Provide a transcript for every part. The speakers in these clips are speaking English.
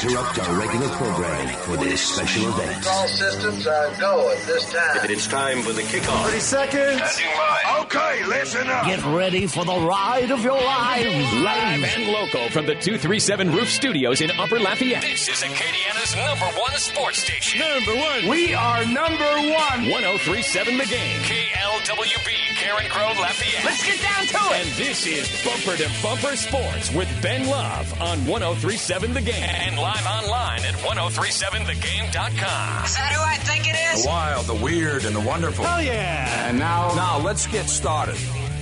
interrupt our regular programming for this special event. All systems are go at this time. It's time for the kickoff. 30 seconds. Okay, listen up. Get ready for the ride of your lives. Live and local from the 237 Roof Studios in Upper Lafayette. This is Acadiana's #1 sports station. Number one. We are number one. 1037 The Game. KLWB, Karen Crow, Lafayette. Let's get down to it. And this is Bumper to Bumper Sports with Ben Love on 1037 The Game. And live online at 1037thegame.com. Is that who I think it is? The wild, the weird, and the wonderful. Oh, yeah. And now let's get started.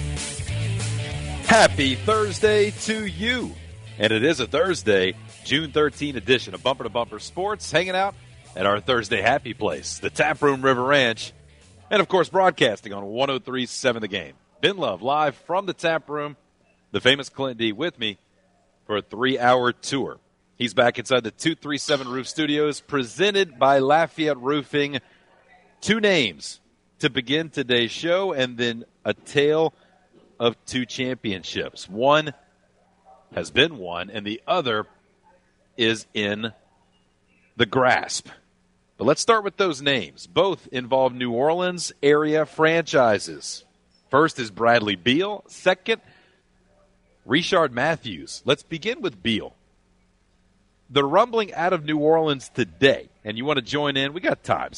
Happy Thursday to you. And it is a Thursday, June 13 edition of Bumper to Bumper Sports, hanging out at our Thursday happy place, the Tap Room River Ranch, and, of course, broadcasting on 1037 The Game. Ben Love live from the Tap Room, the famous Clint D with me for a 3-hour tour. He's back inside the 237 Roof Studios, presented by Lafayette Roofing. Two names to begin today's show, and then a tale of two championships. One has been won, and the other is in the grasp. But let's start with those names. Both involve New Orleans area franchises. First is Bradley Beal. Second, Rishard Matthews. Let's begin with Beal. The rumbling out of New Orleans today, and you want to join in, we got time,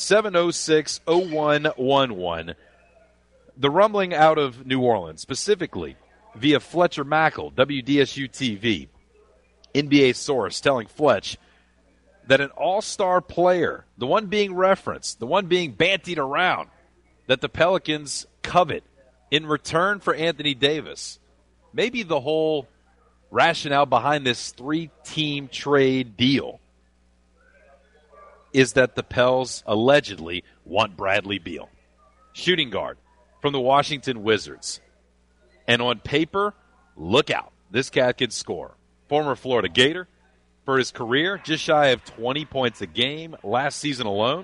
706-0111. The rumbling out of New Orleans, specifically via Fletcher Mackel, WDSU-TV, NBA source telling Fletch that an all-star player, the one being referenced, the one being bantied around, that the Pelicans covet in return for Anthony Davis, maybe the whole rationale behind this 3-team trade deal is that the Pels allegedly want Bradley Beal, shooting guard from the Washington Wizards. And on paper, look out. This cat can score. Former Florida Gator for his career, just shy of 20 points a game. Last season alone,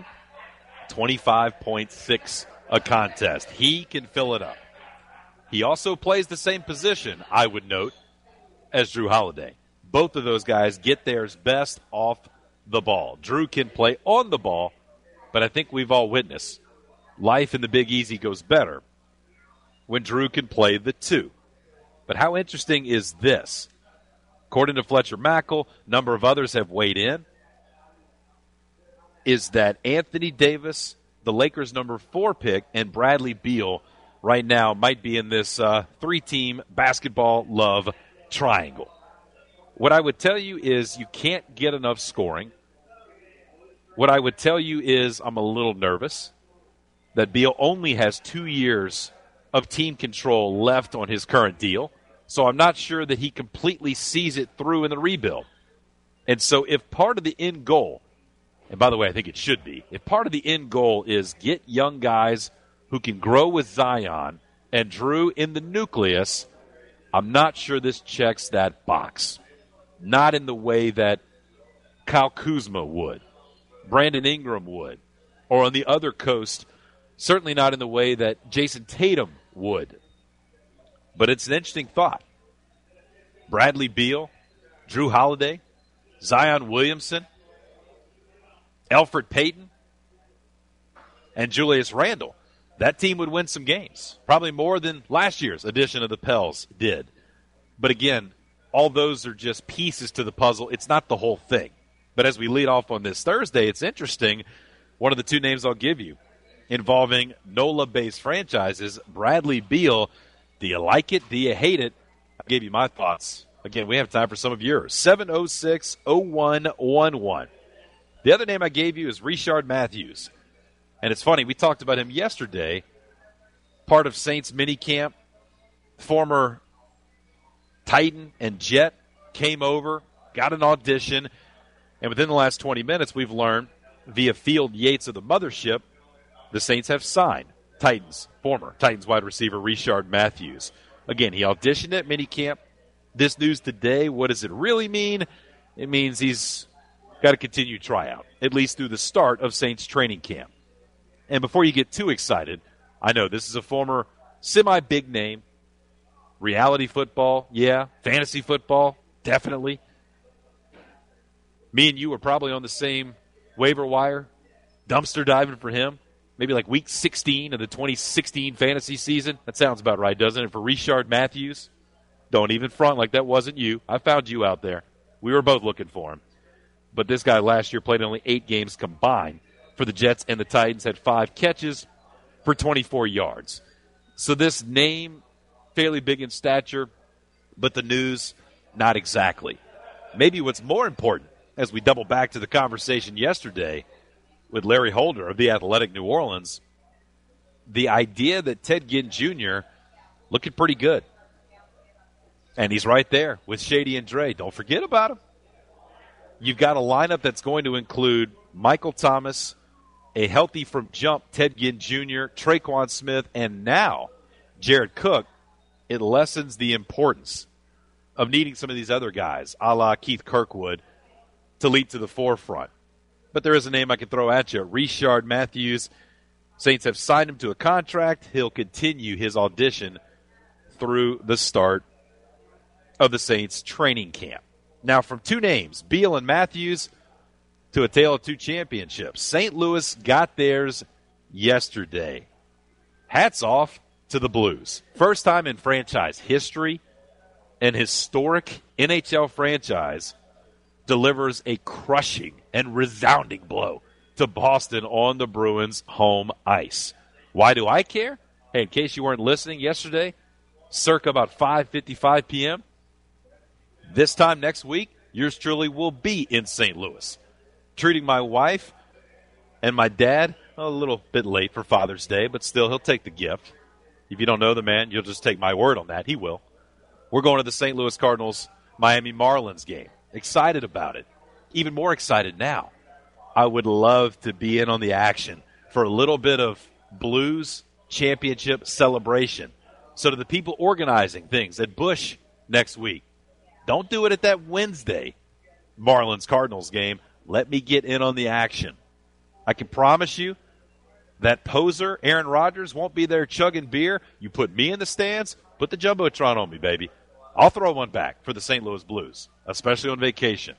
25.6 a contest. He can fill it up. He also plays the same position, I would note, as Drew Holiday. Both of those guys get theirs best off the ball. Drew can play on the ball, but I think we've all witnessed life in the Big Easy goes better when Drew can play the two. But how interesting is this? According to Fletcher Mackel, a number of others have weighed in, is that Anthony Davis, the Lakers' number 4 pick, and Bradley Beal right now might be in this 3-team basketball love triangle. What I would tell you is you can't get enough scoring. What I would tell you is I'm a little nervous that Beal only has 2 years of team control left on his current deal, so I'm not sure that he completely sees it through in the rebuild. And so if part of the end goal, and by the way, I think it should be, if part of the end goal is get young guys who can grow with Zion and Drew in the nucleus, I'm not sure this checks that box. Not in the way that Kyle Kuzma would, Brandon Ingram would, or on the other coast, certainly not in the way that Jason Tatum would. But it's an interesting thought. Bradley Beal, Drew Holiday, Zion Williamson, Elfrid Payton, and Julius Randle. That team would win some games, probably more than last year's edition of the Pels did. But again, all those are just pieces to the puzzle. It's not the whole thing. But as we lead off on this Thursday, it's interesting. One of the two names I'll give you involving NOLA-based franchises, Bradley Beal. Do you like it? Do you hate it? I gave you my thoughts. Again, we have time for some of yours. 706-0111. The other name I gave you is Rishard Matthews. And it's funny, we talked about him yesterday, part of Saints minicamp, former Titan and Jet, came over, got an audition, and within the last 20 minutes we've learned via Field Yates of the Mothership, the Saints have signed former Titans wide receiver Rishard Matthews. Again, he auditioned at minicamp. This news today, what does it really mean? It means he's got to continue tryout, at least through the start of Saints training camp. And before you get too excited, I know this is a former semi-big name. Reality football, yeah. Fantasy football, definitely. Me and you were probably on the same waiver wire, dumpster diving for him. Maybe like week 16 of the 2016 fantasy season. That sounds about right, doesn't it? For Rishard Matthews. Don't even front like that wasn't you. I found you out there. We were both looking for him. But this guy last year played only 8 games combined for the Jets and the Titans, had 5 catches for 24 yards. So this name, fairly big in stature, but the news, not exactly. Maybe what's more important, as we double back to the conversation yesterday with Larry Holder of The Athletic New Orleans, the idea that Ted Ginn Jr. looking pretty good. And he's right there with Shady and Dre. Don't forget about him. You've got a lineup that's going to include Michael Thomas, a healthy from jump Ted Ginn Jr., Traquan Smith, and now Jared Cook. It lessens the importance of needing some of these other guys, a la Keith Kirkwood, to lead to the forefront. But there is a name I can throw at you, Rishard Matthews. Saints have signed him to a contract. He'll continue his audition through the start of the Saints training camp. Now, from 2 names, Beal and Matthews, to a tale of 2 championships. St. Louis got theirs yesterday. Hats off to the Blues. First time in franchise history, an historic NHL franchise delivers a crushing and resounding blow to Boston on the Bruins' home ice. Why do I care? Hey, in case you weren't listening yesterday, circa about 5:55 p.m., this time next week, yours truly will be in St. Louis, treating my wife and my dad a little bit late for Father's Day, but still, he'll take the gift. If you don't know the man, you'll just take my word on that. He will. We're going to the St. Louis Cardinals Miami Marlins game. Excited about it. Even more excited now. I would love to be in on the action for a little bit of Blues championship celebration. So to the people organizing things at Busch next week, don't do it at that Wednesday Marlins-Cardinals game. Let me get in on the action. I can promise you that poser Aaron Rodgers won't be there chugging beer. You put me in the stands, put the Jumbotron on me, baby. I'll throw one back for the St. Louis Blues, especially on vacation.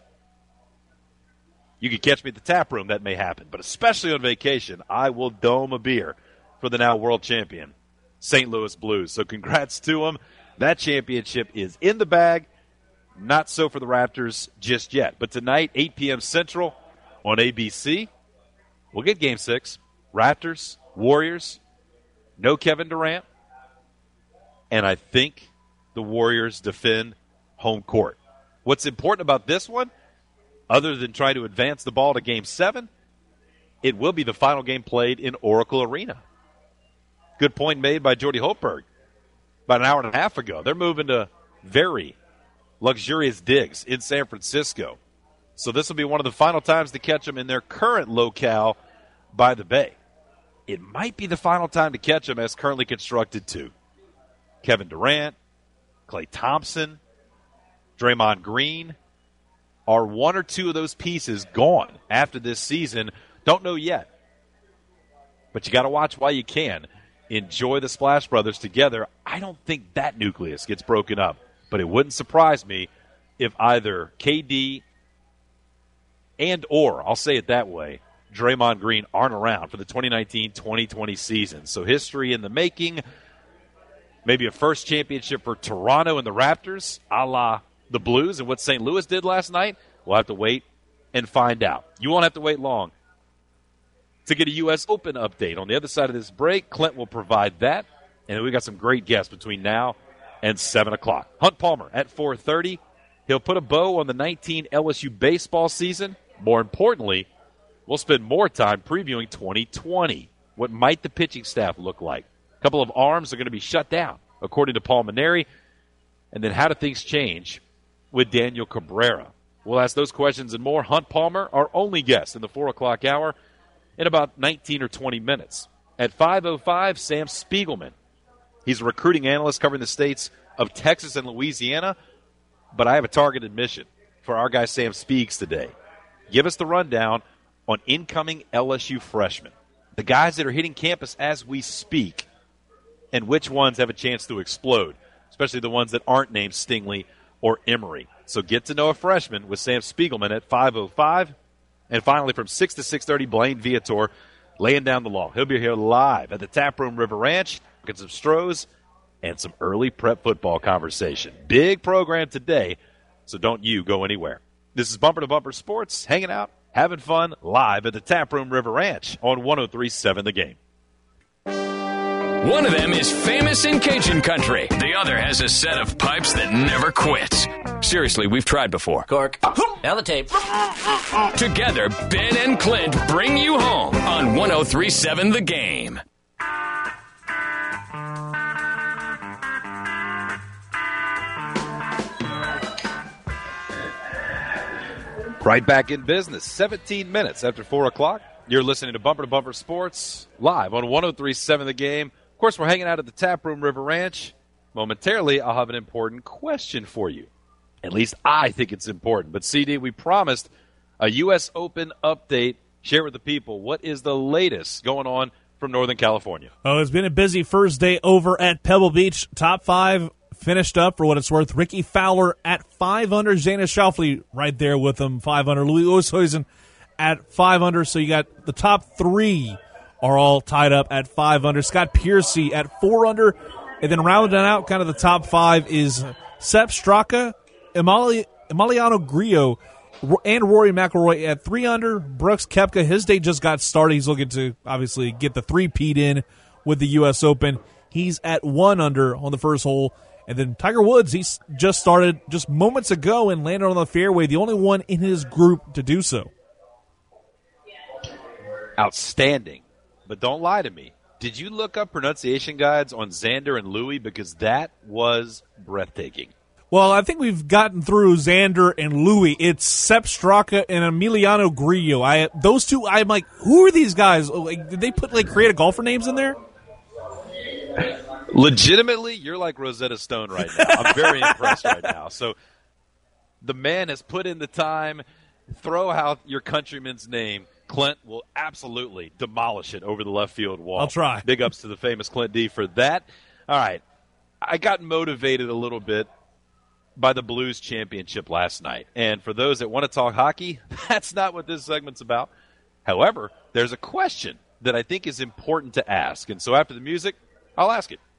You can catch me at the tap room. That may happen. But especially on vacation, I will dome a beer for the now world champion St. Louis Blues. So congrats to them. That championship is in the bag. Not so for the Raptors just yet. But tonight, 8 p.m. Central on ABC, we'll get Game 6. Raptors, Warriors, no Kevin Durant. And I think the Warriors defend home court. What's important about this one, other than trying to advance the ball to Game 7, it will be the final game played in Oracle Arena. Good point made by Jordy Holtberg about an hour and a half ago. They're moving to very luxurious digs in San Francisco. So this will be one of the final times to catch them in their current locale by the Bay. It might be the final time to catch them as currently constructed too. Kevin Durant, Klay Thompson, Draymond Green. Are one or two of those pieces gone after this season? Don't know yet. But you got to watch while you can. Enjoy the Splash Brothers together. I don't think that nucleus gets broken up. But it wouldn't surprise me if either KD and or, I'll say it that way, Draymond Green aren't around for the 2019-2020 season. So history in the making. Maybe a first championship for Toronto and the Raptors, a la the Blues and what St. Louis did last night. We'll have to wait and find out. You won't have to wait long to get a U.S. Open update. On the other side of this break, Clint will provide that. And we got some great guests between now and 7 o'clock. Hunt Palmer at 4:30. He'll put a bow on the 19 LSU baseball season. More importantly, we'll spend more time previewing 2020. What might the pitching staff look like? A couple of arms are going to be shut down, according to Paul Maneri. And then how do things change with Daniel Cabrera? We'll ask those questions and more. Hunt Palmer, our only guest in the 4 o'clock hour, in about 19 or 20 minutes. At 5:05, Sam Spiegelman. He's a recruiting analyst covering the states of Texas and Louisiana, but I have a targeted mission for our guy Sam Spiegs today. Give us the rundown on incoming LSU freshmen, the guys that are hitting campus as we speak, and which ones have a chance to explode, especially the ones that aren't named Stingley or Emery. So get to know a freshman with Sam Spiegelman at 5:05. And finally, from 6 to 6:30, Blaine Viator laying down the law. He'll be here live at the Taproom River Ranch, get some Strohs and some early prep football conversation. Big program today, so don't you go anywhere. This is Bumper to Bumper Sports, hanging out, having fun, live at the Taproom River Ranch on 103.7 The Game. One of them is famous in Cajun country. The other has a set of pipes that never quits. Seriously, we've tried before. Cork. Now the tape. Together, Ben and Clint bring you home on 103.7 The Game. Right back in business, 17 minutes after 4 o'clock. You're listening to Bumper Sports live on 103.7 The Game. Of course, we're hanging out at the Taproom River Ranch. Momentarily, I'll have an important question for you. At least I think it's important. But, CD, we promised a U.S. Open update. Share with the people. What is the latest going on from Northern California? Oh, it's been a busy first day over at Pebble Beach. Top 5 finished up for what it's worth. Ricky Fowler at 5 under. Janis Schauffele right there with him, 5 under. Louis Oosthuizen at 5 under. So you got the top 3 are all tied up at 5 under. Scott Piercy at 4 under. And then rounding out kind of the top 5 is Sepp Straka, Emiliano Grillo, and Rory McIlroy at 3 under. Brooks Koepka, his day just got started. He's looking to obviously get the 3-peat in with the U.S. Open. He's at 1 under on the first hole. And then Tiger Woods, he's just started just moments ago and landed on the fairway, the only one in his group to do so. Outstanding. But don't lie to me. Did you look up pronunciation guides on Xander and Louis? Because that was breathtaking. Well, I think we've gotten through Xander and Louis. It's Sepp Straka and Emiliano Grillo. Those two, I'm like, who are these guys? Like, did they put create a golfer names in there? Legitimately, you're like Rosetta Stone right now. I'm very impressed right now. So the man has put in the time. Throw out your countryman's name. Clint will absolutely demolish it over the left field wall. I'll try. Big ups to the famous Clint D for that. All right. I got motivated a little bit by the Blues championship last night. And for those that want to talk hockey, that's not what this segment's about. However, there's a question that I think is important to ask. And so after the music, I'll ask it.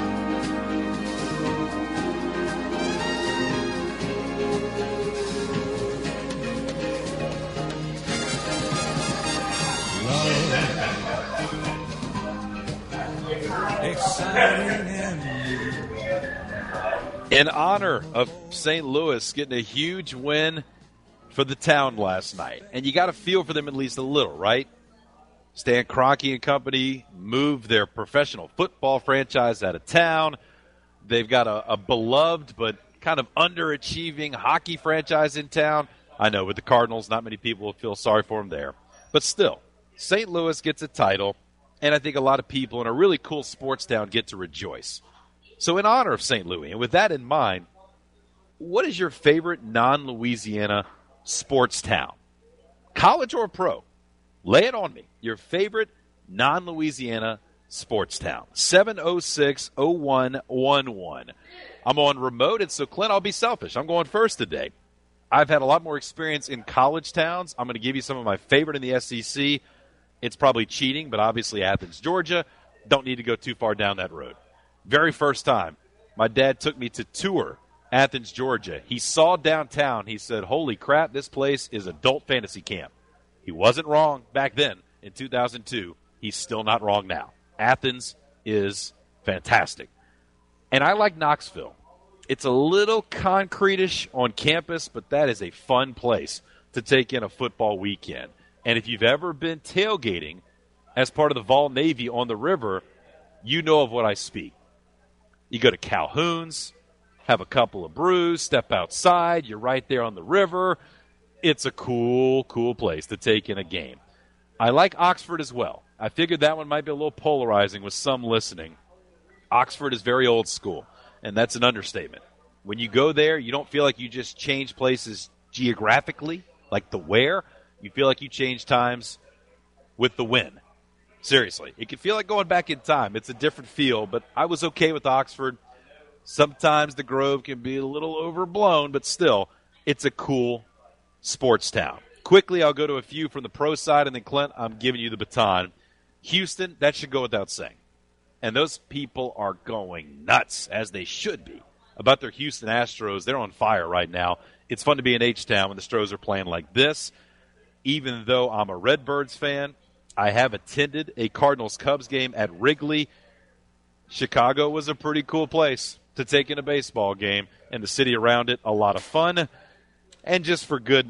In honor of St. Louis getting a huge win for the town last night. And you got to feel for them at least a little, right? Stan Kroenke and company moved their professional football franchise out of town. They've got a beloved but kind of underachieving hockey franchise in town. I know with the Cardinals, not many people will feel sorry for them there. But still, St. Louis gets a title, and I think a lot of people in a really cool sports town get to rejoice. So in honor of St. Louis, and with that in mind, what is your favorite non-Louisiana sports town? College or pro? Lay it on me. Your favorite non-Louisiana sports town. 706-0111. I'm on remote, and so, Clint, I'll be selfish. I'm going first today. I've had a lot more experience in college towns. I'm going to give you some of my favorite in the SEC. It's probably cheating, but obviously Athens, Georgia. Don't need to go too far down that road. Very first time, my dad took me to tour Athens, Georgia. He saw downtown. He said, holy crap, this place is adult fantasy camp. He wasn't wrong back then in 2002. He's still not wrong now. Athens is fantastic. And I like Knoxville. It's a little concrete-ish on campus, but that is a fun place to take in a football weekend. And if you've ever been tailgating as part of the Vol Navy on the river, you know of what I speak. You go to Calhoun's, have a couple of brews, step outside, you're right there on the river. It's a cool place to take in a game. I like Oxford as well. I figured that one might be a little polarizing with some listening. Oxford is very old school, and that's an understatement. When you go there, you don't feel like you just change places geographically, like the where. You feel like you change times with the when. Seriously, it can feel like going back in time. It's a different feel, but I was okay with Oxford. Sometimes the Grove can be a little overblown, but still, it's a cool sports town. Quickly, I'll go to a few from the pro side, and then, Clint, I'm giving you the baton. Houston, that should go without saying. And those people are going nuts, as they should be, about their Houston Astros. They're on fire right now. It's fun to be in H-Town when the Stros are playing like this. Even though I'm a Redbirds fan, I have attended a Cardinals-Cubs game at Wrigley. Chicago was a pretty cool place to take in a baseball game, and the city around it, a lot of fun. And just for good,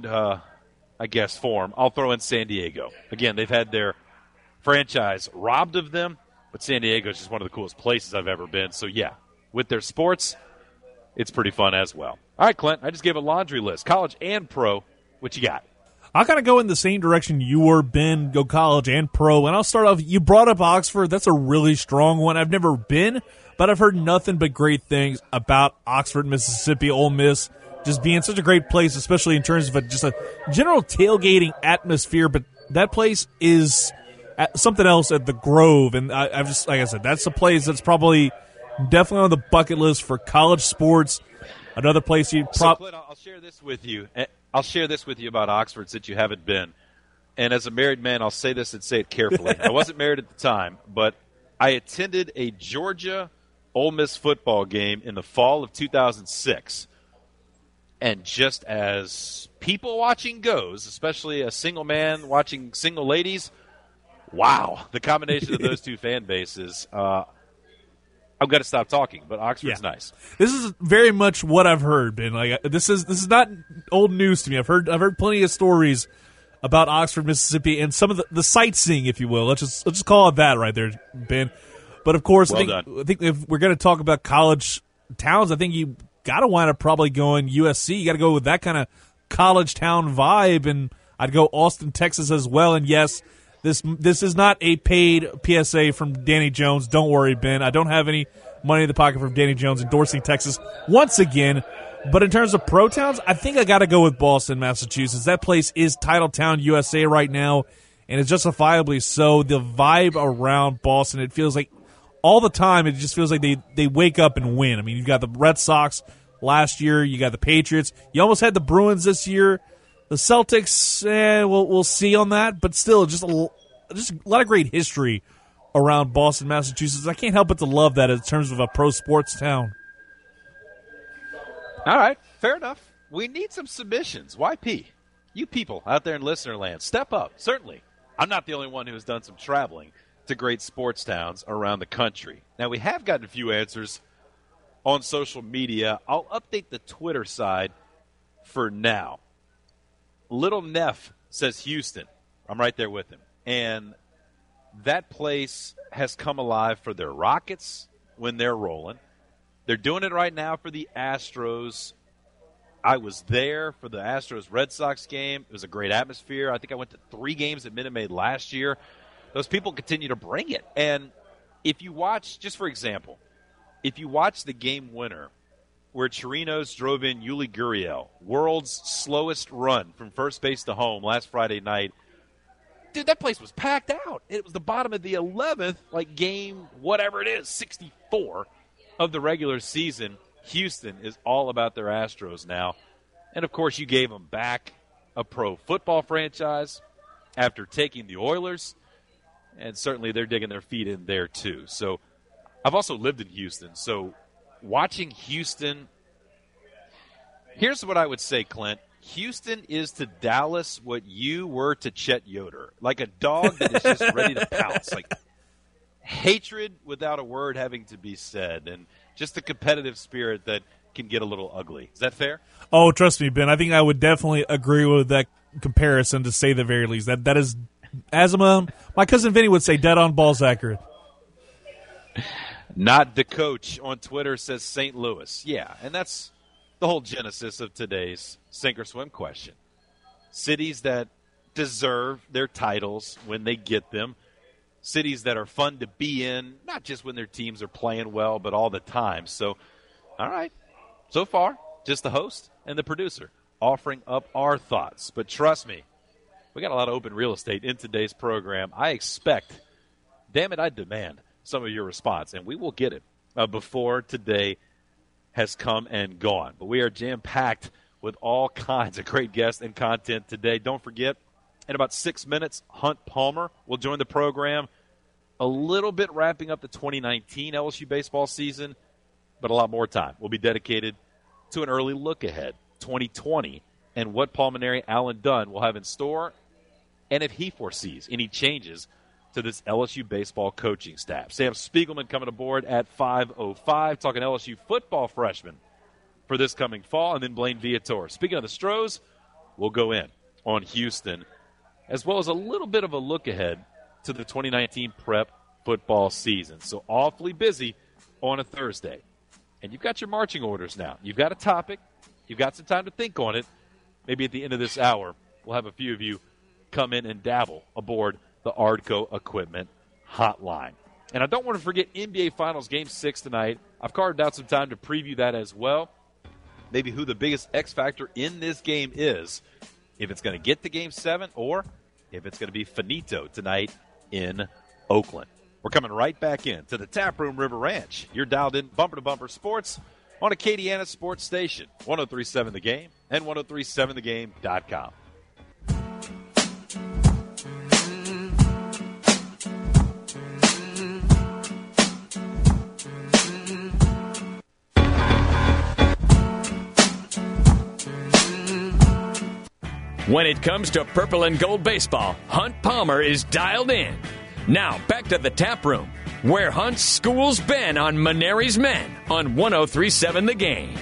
form, I'll throw in San Diego. Again, they've had their franchise robbed of them, but San Diego is just one of the coolest places I've ever been. So, yeah, with their sports, it's pretty fun as well. All right, Clint, I just gave a laundry list, college and pro. What you got? I'll kind of go in the same direction you were, Ben, go college and pro. And I'll start off, you brought up Oxford. That's a really strong one. I've never been, but I've heard nothing but great things about Oxford, Mississippi, Ole Miss, just being such a great place, especially in terms of just a general tailgating atmosphere. But that place is something else at the Grove. And I've just, like I said, that's a place that's probably definitely on the bucket list for college sports. Another place you Clint, I'll share this with you. I'll share this with you about Oxford since you haven't been. And as a married man, I'll say this and say it carefully. I wasn't married at the time, but I attended a Georgia-Ole Miss football game in the fall of 2006. And just as people watching goes, especially a single man watching single ladies, wow, the combination of those two fan bases, I've got to stop talking, but Oxford's nice. This is very much what I've heard, Ben. Like this is not old news to me. I've heard plenty of stories about Oxford, Mississippi, and some of the sightseeing, if you will. Let's just call it that right there, Ben. But of course, I think if we're going to talk about college towns, I think you got to wind up probably going USC. You got to go with that kind of college town vibe, and I'd go Austin, Texas as well. And yes, This is not a paid PSA from Danny Jones. Don't worry, Ben. I don't have any money in the pocket from Danny Jones endorsing Texas once again. But in terms of pro towns, I think I got to go with Boston, Massachusetts. That place is Titletown, USA right now, and it's justifiably so. The vibe around Boston, it feels like all the time, it just feels like they wake up and win. I mean, you've got the Red Sox last year. You got the Patriots. You almost had the Bruins this year. The Celtics, we'll see on that, but still, just a lot of great history around Boston, Massachusetts. I can't help but to love that in terms of a pro sports town. All right, fair enough. We need some submissions. YP, you people out there in listener land, step up. Certainly, I'm not the only one who has done some traveling to great sports towns around the country. Now, we have gotten a few answers on social media. I'll update the Twitter side for now. Little Neff says Houston. I'm right there with him. And that place has come alive for their Rockets when they're rolling. They're doing it right now for the Astros. I was there for the Astros-Red Sox game. It was a great atmosphere. I think I went to 3 games at Minute Maid last year. Those people continue to bring it. And if you watch, just for example, if you watch the game winner where Chirinos drove in Yuli Gurriel, world's slowest run from first base to home last Friday night. Dude, that place was packed out. It was the bottom of the 11th, like game, whatever it is, 64 of the regular season. Houston is all about their Astros now. And, of course, you gave them back a pro football franchise after taking the Oilers. And certainly they're digging their feet in there, too. So I've also lived in Houston, so watching Houston, here's what I would say, Clint. Houston is to Dallas what you were to Chet Yoder. Like a dog that is just ready to pounce. Like hatred without a word having to be said. And just the competitive spirit that can get a little ugly. Is that fair? Oh, trust me, Ben. I think I would definitely agree with that comparison, to say the very least. That is, as my cousin Vinny would say, dead on balls accurate. Not the coach on Twitter says St. Louis. Yeah, and that's the whole genesis of today's sink or swim question. Cities that deserve their titles when they get them. Cities that are fun to be in, not just when their teams are playing well, but all the time. So, all right. So far, just the host and the producer offering up our thoughts. But trust me, we got a lot of open real estate in today's program. I expect, damn it, I demand some of your response, and we will get it before today has come and gone. But we are jam-packed with all kinds of great guests and content today. Don't forget, in about 6 minutes, Hunt Palmer will join the program. A little bit wrapping up the 2019 LSU baseball season, but a lot more time will be dedicated to an early look ahead, 2020, and what Pulmonary Alan Dunn will have in store, and if he foresees any changes to this LSU baseball coaching staff. Sam Spiegelman coming aboard at 5:05, talking LSU football freshman for this coming fall, and then Blaine Viator. Speaking of the Stros, we'll go in on Houston, as well as a little bit of a look ahead to the 2019 prep football season. So awfully busy on a Thursday. And you've got your marching orders now. You've got a topic. You've got some time to think on it. Maybe at the end of this hour, we'll have a few of you come in and dabble aboard the Ardco Equipment Hotline. And I don't want to forget NBA Finals Game 6 tonight. I've carved out some time to preview that as well. Maybe who the biggest X factor in this game is, if it's going to get to Game 7 or if it's going to be finito tonight in Oakland. We're coming right back in to the Tap Room River Ranch. You're dialed in Bumper to Bumper Sports on Acadiana Sports Station, 103.7 The Game and 103.7thegame.com. When it comes to purple and gold baseball, Hunt Palmer is dialed in. Now, back to the Tap Room, where Hunt schools Ben on Maneri's Men on 103.7 The Game.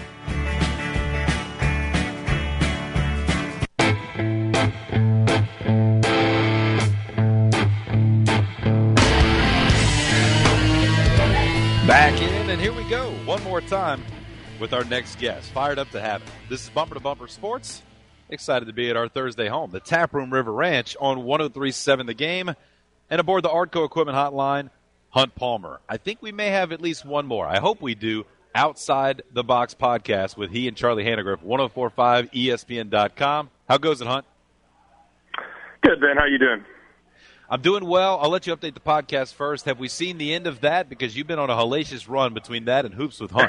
Back in, and here we go. One more time with our next guest. Fired up to have it. This is Bumper to Bumper Sports. Excited to be at our Thursday home, the Tap Room River Ranch on 103.7 The Game. And aboard the Ardco Equipment Hotline, Hunt Palmer. I think we may have at least one more. I hope we do. Outside the Box podcast with he and Charlie Hannegriff, 1045ESPN.com. How goes it, Hunt? Good, Ben. How you doing? I'm doing well. I'll let you update the podcast first. Have we seen the end of that? Because you've been on a hellacious run between that and Hoops with Hunt.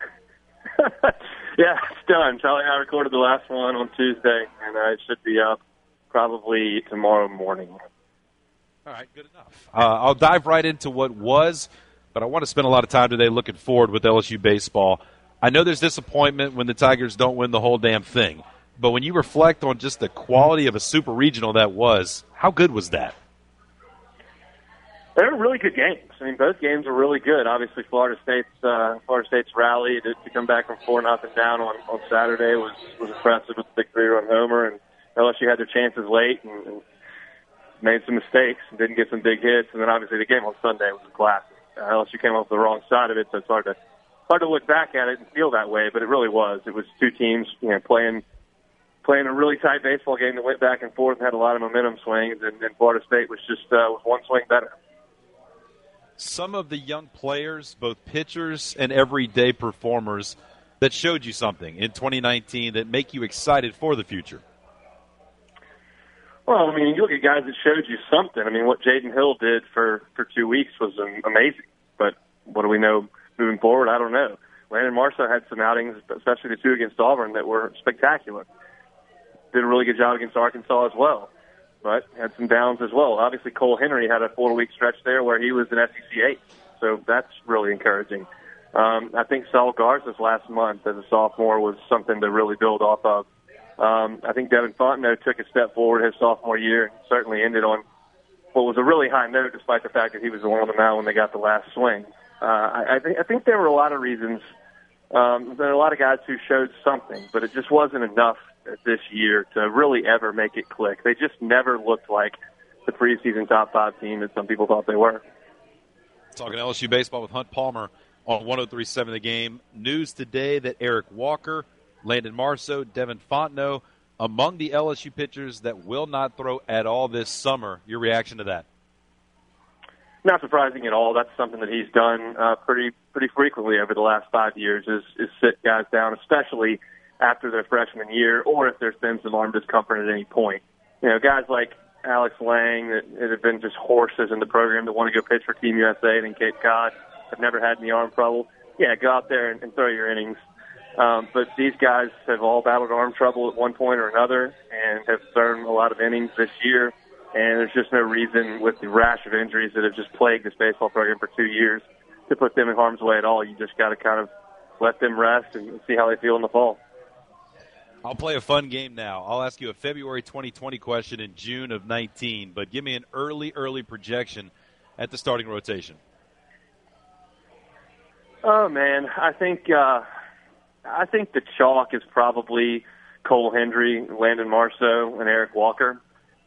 Yeah, it's done. Charlie and I recorded the last one on Tuesday, and it should be up probably tomorrow morning. All right, good enough. I'll dive right into what was, but I want to spend a lot of time today looking forward with LSU baseball. I know there's disappointment when the Tigers don't win the whole damn thing, but when you reflect on just the quality of a super regional that was, how good was that? They were really good games. I mean, both games were really good. Obviously, Florida State's rally to come back from 4-0 down on Saturday was impressive with the big 3-run homer, and LSU had their chances late and made some mistakes and didn't get some big hits. And then obviously the game on Sunday was a classic. LSU came off the wrong side of it, so it's hard to look back at it and feel that way, but it really was. It was two teams, playing a really tight baseball game that went back and forth and had a lot of momentum swings, and Florida State was just was one swing better. Some of the young players, both pitchers and everyday performers, that showed you something in 2019 that make you excited for the future? Well, I mean, you look at guys that showed you something. I mean, what Jaden Hill did for 2 weeks was amazing. But what do we know moving forward? I don't know. Landon Marceau had some outings, especially the two against Auburn, that were spectacular. Did a really good job against Arkansas as well, but had some downs as well. Obviously, Cole Henry had a 4-week stretch there where he was an SEC ace, so that's really encouraging. I think Saul Garza's last month as a sophomore was something to really build off of. I think Devin Fontenot took a step forward his sophomore year and certainly ended on what was a really high note, despite the fact that he was the one on the mound when they got the last swing. I think there were a lot of reasons. There are a lot of guys who showed something, but it just wasn't enough this year to really ever make it click. They just never looked like the preseason top 5 team that some people thought they were. Talking LSU baseball with Hunt Palmer on 103.7 The Game. News today that Eric Walker, Landon Marceau, Devin Fontenot, among the LSU pitchers that will not throw at all this summer. Your reaction to that? Not surprising at all. That's something that he's done pretty frequently over the last 5 years is sit guys down, especially after their freshman year or if there's been some arm discomfort at any point. Guys like Alex Lang that have been just horses in the program that want to go pitch for Team USA and in Cape Cod have never had any arm trouble. Yeah, go out there and throw your innings. But these guys have all battled arm trouble at one point or another and have thrown a lot of innings this year. And there's just no reason with the rash of injuries that have just plagued this baseball program for 2 years to put them in harm's way at all. You just got to kind of let them rest and see how they feel in the fall. I'll play a fun game now. I'll ask you a February 2020 question in June of 19, but give me an early projection at the starting rotation. Oh, man, I think the chalk is probably Cole Hendry, Landon Marceau, and Eric Walker.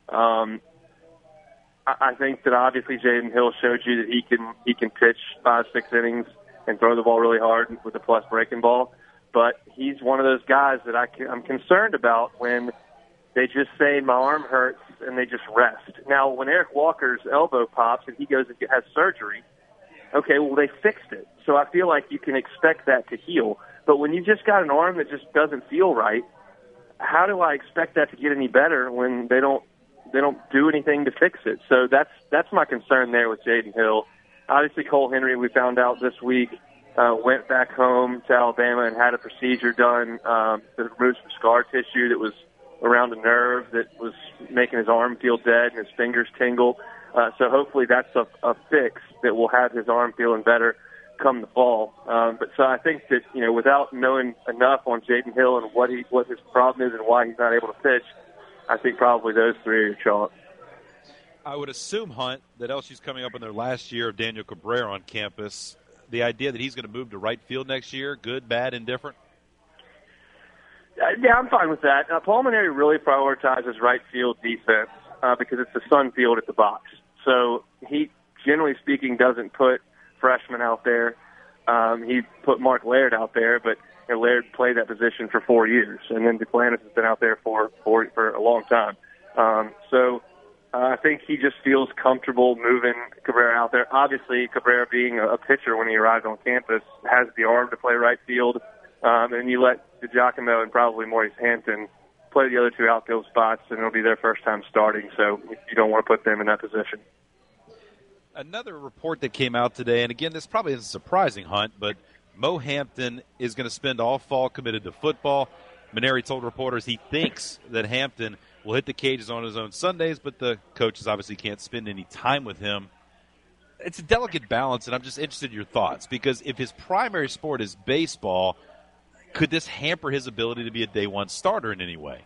I think that obviously Jaden Hill showed you that he can pitch 5-6 innings and throw the ball really hard with a plus breaking ball. But he's one of those guys that I'm concerned about when they just say my arm hurts and they just rest. Now, when Eric Walker's elbow pops and he goes and has surgery, okay, well, they fixed it. So I feel like you can expect that to heal. But when you just got an arm that just doesn't feel right, how do I expect that to get any better when they don't do anything to fix it? So that's my concern there with Jaden Hill. Obviously, Cole Hendry, we found out this week, went back home to Alabama and had a procedure done to remove some scar tissue that was around a nerve that was making his arm feel dead and his fingers tingle. So hopefully that's a fix that will have his arm feeling better come the fall. But so I think that, without knowing enough on Jaden Hill and what his problem is and why he's not able to pitch, I think probably those three are your chalk. I would assume, Hunt, that LSU's coming up in their last year of Daniel Cabrera on campus. The idea that he's going to move to right field next year, good, bad, indifferent? Yeah, I'm fine with that. Paul Mainieri really prioritizes right field defense because it's the sun field at the box. So he, generally speaking, doesn't put freshmen out there. He put Mark Laird out there, but Laird played that position for 4 years, and then Duplantis has been out there for a long time. So I think he just feels comfortable moving Cabrera out there. Obviously, Cabrera being a pitcher when he arrived on campus has the arm to play right field, and you let DiGiacomo and probably Maurice Hampton play the other two outfield spots, and it'll be their first time starting, so you don't want to put them in that position. Another report that came out today, and again, this probably isn't surprising, Hunt, but Mo Hampton is going to spend all fall committed to football. Mainieri told reporters he thinks that Hampton will hit the cages on his own Sundays, but the coaches obviously can't spend any time with him. It's a delicate balance, and I'm just interested in your thoughts, because if his primary sport is baseball, could this hamper his ability to be a day one starter in any way?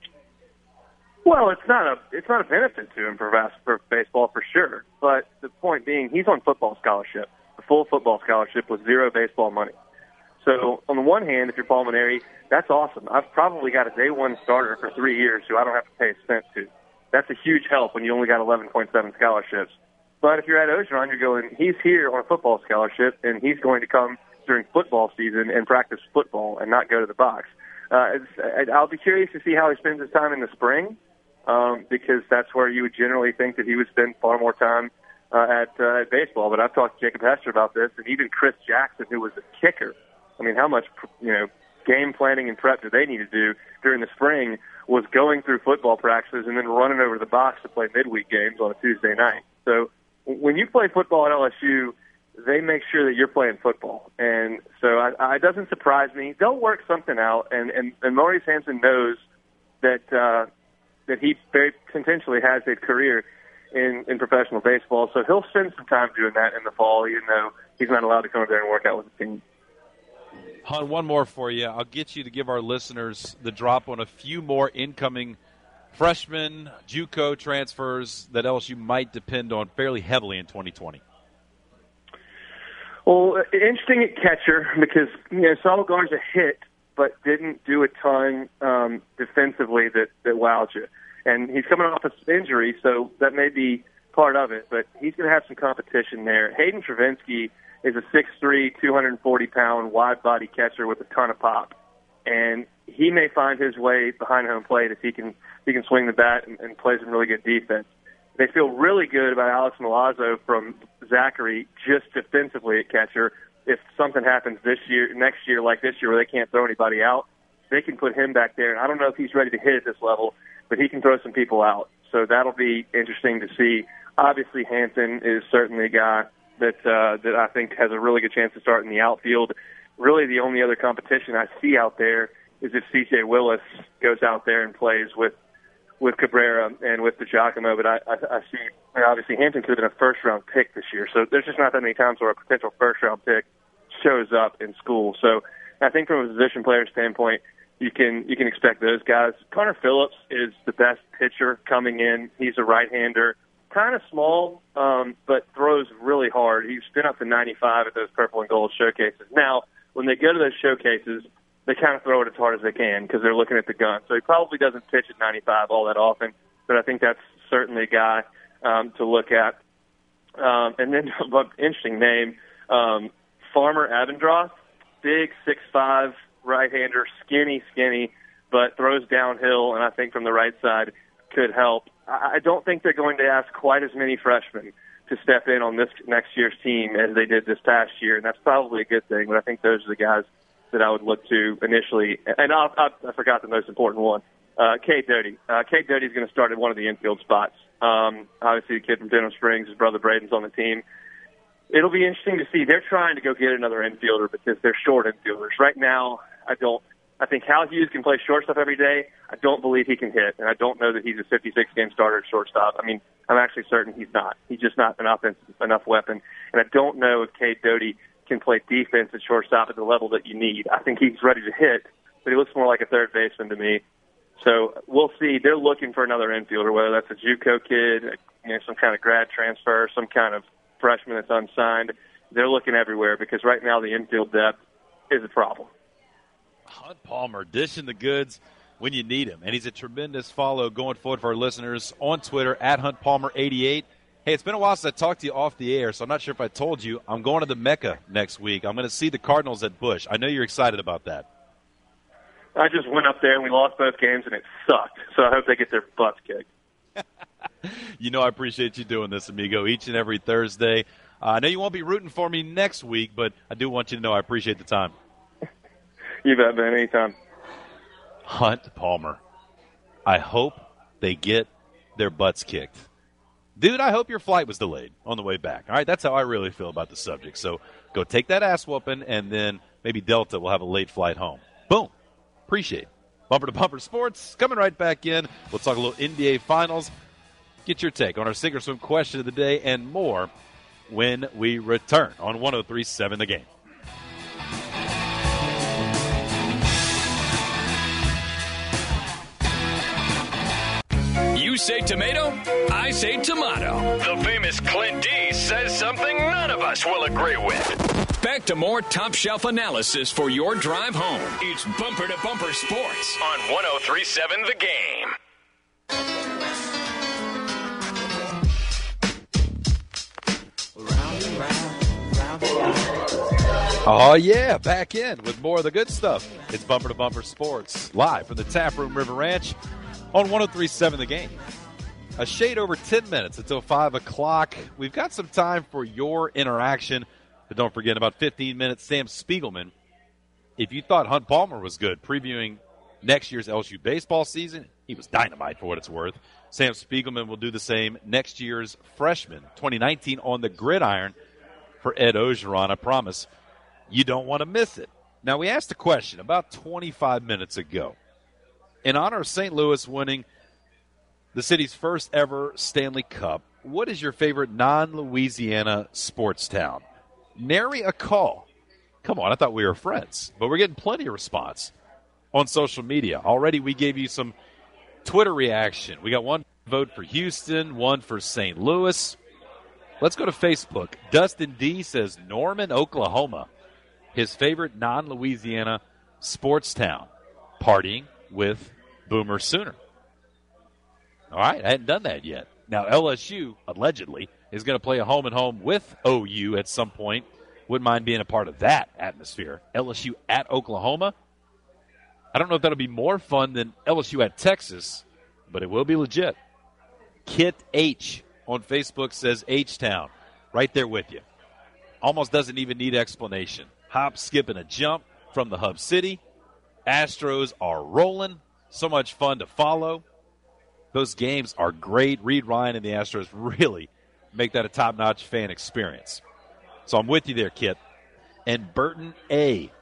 Well, it's not a benefit to him for baseball for sure. But the point being, he's on football scholarship, a full football scholarship with zero baseball money. So on the one hand, if you're Paul Mainieri, that's awesome. I've probably got a day one starter for 3 years who I don't have to pay a cent to. That's a huge help when you only got 11.7 scholarships. But if you're at Ogeron, you're going, he's here on a football scholarship, and he's going to come during football season and practice football and not go to the box. I'll be curious to see how he spends his time in the spring, because that's where you would generally think that he would spend far more time at baseball. But I've talked to Jacob Hester about this, and even Chris Jackson, who was a kicker. I mean, how much game planning and prep do they need to do during the spring? Was going through football practices and then running over to the box to play midweek games on a Tuesday night. So when you play football at LSU, they make sure that you're playing football. And so it doesn't surprise me. They'll work something out, and Maurice Hampton knows that he very potentially has a career in professional baseball. So he'll spend some time doing that in the fall, even though he's not allowed to come over there and work out with the team. Hon, one more for you. I'll get you to give our listeners the drop on a few more incoming freshmen, JUCO transfers that LSU might depend on fairly heavily in 2020. Well, interesting at catcher because Saul Garza hit but didn't do a ton defensively that wowed you. And he's coming off an injury, so that may be part of it, but he's going to have some competition there. Hayden Travinski is a 6'3", 240-pound, wide-body catcher with a ton of pop. And he may find his way behind home plate if he can swing the bat and play some really good defense. They feel really good about Alex Milazzo from Zachary just defensively at catcher. If something happens next year like this year where they can't throw anybody out, they can put him back there. And I don't know if he's ready to hit at this level, but he can throw some people out. So that'll be interesting to see. Obviously, Hampton is certainly a guy that I think has a really good chance to start in the outfield. really the only other competition I see out there is if C.J. Willis goes out there and plays with Cabrera and with DiGiacomo. But I see, obviously, Hampton could have been a first-round pick this year, so there's just not that many times where a potential first-round pick shows up in school. So I think from a position player standpoint, you can expect those guys. Connor Phillips is the best pitcher coming in. He's a right-hander, kind of small, but throws really hard. He's been up to 95 at those purple and gold showcases. Now, when they go to those showcases, they kind of throw it as hard as they can because they're looking at the gun. So he probably doesn't pitch at 95 all that often, but I think that's certainly a guy to look at. And then, interesting name, Farmer Abendroth, big 6'5", right-hander, skinny, but throws downhill, and I think from the right side could help. I don't think they're going to ask quite as many freshmen to step in on this next year's team as they did this past year, and that's probably a good thing, but I think those are the guys that I would look to initially. And I forgot the most important one, Cade Doty. Cade Doty is going to start at one of the infield spots. Obviously, the kid from Denham Springs, his brother Braden's on the team. It'll be interesting to see. They're trying to go get another infielder because they're short infielders. Right now, I think Hal Hughes can play shortstop every day. I don't believe he can hit, and I don't know that he's a 56-game starter at shortstop. I mean, I'm actually certain he's not. He's just not an enough weapon. And I don't know if Cade Doty can play defense at shortstop at the level that you need. I think he's ready to hit, but he looks more like a third baseman to me. So we'll see. They're looking for another infielder, whether that's a JUCO kid, some kind of grad transfer, some kind of freshman that's unsigned. They're looking everywhere because right now the infield depth is a problem. Hunt Palmer dishing the goods when you need him, and he's a tremendous follow going forward for our listeners on Twitter at HuntPalmer88. Hey, it's been a while since I talked to you off the air, so I'm not sure if I told you I'm going to the Mecca next week. I'm going to see the Cardinals at Busch. I know you're excited about that. I just went up there and we lost both games and it sucked, so I hope they get their butts kicked. I appreciate you doing this, amigo, each and every Thursday. I know you won't be rooting for me next week, but I do want you to know I appreciate the time. You bet, man. Anytime. Hunt Palmer. I hope they get their butts kicked. Dude, I hope your flight was delayed on the way back. All right, that's how I really feel about the subject. So go take that ass whooping, and then maybe Delta will have a late flight home. Boom. Appreciate it. Bumper to Bumper Sports coming right back in. We'll talk a little NBA Finals. Get your take on our Sink or Swim question of the day and more when we return on 103.7 The Game. You say tomato, I say tomato. The famous Clint D says something none of us will agree with. Back to more top shelf analysis for your drive home. It's Bumper to Bumper Sports on 103.7 The Game. Oh, yeah, back in with more of the good stuff. It's Bumper to Bumper Sports, live from the Tap Room River Ranch on 103.7 The Game. A shade over 10 minutes until 5 o'clock. We've got some time for your interaction. But don't forget, about 15 minutes, Sam Spiegelman. If you thought Hunt Palmer was good, previewing next year's LSU baseball season, he was dynamite for what it's worth. Sam Spiegelman will do the same next year's freshman, 2019, on the gridiron for Ed Ogeron. I promise you don't want to miss it. Now, we asked a question about 25 minutes ago. In honor of St. Louis winning the city's first ever Stanley Cup, what is your favorite non-Louisiana sports town? Nary a call. Come on, I thought we were friends. But we're getting plenty of response on social media. Already we gave you some Twitter reaction. We got one vote for Houston, one for St. Louis. Let's go to Facebook. Dustin D says Norman, Oklahoma. His favorite non-Louisiana sports town. Partying with Boomer Sooner. All right, I hadn't done that yet. Now, LSU, allegedly, is going to play a home-and-home with OU at some point. Wouldn't mind being a part of that atmosphere. LSU at Oklahoma. I don't know if that'll be more fun than LSU at Texas, but it will be legit. Kit H on Facebook says H-Town. Right there with you. Almost doesn't even need explanation. Hop, skip, and a jump from the hub city. Astros are rolling. So much fun to follow. Those games are great. Reed Ryan and the Astros really make that a top-notch fan experience. So I'm with you there, Kit. And Burton A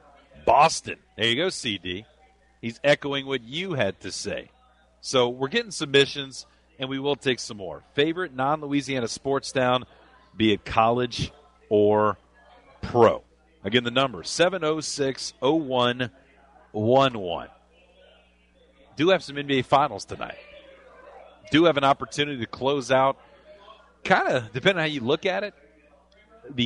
Boston. There you go, CD. He's echoing what you had to say. So we're getting submissions, and we will take some more. Favorite non-Louisiana sports town, be it college or pro. Again, the number, 706-0111. Do have some NBA Finals tonight. Do have an opportunity to close out, kind of, depending on how you look at it, the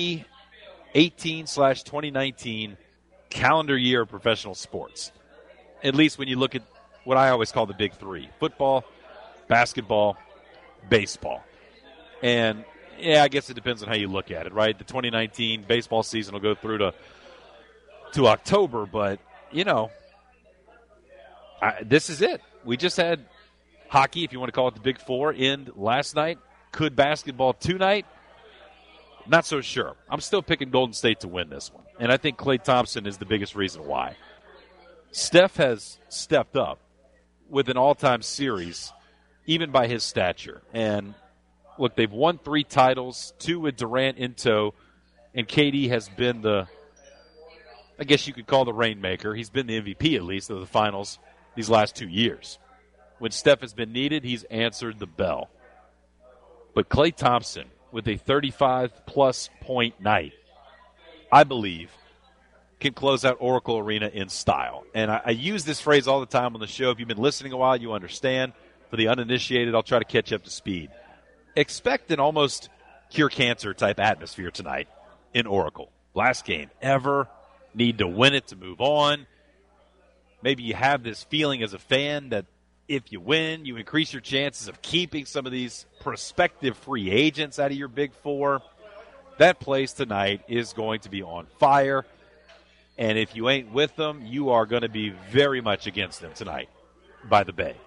2018/2019 calendar year of professional sports. At least when you look at what I always call the big three: football, basketball, baseball. And, yeah, I guess it depends on how you look at it, right? The 2019 baseball season will go through to October, but, you know, this is it. We just had hockey, if you want to call it the Big Four, end last night. Could basketball tonight? Not so sure. I'm still picking Golden State to win this one, and I think Klay Thompson is the biggest reason why. Steph has stepped up with an all-time series, even by his stature. And, look, they've won 3 titles, 2 with Durant in tow, and KD has been I guess you could call the rainmaker. He's been the MVP, at least, of the finals these last 2 years. When Steph has been needed, he's answered the bell. But Klay Thompson, with a 35-plus point night, I believe, can close out Oracle Arena in style. And I use this phrase all the time on the show. If you've been listening a while, you understand. For the uninitiated, I'll try to catch up to speed. Expect an almost cure cancer type atmosphere tonight in Oracle. Last game ever. Need to win it to move on. Maybe you have this feeling as a fan that if you win, you increase your chances of keeping some of these prospective free agents out of your Big Four. That place tonight is going to be on fire. And if you ain't with them, you are going to be very much against them tonight by the Bay.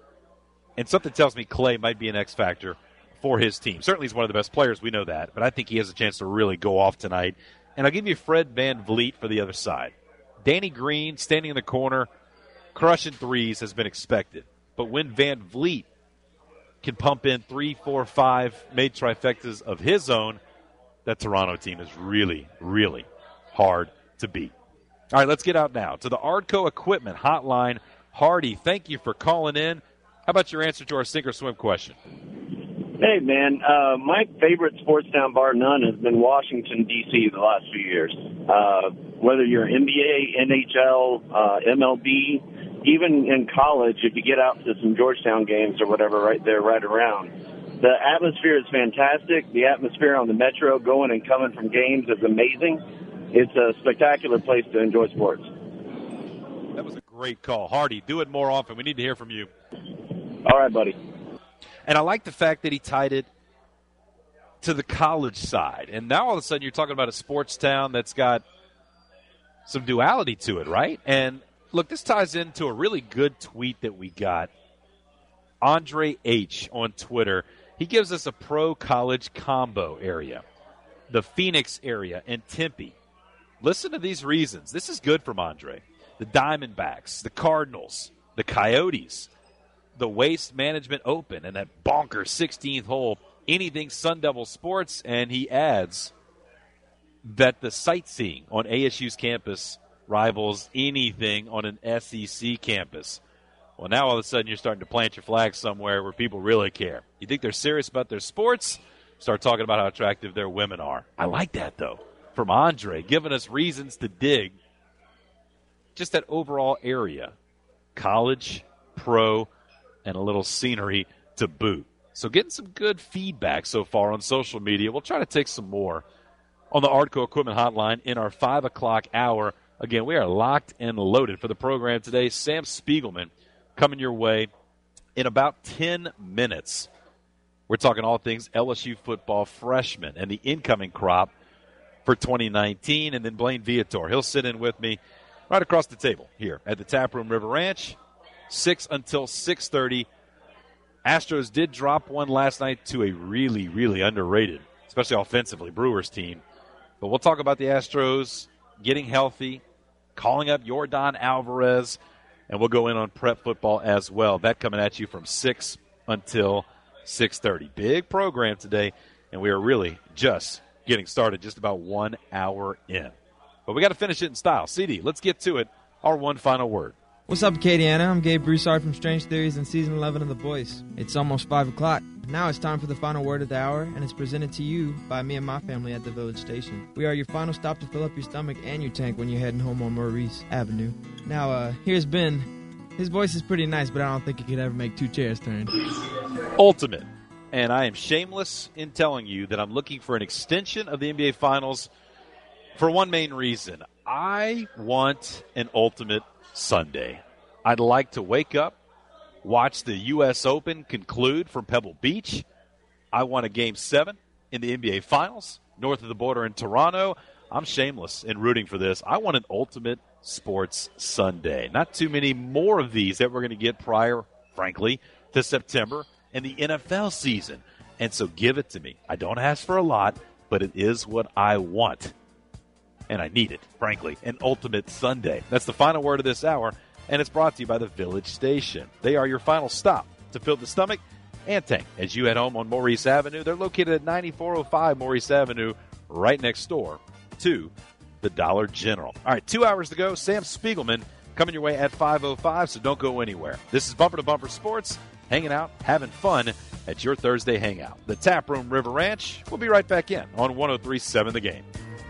And something tells me Klay might be an X factor for his team. Certainly he's one of the best players, we know that. But I think he has a chance to really go off tonight. And I'll give you Fred VanVleet for the other side. Danny Green, standing in the corner, crushing threes has been expected. But when VanVleet can pump in 3, 4, 5 made trifectas of his own, that Toronto team is really, really hard to beat. All right, let's get out now to the Ardco Equipment Hotline. Hardy, thank you for calling in. How about your answer to our sink or swim question? Hey, man, my favorite sports town, bar none, has been Washington, D.C. the last few years. Whether you're NBA, NHL, MLB, even in college, if you get out to some Georgetown games or whatever right there, right around, the atmosphere is fantastic. The atmosphere on the Metro going and coming from games is amazing. It's a spectacular place to enjoy sports. That was a great call. Hardy, do it more often. We need to hear from you. All right, buddy. And I like the fact that he tied it to the college side. And now all of a sudden you're talking about a sports town that's got some duality to it, right? And look, this ties into a really good tweet that we got. Andre H. on Twitter. He gives us a pro-college combo area. The Phoenix area and Tempe. Listen to these reasons. This is good from Andre. The Diamondbacks, the Cardinals, the Coyotes, the Waste Management Open, and that bonker 16th hole, anything Sun Devil sports, and he adds that the sightseeing on ASU's campus rivals anything on an SEC campus. Well, now all of a sudden you're starting to plant your flag somewhere where people really care. You think they're serious about their sports? Start talking about how attractive their women are. I like that, though, from Andre, giving us reasons to dig just that overall area. College, pro, and a little scenery to boot. So getting some good feedback so far on social media. We'll try to take some more on the Ardco Equipment Hotline in our 5 o'clock hour. Again, we are locked and loaded for the program today. Sam Spiegelman coming your way in about 10 minutes. We're talking all things LSU football freshmen and the incoming crop for 2019. And then Blaine Viator, he'll sit in with me right across the table here at the Taproom River Ranch, 6 until 6:30. Astros did drop one last night to a really, really underrated, especially offensively, Brewers team. But we'll talk about the Astros getting healthy, calling up Yordan Alvarez, and we'll go in on prep football as well. That coming at you from 6 until 6:30. Big program today, and we are really just getting started, just about 1 hour in. But we got to finish it in style. CD, let's get to it. Our one final word. What's up, Acadiana? I'm Gabe Broussard from Strange Theories and Season 11 of The Voice. It's almost 5 o'clock. Now it's time for the final word of the hour, and it's presented to you by me and my family at the Village Station. We are your final stop to fill up your stomach and your tank when you're heading home on Maurice Avenue. Now, here's Ben. His voice is pretty nice, but I don't think he could ever make 2 chairs turn. Ultimate. And I am shameless in telling you that I'm looking for an extension of the NBA Finals for one main reason. I want an Ultimate Sunday. I'd like to wake up, watch the U.S. Open conclude from Pebble Beach. I want a Game 7 in the NBA Finals, north of the border in Toronto. I'm shameless in rooting for this. I want an Ultimate Sports Sunday. Not too many more of these that we're going to get prior, frankly, to September and the NFL season. And so give it to me. I don't ask for a lot, but it is what I want. And I need it, frankly, an Ultimate Sunday. That's the final word of this hour, and it's brought to you by the Village Station. They are your final stop to fill the stomach and tank as you head home on Maurice Avenue. They're located at 9405 Maurice Avenue, right next door to the Dollar General. All right, 2 hours to go. Sam Spiegelman coming your way at 5:05, so don't go anywhere. This is Bumper to Bumper Sports, hanging out, having fun at your Thursday hangout. The Tap Room River Ranch. We'll be right back in on 103.7 The Game.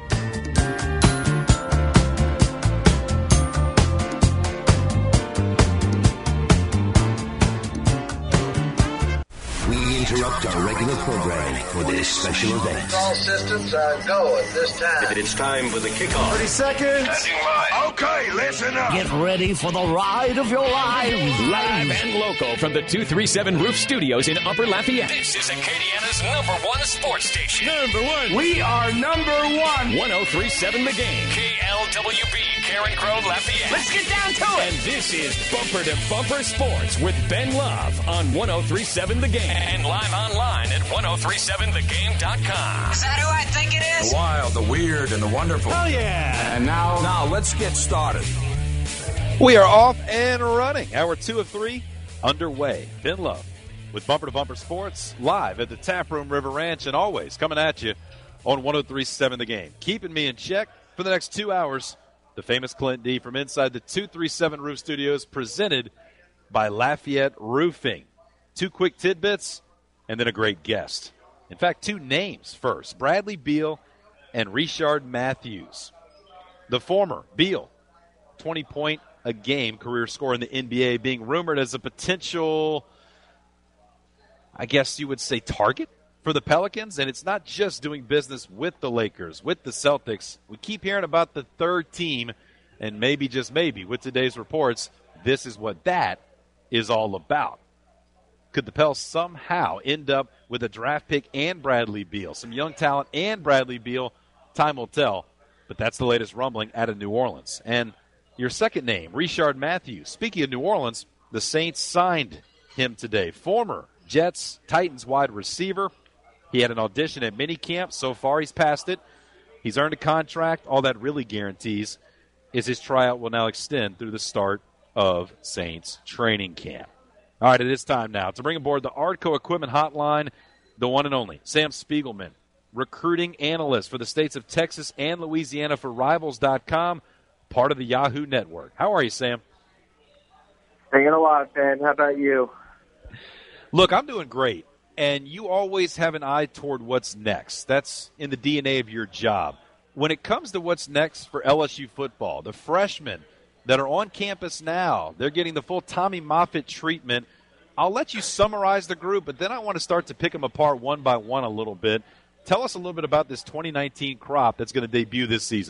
We interrupt our regular programming for this special event. All systems are go at this time. It's time for the kickoff. 30 seconds. Okay, listen up. Get ready for the ride of your lives. Live and local from the 237 Roof Studios in Upper Lafayette. This is Acadiana's #1 sports station. We are number 1. 103.7 The Game. KLWB, Karen Crow, Lafayette. Let's get down to it. And this is Bumper to Bumper Sports with Ben Love on 103.7 The Game. And live online at 1037thegame.com. Is that who I think it is? The wild, the weird, and the wonderful. Oh, yeah. And now let's get started. We are off and running. Hour 2 of 3 underway. Ben Love with Bumper to Bumper Sports live at the Tap Room River Ranch, and always coming at you on 103.7 The Game. Keeping me in check for the next 2 hours, the famous Clint D from inside the 237 Roof Studios, presented by Lafayette Roofing. 2 quick tidbits and then a great guest. In fact, 2 names first, Bradley Beal and Richard Matthews. The former, Beal, 20-point-a-game career scorer in the NBA, being rumored as a potential, I guess you would say, target for the Pelicans. And it's not just doing business with the Lakers, with the Celtics. We keep hearing about the third team, and maybe, just maybe, with today's reports, this is what that is all about. Could the Pels somehow end up with a draft pick and Bradley Beal, some young talent and Bradley Beal? Time will tell, but that's the latest rumbling out of New Orleans. And your second name, Richard Matthews. Speaking of New Orleans, the Saints signed him today. Former Jets, Titans wide receiver. He had an audition at minicamp. So far, he's passed it. He's earned a contract. All that really guarantees is his tryout will now extend through the start of Saints training camp. All right, it is time now to bring aboard the Ardco Equipment Hotline, the one and only Sam Spiegelman, recruiting analyst for the states of Texas and Louisiana for Rivals.com, part of the Yahoo Network. How are you, Sam? Hanging alive, Ben. How about you? Look, I'm doing great, and you always have an eye toward what's next. That's in the DNA of your job. When it comes to what's next for LSU football, the freshmen that are on campus now, they're getting the full Tommy Moffitt treatment. I'll let you summarize the group, but then I want to start to pick them apart one by one a little bit. Tell us a little bit about this 2019 crop that's going to debut this season.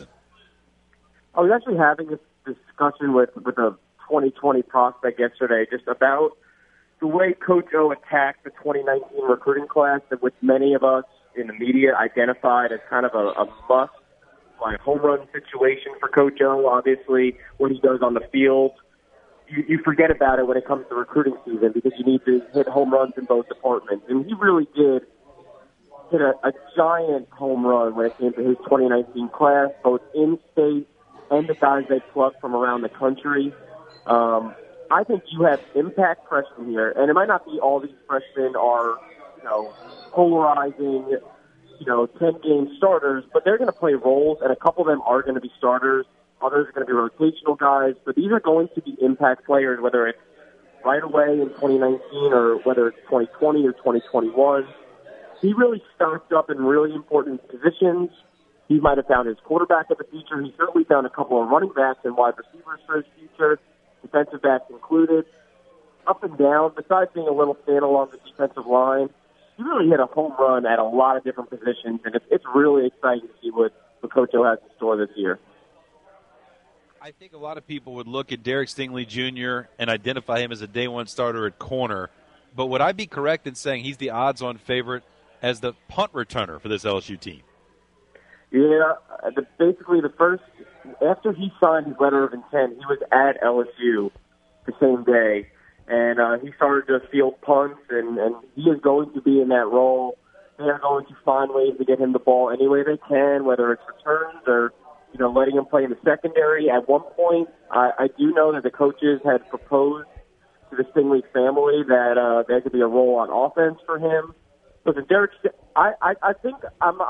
I was actually having this discussion with a 2020 prospect yesterday just about the way Coach O attacked the 2019 recruiting class, that which many of us in the media identified as kind of a must, like home run situation for Coach O. Obviously, what he does on the field, you forget about it when it comes to recruiting season because you need to hit home runs in both departments. And he really did hit a giant home run when it came to his 2019 class, both in-state and the guys they plucked from around the country. I think you have impact freshmen here, and it might not be all these freshmen are, polarizing 10-game starters, but they're going to play roles, and a couple of them are going to be starters. Others are going to be rotational guys, but these are going to be impact players, whether it's right away in 2019 or whether it's 2020 or 2021. He really stocked up in really important positions. He might have found his quarterback of the future. He certainly found a couple of running backs and wide receivers for his future, defensive backs included. Up and down, besides being a little thin along the defensive line, he really hit a home run at a lot of different positions, and it's really exciting to see what Coach O has in store this year. I think a lot of people would look at Derek Stingley Jr. and identify him as a day one starter at corner, but would I be correct in saying he's the odds-on favorite as the punt returner for this LSU team? Yeah, basically the first, after he signed his letter of intent, he was at LSU the same day, and he started to field punts, and he is going to be in that role. They are going to find ways to get him the ball any way they can, whether it's returns or letting him play in the secondary. At one point, I do know that the coaches had proposed to the Stingley family that there could be a role on offense for him. Listen, Derek, I think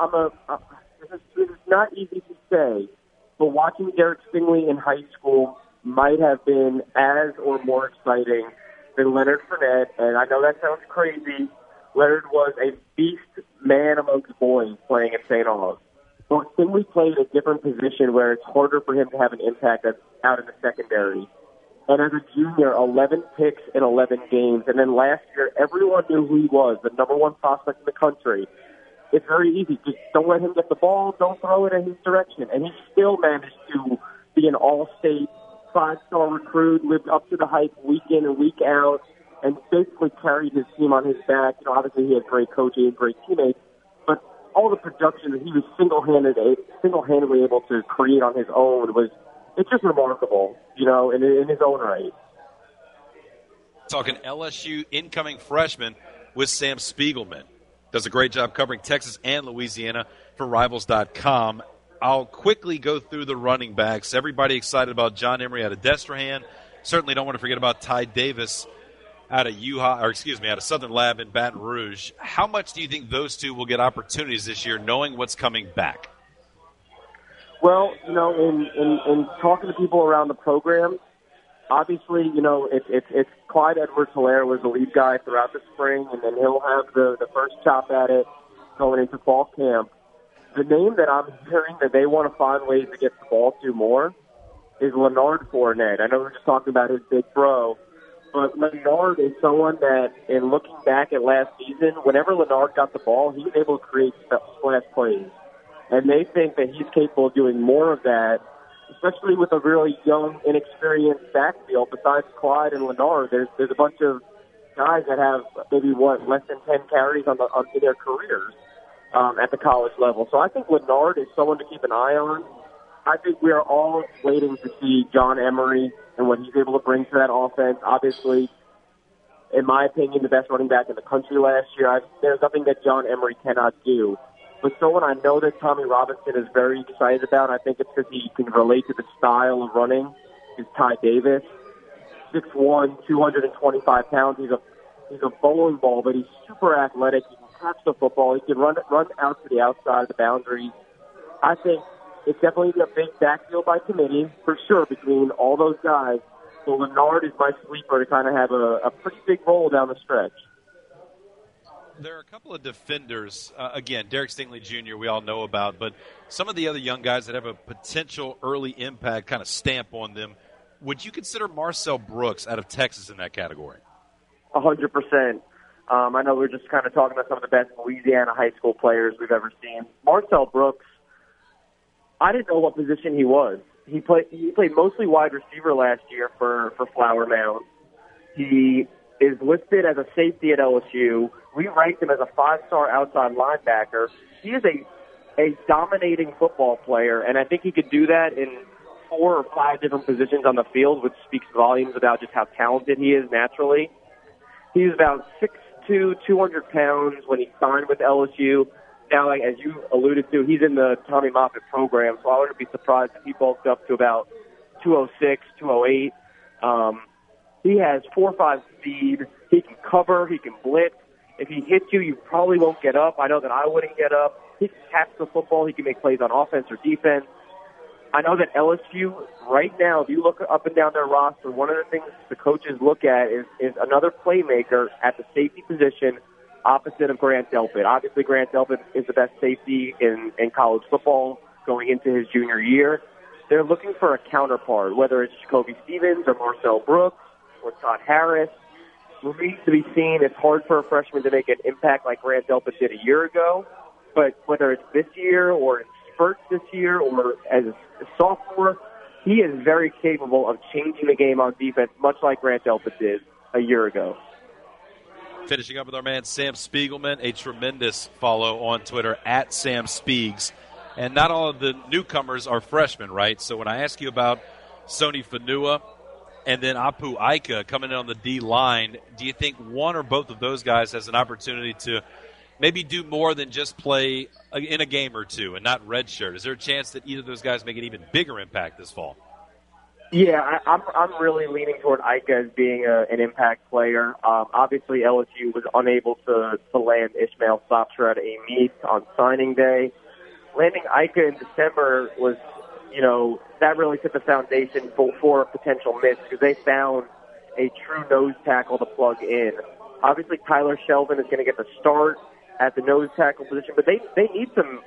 this is not easy to say, but watching Derek Stingley in high school might have been as or more exciting than Leonard Fournette, and I know that sounds crazy. Leonard was a beast man amongst boys playing at St. Augustine. But Stingley played a different position where it's harder for him to have an impact out in the secondary. And as a junior, 11 picks in 11 games. And then last year, everyone knew who he was, the number one prospect in the country. It's very easy. Just don't let him get the ball. Don't throw it in his direction. And he still managed to be an all-state, 5-star recruit, lived up to the hype week in and week out, and basically carried his team on his back. Obviously he had great coaching and great teammates, but all the production that he was single-handedly able to create on his own it's just remarkable, in his own right. Talking LSU incoming freshman with Sam Spiegelman. Does a great job covering Texas and Louisiana for Rivals.com. I'll quickly go through the running backs. Everybody excited about John Emery out of Destrehan. Certainly don't want to forget about Ty Davis out of out of Southern Lab in Baton Rouge. How much do you think those two will get opportunities this year, knowing what's coming back? Well, in talking to people around the program, obviously, it's Clyde Edwards-Helaire was the lead guy throughout the spring, and then he'll have the first chop at it going into fall camp. The name that I'm hearing that they want to find ways to get the ball to more is Leonard Fournette. I know we're just talking about his big bro, but Leonard is someone that, in looking back at last season, whenever Leonard got the ball, he was able to create splash plays. And they think that he's capable of doing more of that, especially with a really young, inexperienced backfield. Besides Clyde and Leonard, there's a bunch of guys that have maybe less than 10 carries in their careers at the college level. So I think Leonard is someone to keep an eye on. I think we are all waiting to see John Emery and what he's able to bring to that offense. Obviously, in my opinion, the best running back in the country last year. There's nothing that John Emery cannot do. But someone I know that Tommy Robinson is very excited about, I think it's because he can relate to the style of running, is Ty Davis. 6'1", 225 pounds. He's a bowling ball, but he's super athletic. He can catch the football. He can run out to the outside of the boundaries. I think it's definitely a big backfield by committee, for sure, between all those guys. So Leonard is my sleeper to kind of have a pretty big role down the stretch. There are a couple of defenders, again, Derek Stingley Jr. we all know about, but some of the other young guys that have a potential early impact kind of stamp on them. Would you consider Marcel Brooks out of Texas in that category? 100%. I know we're just kind of talking about some of the best Louisiana high school players we've ever seen. Marcel Brooks, I didn't know what position he was. He played mostly wide receiver last year for Flower Mound. He is listed as a safety at LSU. We ranked him as a 5-star outside linebacker. He is a dominating football player, and I think he could do that in 4 or 5 different positions on the field, which speaks volumes about just how talented he is naturally. He's about 6'2", 200 pounds when he signed with LSU. Now, as you alluded to, he's in the Tommy Moffitt program, so I wouldn't be surprised if he bulked up to about 206, 208. He has 4.5 speed. He can cover. He can blitz. If he hits you, you probably won't get up. I know that I wouldn't get up. He can catch the football. He can make plays on offense or defense. I know that LSU, right now, if you look up and down their roster, one of the things the coaches look at is another playmaker at the safety position opposite of Grant Delpit. Obviously, Grant Delpit is the best safety in college football going into his junior year. They're looking for a counterpart, whether it's Jacoby Stevens or Marcel Brooks or Todd Harris. Remains to be seen. It's hard for a freshman to make an impact like Grant Delpit did a year ago. But whether it's this year or in spurts this year or as a sophomore, he is very capable of changing the game on defense, much like Grant Delpit did a year ago. Finishing up with our man Sam Spiegelman, a tremendous follow on Twitter at Sam Spiegs. And not all of the newcomers are freshmen, right? So when I ask you about Sony Fanua and then Apu Aika coming in on the D line, do you think one or both of those guys has an opportunity to maybe do more than just play in a game or two and not redshirt? Is there a chance that either of those guys make an even bigger impact this fall? Yeah, I'm really leaning toward Aika as being an impact player. Obviously, LSU was unable to land Ishmael Sopsher at a meet on signing day. Landing Aika in December was, that really set the foundation for a potential miss because they found a true nose tackle to plug in. Obviously, Tyler Shelvin is going to get the start at the nose tackle position, but they need some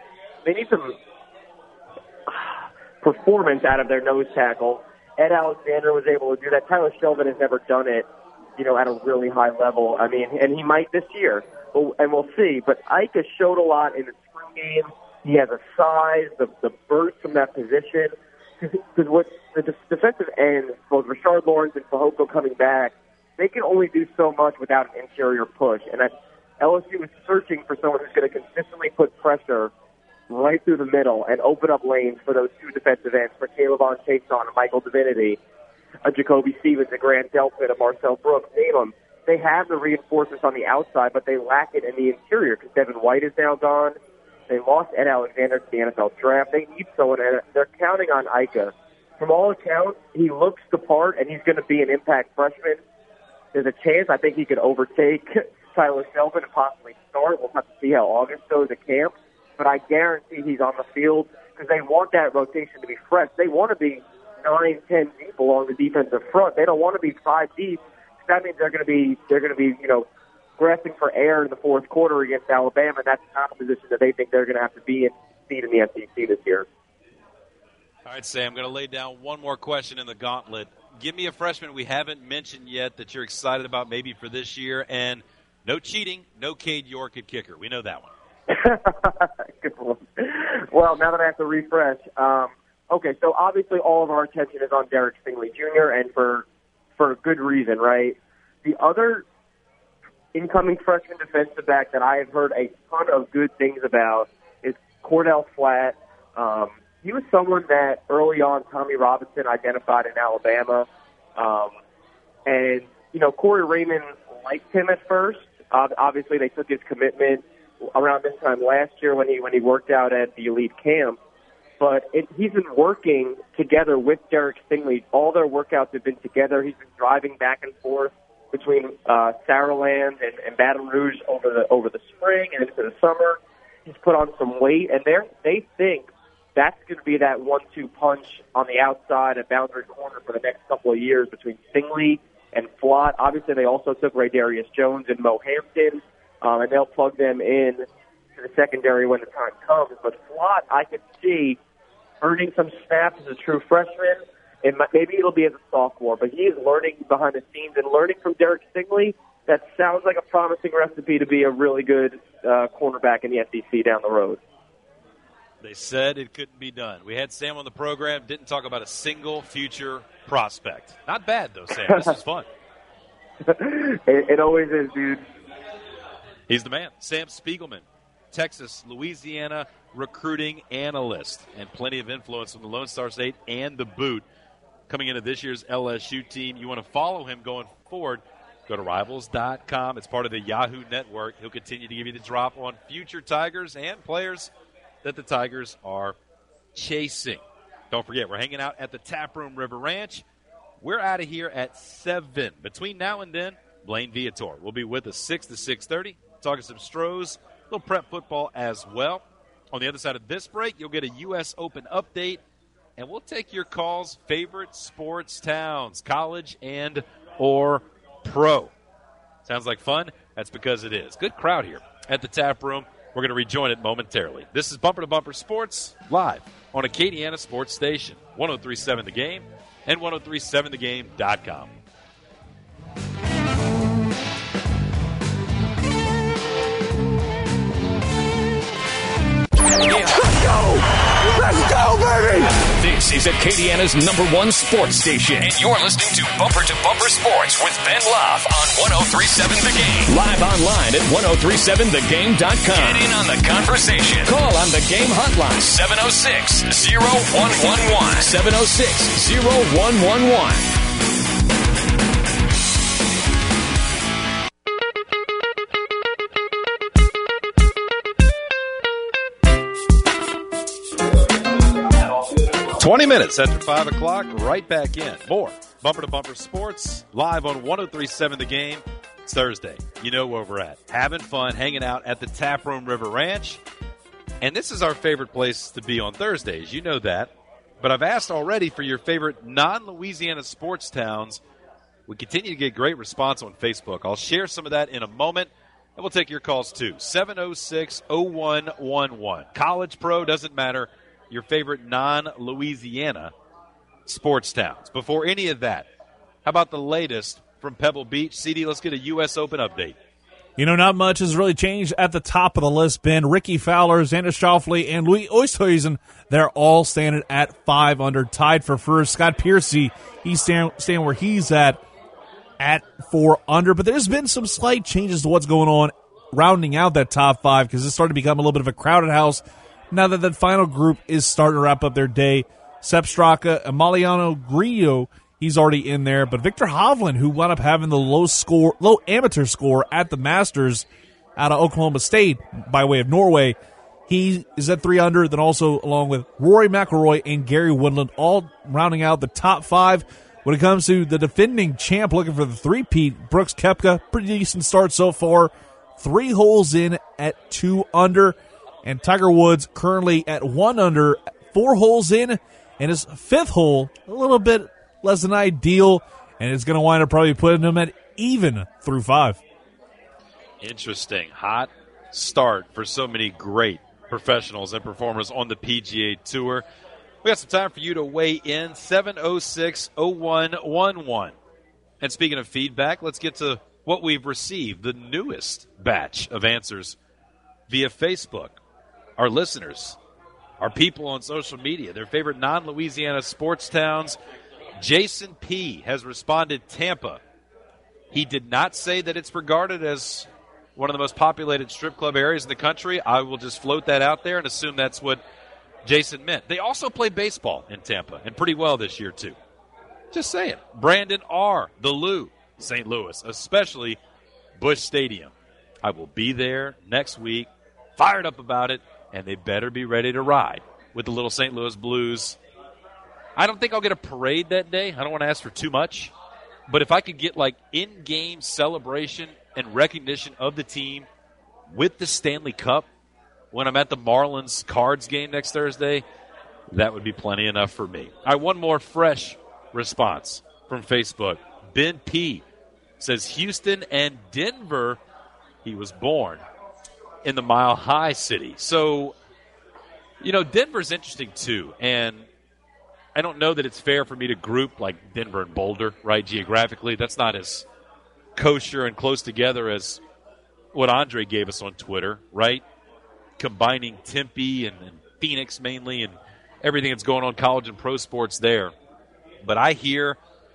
performance out of their nose tackle. Ed Alexander was able to do that. Tyler Shelvin has never done it, at a really high level. I mean, and he might this year, and we'll see. But Ike showed a lot in the spring game. He has a size, the burst from that position. Because what the defensive ends, both Rashard Lawrence and Fehoko coming back, they can only do so much without an interior push. And LSU is searching for someone who's going to consistently put pressure right through the middle and open up lanes for those two defensive ends, for Caleb Chason and Michael Divinity, a Jacoby Stevens, a Grant Delpit, a Marcel Brooks, name them. They have the reinforcements on the outside, but they lack it in the interior because Devin White is now gone. They lost Ed Alexander to the NFL draft. They need someone, and they're counting on Ika. From all accounts, he looks the part, and he's going to be an impact freshman. There's a chance I think he could overtake Tyler Shelvin and possibly start. We'll have to see how August goes at camp. But I guarantee he's on the field because they want that rotation to be fresh. They want to be 9, 10 deep along the defensive front. They don't want to be 5 deep. That means they're going to be grasping for air in the fourth quarter against Alabama. And that's not a position that they think they're going to have to be in the SEC this year. All right, Sam, I'm going to lay down one more question in the gauntlet. Give me a freshman we haven't mentioned yet that you're excited about maybe for this year. And no cheating, no Cade York at kicker. We know that one. Good one. Well, now that I have to refresh, okay, so obviously all of our attention is on Derek Stingley Jr., and for good reason, right? The other incoming freshman defensive back that I have heard a ton of good things about is Cordell Flatt. He was someone that early on Tommy Robinson identified in Alabama, and Corey Raymond liked him at first. Obviously, they took his commitment around this time last year when he worked out at the elite camp. But he's been working together with Derek Stingley. All their workouts have been together. He's been driving back and forth between Saraland and Baton Rouge over the spring and into the summer. He's put on some weight, and they think that's going to be that 1-2 punch on the outside at boundary corner for the next couple of years between Stingley and Flott. Obviously, they also took Ray Darius Jones and Mo Hampton. And they'll plug them in to the secondary when the time comes. But Flott, I could see earning some snaps as a true freshman. Maybe it'll be as a sophomore, but he is learning behind the scenes and learning from Derek Stingley. That sounds like a promising recipe to be a really good cornerback in the SEC down the road. They said it couldn't be done. We had Sam on the program, didn't talk about a single future prospect. Not bad, though, Sam. This is fun. It always is, dude. He's the man. Sam Spiegelman, Texas, Louisiana recruiting analyst, and plenty of influence from the Lone Star State and the Boot coming into this year's LSU team. You want to follow him going forward, go to Rivals.com. It's part of the Yahoo Network. He'll continue to give you the drop on future Tigers and players that the Tigers are chasing. Don't forget, we're hanging out at the Taproom River Ranch. We're out of here at 7. Between now and then, Blaine Viator will be with us 6 to 6:30 talking some Stros, a little prep football as well. On the other side of this break, you'll get a U.S. Open update, and we'll take your calls, favorite sports towns, college and or pro. Sounds like fun? That's because it is. Good crowd here at the Tap Room. We're going to rejoin it momentarily. This is Bumper to Bumper Sports live on Acadiana Sports Station, 103.7 The Game and 103.7thegame.com. Let's go, baby! This is Acadiana's #1 sports station, and you're listening to Bumper to Bumper Sports with Ben Love on 103.7 The Game. Live online at 103.7thegame.com. Get in on the conversation. Call on the game hotline, 706-0111. 706-0111. 20 minutes after 5 o'clock, right back in. More Bumper to Bumper Sports, live on 103.7 The Game. It's Thursday. You know where we're at. Having fun, hanging out at the Taproom River Ranch. And this is our favorite place to be on Thursdays. You know that. But I've asked already for your favorite non-Louisiana sports towns. We continue to get great response on Facebook. I'll share some of that in a moment. And we'll take your calls, too. 706-0111. College, pro, doesn't matter. Your favorite non-Louisiana sports towns. Before any of that, how about the latest from Pebble Beach? CD, let's get a U.S. Open update. You know, not much has really changed at the top of the list, Ben. Ricky Fowler, Xander Schauffele, and Louis Oosthuizen, they're all standing at 5 under, tied for first. Scott Piercy, he's staying where he's at 4 under. But there's been some slight changes to what's going on, rounding out that top 5, because it's starting to become a little bit of a crowded house now that the final group is starting to wrap up their day. Sepp Straka, Emiliano Grillo, he's already in there. But Victor Hovland, who wound up having the low amateur score at the Masters out of Oklahoma State by way of Norway, he is at 3 under. Then also along with Rory McIlroy and Gary Woodland, all rounding out the top 5. When it comes to the defending champ looking for the three-peat, Brooks Koepka, pretty decent start so far. 3 holes in at 2 under. And Tiger Woods currently at 1 under, 4 holes in, and his 5th hole, a little bit less than ideal, and it's going to wind up probably putting him at even through 5. Interesting. Hot start for so many great professionals and performers on the PGA Tour. We got some time for you to weigh in, 706-0111. And speaking of feedback, let's get to what we've received, the newest batch of answers via Facebook. Our listeners, our people on social media, their favorite non-Louisiana sports towns. Jason P. has responded Tampa. He did not say that it's regarded as one of the most populated strip club areas in the country. I will just float that out there and assume that's what Jason meant. They also play baseball in Tampa, and pretty well this year, too. Just saying. Brandon R., the Lou, St. Louis, especially Busch Stadium. I will be there next week, fired up about it, and they better be ready to ride with the little St. Louis Blues. I don't think I'll get a parade that day. I don't want to ask for too much. But if I could get, like, in-game celebration and recognition of the team with the Stanley Cup when I'm at the Marlins Cards game next Thursday, that would be plenty enough for me. All right, one more fresh response from Facebook. Ben P. says Houston and Denver. He was born in the Mile High City. So, you know, Denver's interesting too. And I don't know that it's fair for me to group like Denver and Boulder, right, geographically. That's not as kosher and close together as what Andre gave us on Twitter, right? Combining Tempe and Phoenix mainly and everything that's going on college and pro sports there. But I hear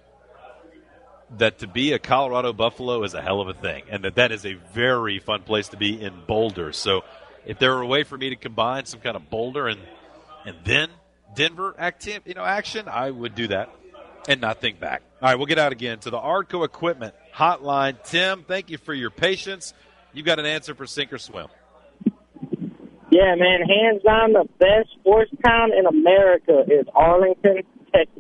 that to be a Colorado Buffalo is a hell of a thing, and that is a very fun place to be in Boulder. So if there were a way for me to combine some kind of Boulder and then Denver action, I would do that and not think back. All right, we'll get out again to the Ardco Equipment Hotline. Tim, thank you for your patience. You've got an answer for Sink or Swim. Yeah, man, hands down the best sports town in America is Arlington, Texas.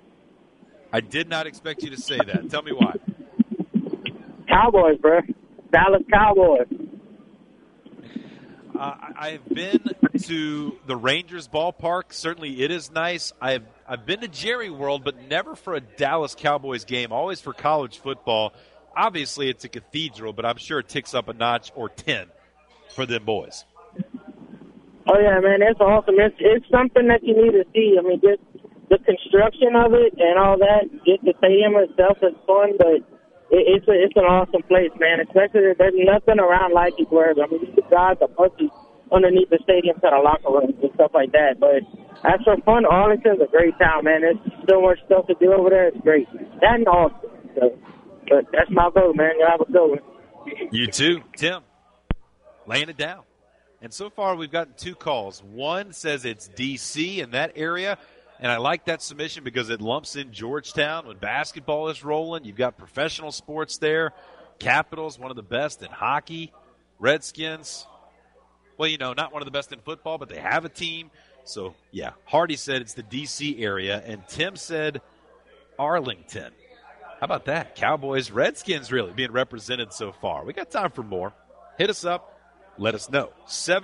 I did not expect you to say that. Tell me why. Cowboys, bro. Dallas Cowboys. I've been to the Rangers ballpark. Certainly it is nice. I've been to Jerry World, but never for a Dallas Cowboys game, always for college football. Obviously it's a cathedral, but I'm sure it ticks up a notch or 10 for them boys. Oh, yeah, man, it's awesome. It's something that you need to see. I mean, just the construction of it and all that, just the stadium itself is fun, but it's an awesome place, man, especially there's nothing around like it where, I mean, you can drive the buses underneath the stadium to the locker rooms and stuff like that. But as for fun, Arlington's a great town, man. There's so much stuff to do over there. It's great. That and Austin. So, but that's my vote, man. You have a good one. You too, Tim. Laying it down. And so far we've gotten 2 calls. One says it's D.C. in that area. And I like that submission because it lumps in Georgetown when basketball is rolling. You've got professional sports there. Capitals, one of the best in hockey. Redskins, well, you know, not one of the best in football, but they have a team. So, yeah, Hardy said it's the D.C. area. And Tim said Arlington. How about that? Cowboys, Redskins really being represented so far. We got time for more. Hit us up. Let us know.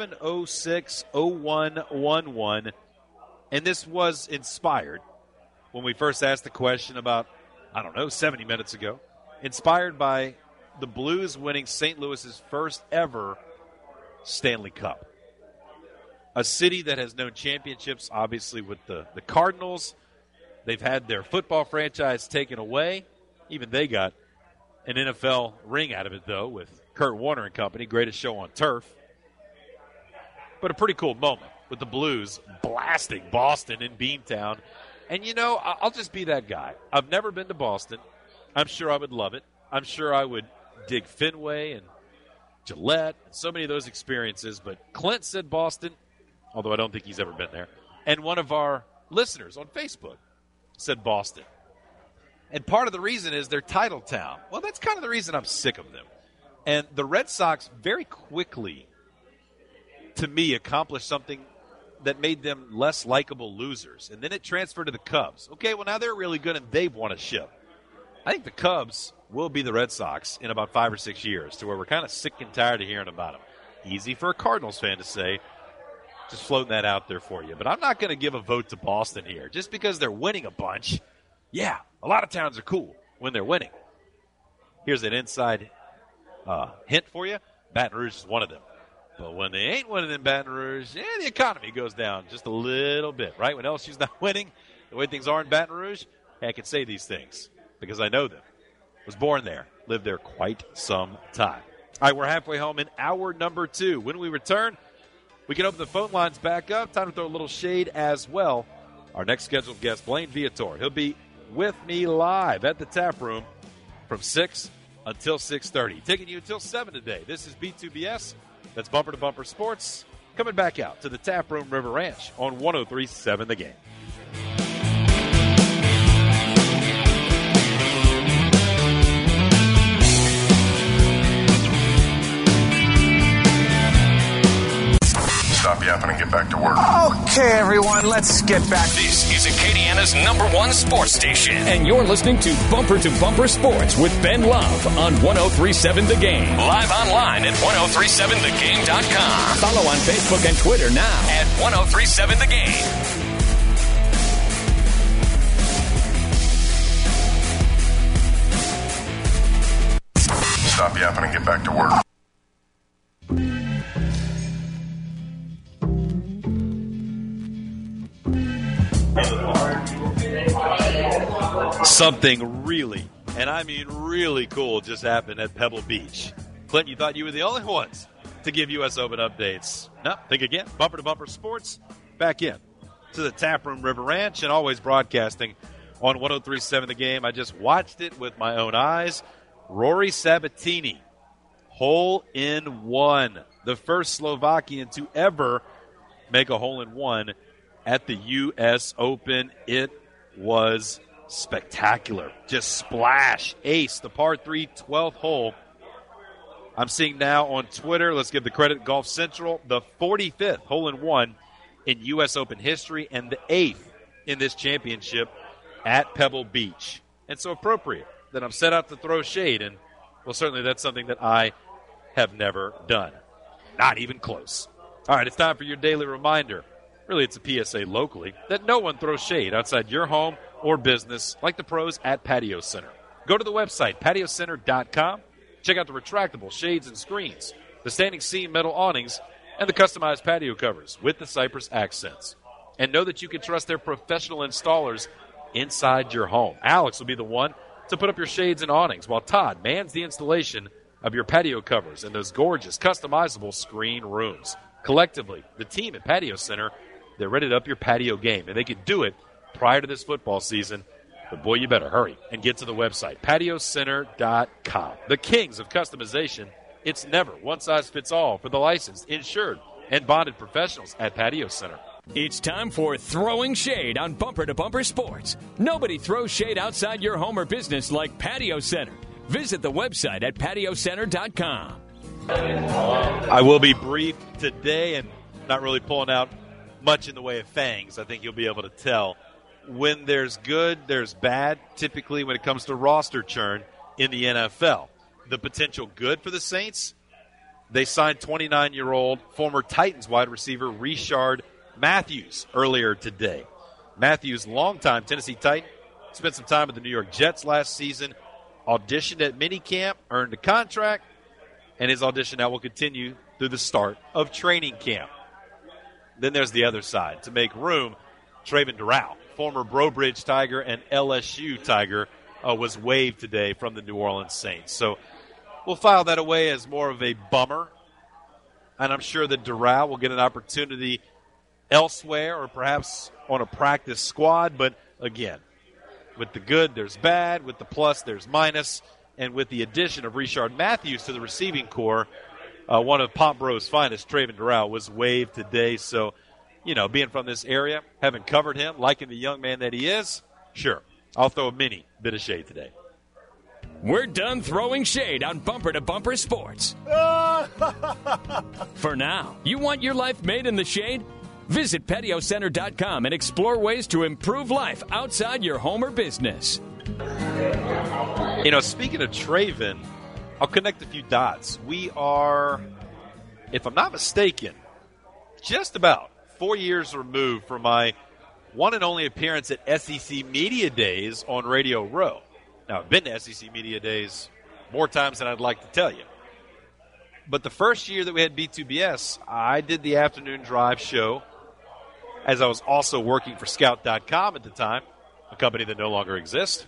706-0111. And this was inspired when we first asked the question about, 70 minutes ago. Inspired by the Blues winning St. Louis's first ever Stanley Cup. A city that has known championships, obviously, with the Cardinals. They've had their football franchise taken away. Even they got an NFL ring out of it, though, with Kurt Warner and company. Greatest show on turf. But a pretty cool moment with the Blues blasting Boston in Beantown. And, you know, I'll just be that guy. I've never been to Boston. I'm sure I would love it. I'm sure I would dig Fenway and Gillette and so many of those experiences. But Clint said Boston, although I don't think he's ever been there. And one of our listeners on Facebook said Boston. And part of the reason is their title town. Well, that's kind of the reason I'm sick of them. And the Red Sox very quickly, to me, accomplished something that made them less likable losers. And then it transferred to the Cubs. Okay, well, now they're really good and they've won a ship. I think the Cubs will be the Red Sox in about 5 or 6 years, to where we're kind of sick and tired of hearing about them. Easy for a Cardinals fan to say. Just floating that out there for you. But I'm not going to give a vote to Boston here. Just because they're winning a bunch, yeah, a lot of towns are cool when they're winning. Here's an inside hint for you. Baton Rouge is one of them. But when they ain't winning in Baton Rouge, the economy goes down just a little bit, right? When LSU's not winning, the way things are in Baton Rouge, I can say these things because I know them. Was born there, lived there quite some time. All right, we're halfway home in hour number 2. When we return, we can open the phone lines back up. Time to throw a little shade as well. Our next scheduled guest, Blaine Viator. He'll be with me live at the Tap Room from 6 until 6:30. Taking you until 7 today. This is B2BS. That's Bumper to Bumper Sports. Coming back out to the Tap Room River Ranch on 103.7 The Game. Stop yapping and get back to work. Okay, everyone, let's get back. This is Acadiana's #1 sports station. And you're listening to Bumper Sports with Ben Love on 103.7 The Game. Live online at 1037thegame.com. Follow on Facebook and Twitter now at 1037 The Game. Stop yapping and get back to work. Something really, and I mean really cool just happened at Pebble Beach. Clint, you thought you were the only ones to give U.S. Open updates. No, think again. Bumper to Bumper Sports, back in to the Tap Room River Ranch, and always broadcasting on 103.7 The Game. I just watched it with my own eyes. Rory Sabatini, hole-in-one. The first Slovakian to ever make a hole-in-one at the U.S. Open. It was spectacular. Just splash. Ace, the par 3, 12th hole. I'm seeing now on Twitter, let's give the credit, Golf Central, the 45th hole-in-one in U.S. Open history and the 8th in this championship at Pebble Beach. And so appropriate that I'm set out to throw shade, and well, certainly that's something that I have never done. Not even close. All right, it's time for your daily reminder. Really, it's a PSA locally that no one throws shade outside your home or business like the pros at Patio Center. Go to the website, patiocenter.com. Check out the retractable shades and screens, the standing seam metal awnings, and the customized patio covers with the cypress accents. And know that you can trust their professional installers inside your home. Alex will be the one to put up your shades and awnings, while Todd mans the installation of your patio covers in those gorgeous, customizable screen rooms. Collectively, the team at Patio Center, they're ready to up your patio game, and they can do it prior to this football season. But, boy, you better hurry and get to the website, patiocenter.com. The kings of customization. It's never one size fits all for the licensed, insured, and bonded professionals at Patio Center. It's time for Throwing Shade on Bumper to Bumper Sports. Nobody throws shade outside your home or business like Patio Center. Visit the website at patiocenter.com. I will be brief today and not really pulling out much in the way of fangs. I think you'll be able to tell. When there's good, there's bad, typically when it comes to roster churn in the NFL. The potential good for the Saints, they signed 29-year-old former Titans wide receiver Rishard Matthews earlier today. Matthews, longtime Tennessee Titan, spent some time with the New York Jets last season, auditioned at minicamp, earned a contract, and his audition now will continue through the start of training camp. Then there's the other side. To make room, Traven Durrell, former Breaux Bridge Tiger and LSU Tiger, was waived today from the New Orleans Saints. So we'll file that away as more of a bummer, and I'm sure that Durrell will get an opportunity elsewhere or perhaps on a practice squad. But, again, with the good, there's bad. With the plus, there's minus. And with the addition of Rishard Matthews to the receiving corps, one of Pombro's finest, Traven Durrell, was waived today. So, you know, being from this area, having covered him, liking the young man that he is, sure, I'll throw a mini bit of shade today. We're done throwing shade on Bumper to Bumper Sports. For now, you want your life made in the shade? Visit patiocenter.com and explore ways to improve life outside your home or business. You know, speaking of Traven, I'll connect a few dots. We are, if I'm not mistaken, just about 4 years removed from my one and only appearance at SEC Media Days on Radio Row. Now, I've been to SEC Media Days more times than I'd like to tell you. But the first year that we had B2BS, I did the afternoon drive show as I was also working for Scout.com at the time, a company that no longer exists.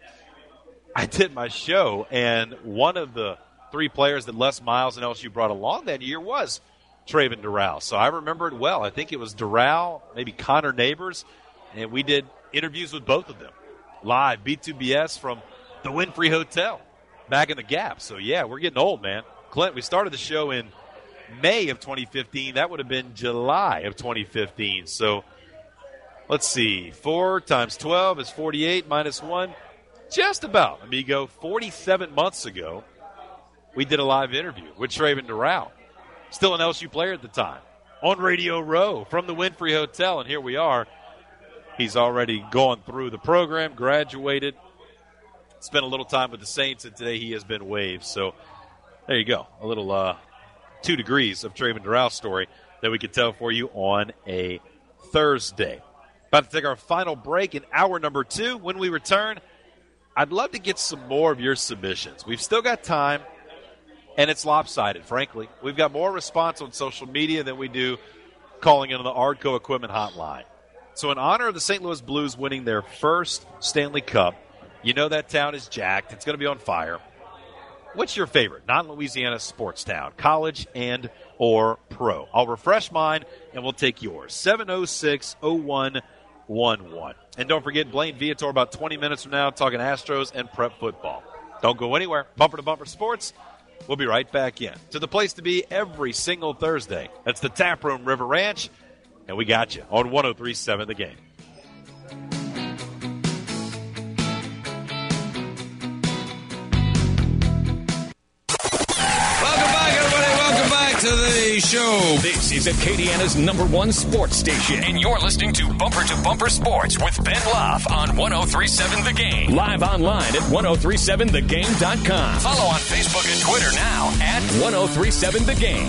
I did my show, and one of the three players that Les Miles and LSU brought along that year was Traven Durrell. So I remember it well. I think it was Durrell, maybe Connor Neighbors, and we did interviews with both of them live, B2BS from the Winfrey Hotel back in the Gap. So, yeah, we're getting old, man. Clint, we started the show in May of 2015. That would have been July of 2015. So, let's see. 4 times 12 is 48 minus 1. Just about, amigo. 47 months ago, we did a live interview with Traven Durrell, still an LSU player at the time, on Radio Row from the Winfrey Hotel, and here we are. He's already gone through the program, graduated, spent a little time with the Saints, and today he has been waived. So there you go, a little 2 degrees of Traven Durrell's story that we could tell for you on a Thursday. About to take our final break in hour number 2. When we return, I'd love to get some more of your submissions. We've still got time, and it's lopsided, frankly. We've got more response on social media than we do calling in on the Ardco Equipment Hotline. So in honor of the St. Louis Blues winning their first Stanley Cup, you know that town is jacked. It's going to be on fire. What's your favorite non-Louisiana sports town, college and or pro? I'll refresh mine, and we'll take yours. 706-0111. And don't forget, Blaine Viator about 20 minutes from now talking Astros and prep football. Don't go anywhere. Bumper to Bumper Sports. We'll be right back in to the place to be every single Thursday. That's the Tap Room River Ranch, and we got you on 103.7 The Game. Welcome back, everybody. Welcome back to the Kelly Show. This is Acadiana's #1 sports station, and you're listening to Bumper to Bumper Sports with Ben Love on 103.7 The Game. Live online at 1037thegame.com. Follow on Facebook and Twitter now at 1037 The Game.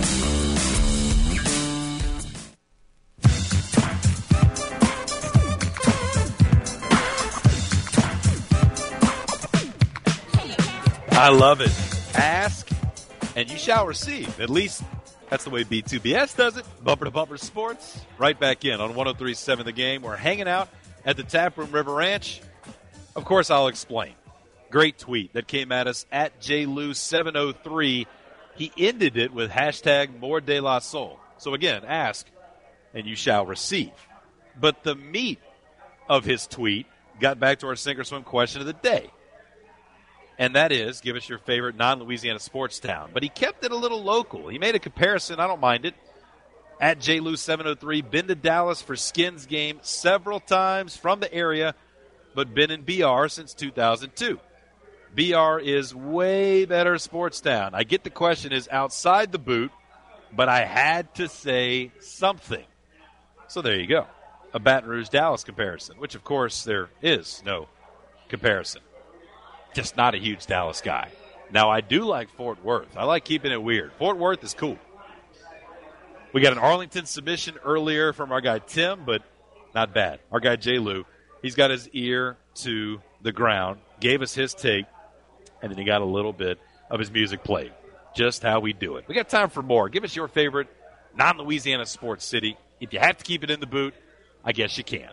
I love it. Ask, and you shall receive. At least that's the way B2BS does it. Bumper to Bumper Sports. Right back in on 103.7 The Game. We're hanging out at the Taproom River Ranch. Of course, I'll explain. Great tweet that came at us at JLou703. He ended it with hashtag More De La Soul. So again, ask, and you shall receive. But the meat of his tweet got back to our Sink or Swim question of the day. And that is, give us your favorite non-Louisiana sports town. But he kept it a little local. He made a comparison. I don't mind it. At JLou703, been to Dallas for Skins game several times from the area, but been in BR since 2002. BR is way better sports town. I get the question is outside the boot, but I had to say something. So there you go. A Baton Rouge-Dallas comparison, which, of course, there is no comparison. Just not a huge Dallas guy. Now, I do like Fort Worth. I like keeping it weird. Fort Worth is cool. We got an Arlington submission earlier from our guy Tim, but not bad. Our guy J. Lou, he's got his ear to the ground, gave us his take, and then he got a little bit of his music played. Just how we do it. We got time for more. Give us your favorite non-Louisiana sports city. If you have to keep it in the boot, I guess you can.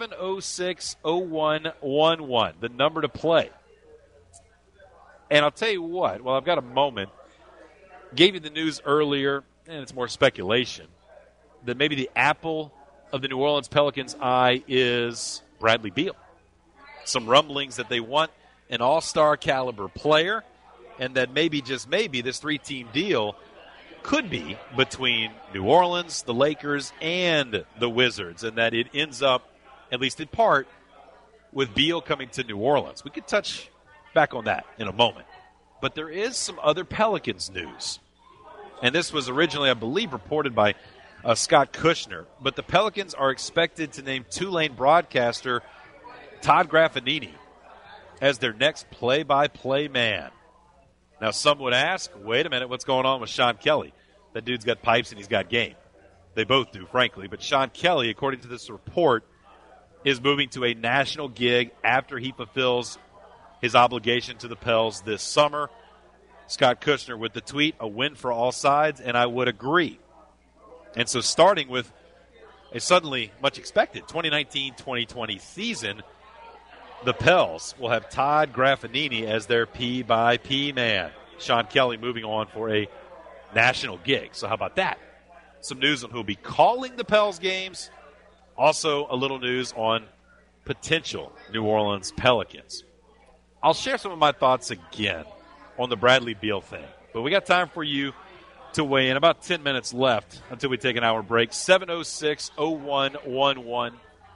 706-0111, the number to play. And I'll tell you what, well, I've got a moment. Gave you the news earlier, and it's more speculation, that maybe the apple of the New Orleans Pelicans' eye is Bradley Beal. Some rumblings that they want an all-star caliber player, and that maybe, just maybe, this three-team deal could be between New Orleans, the Lakers, and the Wizards, and that it ends up, at least in part, with Beal coming to New Orleans. We could touch back on that in a moment. But there is some other Pelicans news. And this was originally, I believe, reported by Scott Kushner. But the Pelicans are expected to name Tulane broadcaster Todd Graffagnini as their next play-by-play man. Now, some would ask, wait a minute, what's going on with Sean Kelly? That dude's got pipes and he's got game. They both do, frankly. But Sean Kelly, according to this report, is moving to a national gig after he fulfills his obligation to the Pels this summer. Scott Kushner with the tweet, a win for all sides, and I would agree. And so starting with a suddenly much expected 2019-2020 season, the Pels will have Todd Graffagnini as their P-by-P man. Sean Kelly moving on for a national gig. So how about that? Some news on who will be calling the Pels games. Also a little news on potential New Orleans Pelicans. I'll share some of my thoughts again on the Bradley Beal thing. But we got time for you to weigh in. About 10 minutes left until we take an hour break. 706-0111.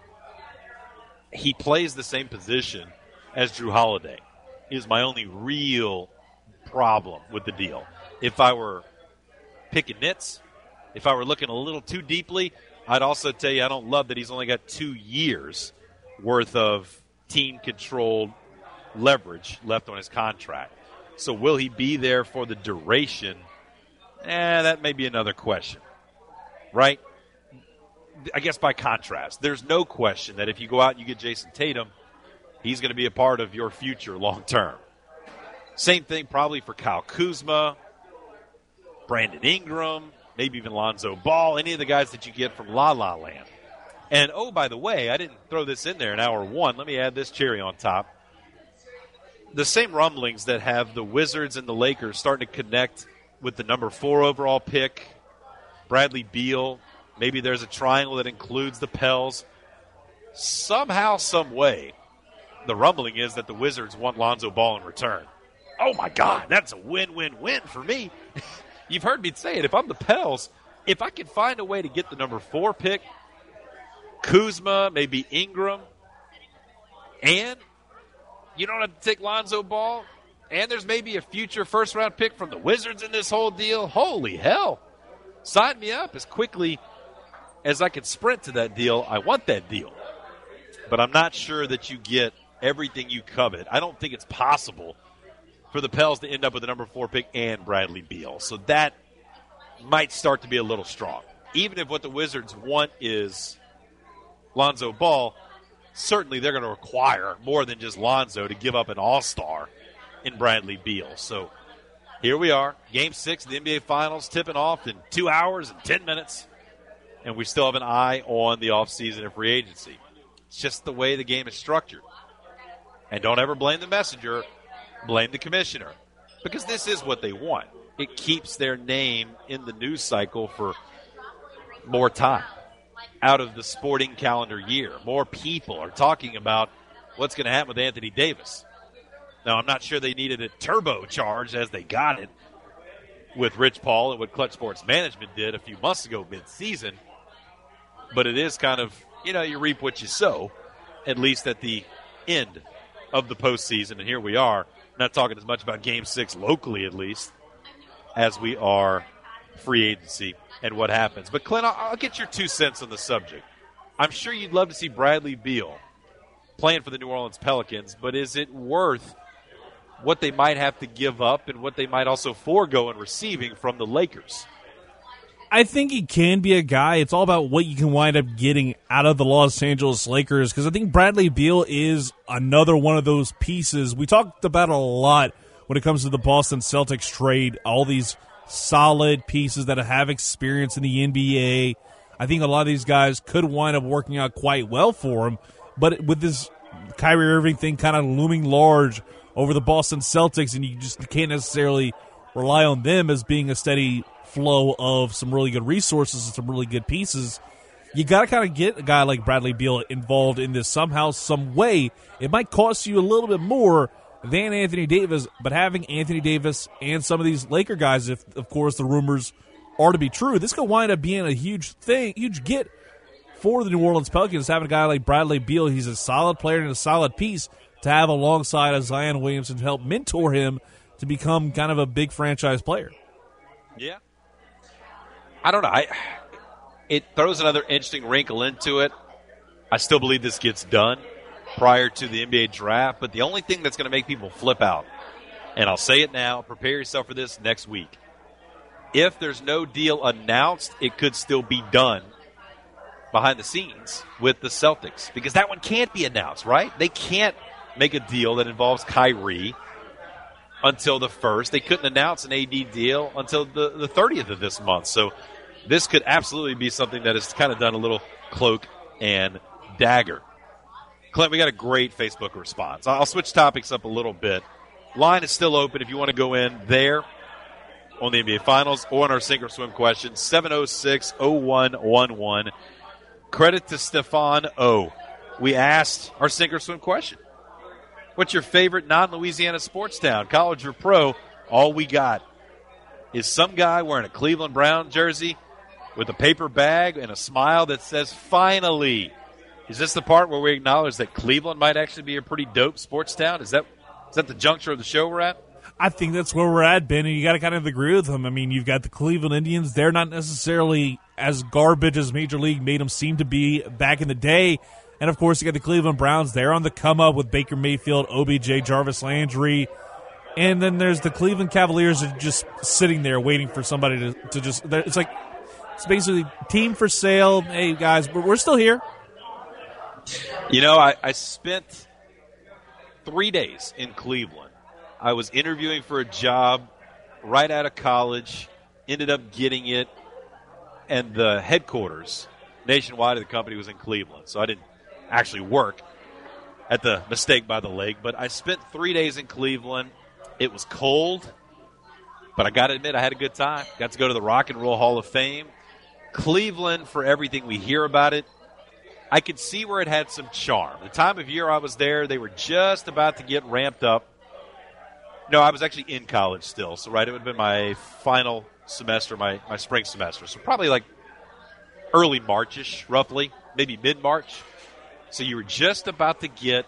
He plays the same position as Drew Holiday. Is my only real problem with the deal. If I were picking nits, if I were looking a little too deeply, I'd also tell you I don't love that he's only got 2 years worth of team-controlled leverage left on his contract. So will he be there for the duration? That may be another question, right? I guess by contrast, there's no question that if you go out and you get Jason Tatum, he's going to be a part of your future long term. Same thing probably for Kyle Kuzma, Brandon Ingram, maybe even Lonzo Ball, any of the guys that you get from La La Land. And, oh, by the way, I didn't throw this in there in hour one. Let me add this cherry on top. The same rumblings that have the Wizards and the Lakers starting to connect with the number 4 overall pick, Bradley Beal. Maybe there's a triangle that includes the Pels. Somehow, some way, the rumbling is that the Wizards want Lonzo Ball in return. Oh, my God, that's a win-win-win for me. You've heard me say it. If I'm the Pels, if I can find a way to get the number 4 pick, Kuzma, maybe Ingram, and you don't have to take Lonzo Ball, and there's maybe a future first-round pick from the Wizards in this whole deal, holy hell. sign me up as quickly as I can sprint to that deal. I want that deal. But I'm not sure that you get everything you covet. I don't think it's possible for the Pels to end up with the number 4 pick and Bradley Beal. So that might start to be a little strong. Even if what the Wizards want is Lonzo Ball, certainly they're going to require more than just Lonzo to give up an all-star in Bradley Beal. So here we are, Game 6 of the NBA Finals, tipping off in 2 hours and 10 minutes, and we still have an eye on the offseason and free agency. It's just the way the game is structured. And don't ever blame the messenger, blame the commissioner, because this is what they want. It keeps their name in the news cycle for more time out of the sporting calendar year. More people are talking about what's going to happen with Anthony Davis. Now, I'm not sure they needed it turbocharged as they got it with Rich Paul and what Clutch Sports Management did a few months ago mid-season, but it is kind of, you reap what you sow, at least at the end of the postseason. And here we are, not talking as much about Game 6 locally, at least, as we are free agency and what happens. But, Clint, I'll get your 2 cents on the subject. I'm sure you'd love to see Bradley Beal playing for the New Orleans Pelicans, but is it worth what they might have to give up and what they might also forego in receiving from the Lakers? I think he can be a guy. It's all about what you can wind up getting out of the Los Angeles Lakers, because I think Bradley Beal is another one of those pieces. We talked about it a lot when it comes to the Boston Celtics trade, all these solid pieces that have experience in the NBA. I think a lot of these guys could wind up working out quite well for him, but with this Kyrie Irving thing kind of looming large over the Boston Celtics, and you just can't necessarily rely on them as being a steady flow of some really good resources and some really good pieces. You got to kind of get a guy like Bradley Beal involved in this somehow, some way. It might cost you a little bit more than Anthony Davis, but having Anthony Davis and some of these Laker guys, if of course the rumors are to be true, this could wind up being a huge get for the New Orleans Pelicans. Having a guy like Bradley Beal, he's a solid player and a solid piece to have alongside of Zion Williamson to help mentor him to become kind of a big franchise player. Yeah. I don't know. It throws another interesting wrinkle into it. I still believe this gets done prior to the NBA draft, but the only thing that's going to make people flip out, and I'll say it now, prepare yourself for this next week. If there's no deal announced, it could still be done behind the scenes with the Celtics, because that one can't be announced, right? They can't make a deal that involves Kyrie until the 1st. They couldn't announce an AD deal until the 30th of this month. So this could absolutely be something that is kind of done a little cloak and dagger. Clint, we got a great Facebook response. I'll switch topics up a little bit. Line is still open if you want to go in there on the NBA Finals or on our sink or swim question, 706-0111. Credit to Stefan O. We asked our sink or swim question. What's your favorite non-Louisiana sports town, college or pro? All we got is some guy wearing a Cleveland Brown jersey with a paper bag and a smile that says, finally. Is this the part where we acknowledge that Cleveland might actually be a pretty dope sports town? Is that the juncture of the show we're at? I think that's where we're at, Ben, and you got to kind of agree with them. I mean, you've got the Cleveland Indians. They're not necessarily as garbage as Major League made them seem to be back in the day. And, of course, you got the Cleveland Browns. They're on the come-up with Baker Mayfield, OBJ, Jarvis Landry. And then there's the Cleveland Cavaliers that are just sitting there waiting for somebody to just – it's basically team for sale. Hey, guys, we're still here. You know, I spent 3 days in Cleveland. I was interviewing for a job right out of college, ended up getting it, and the headquarters nationwide of the company was in Cleveland. So I didn't actually work at the Mistake by the Lake, but I spent 3 days in Cleveland. It was cold, but I got to admit I had a good time. Got to go to the Rock and Roll Hall of Fame. Cleveland, for everything we hear about it, I could see where it had some charm. The time of year I was there, they were just about to get ramped up. No, I was actually in college still, so right, it would have been my final semester, my spring semester. So probably like early March-ish, roughly, maybe mid-March. So you were just about to get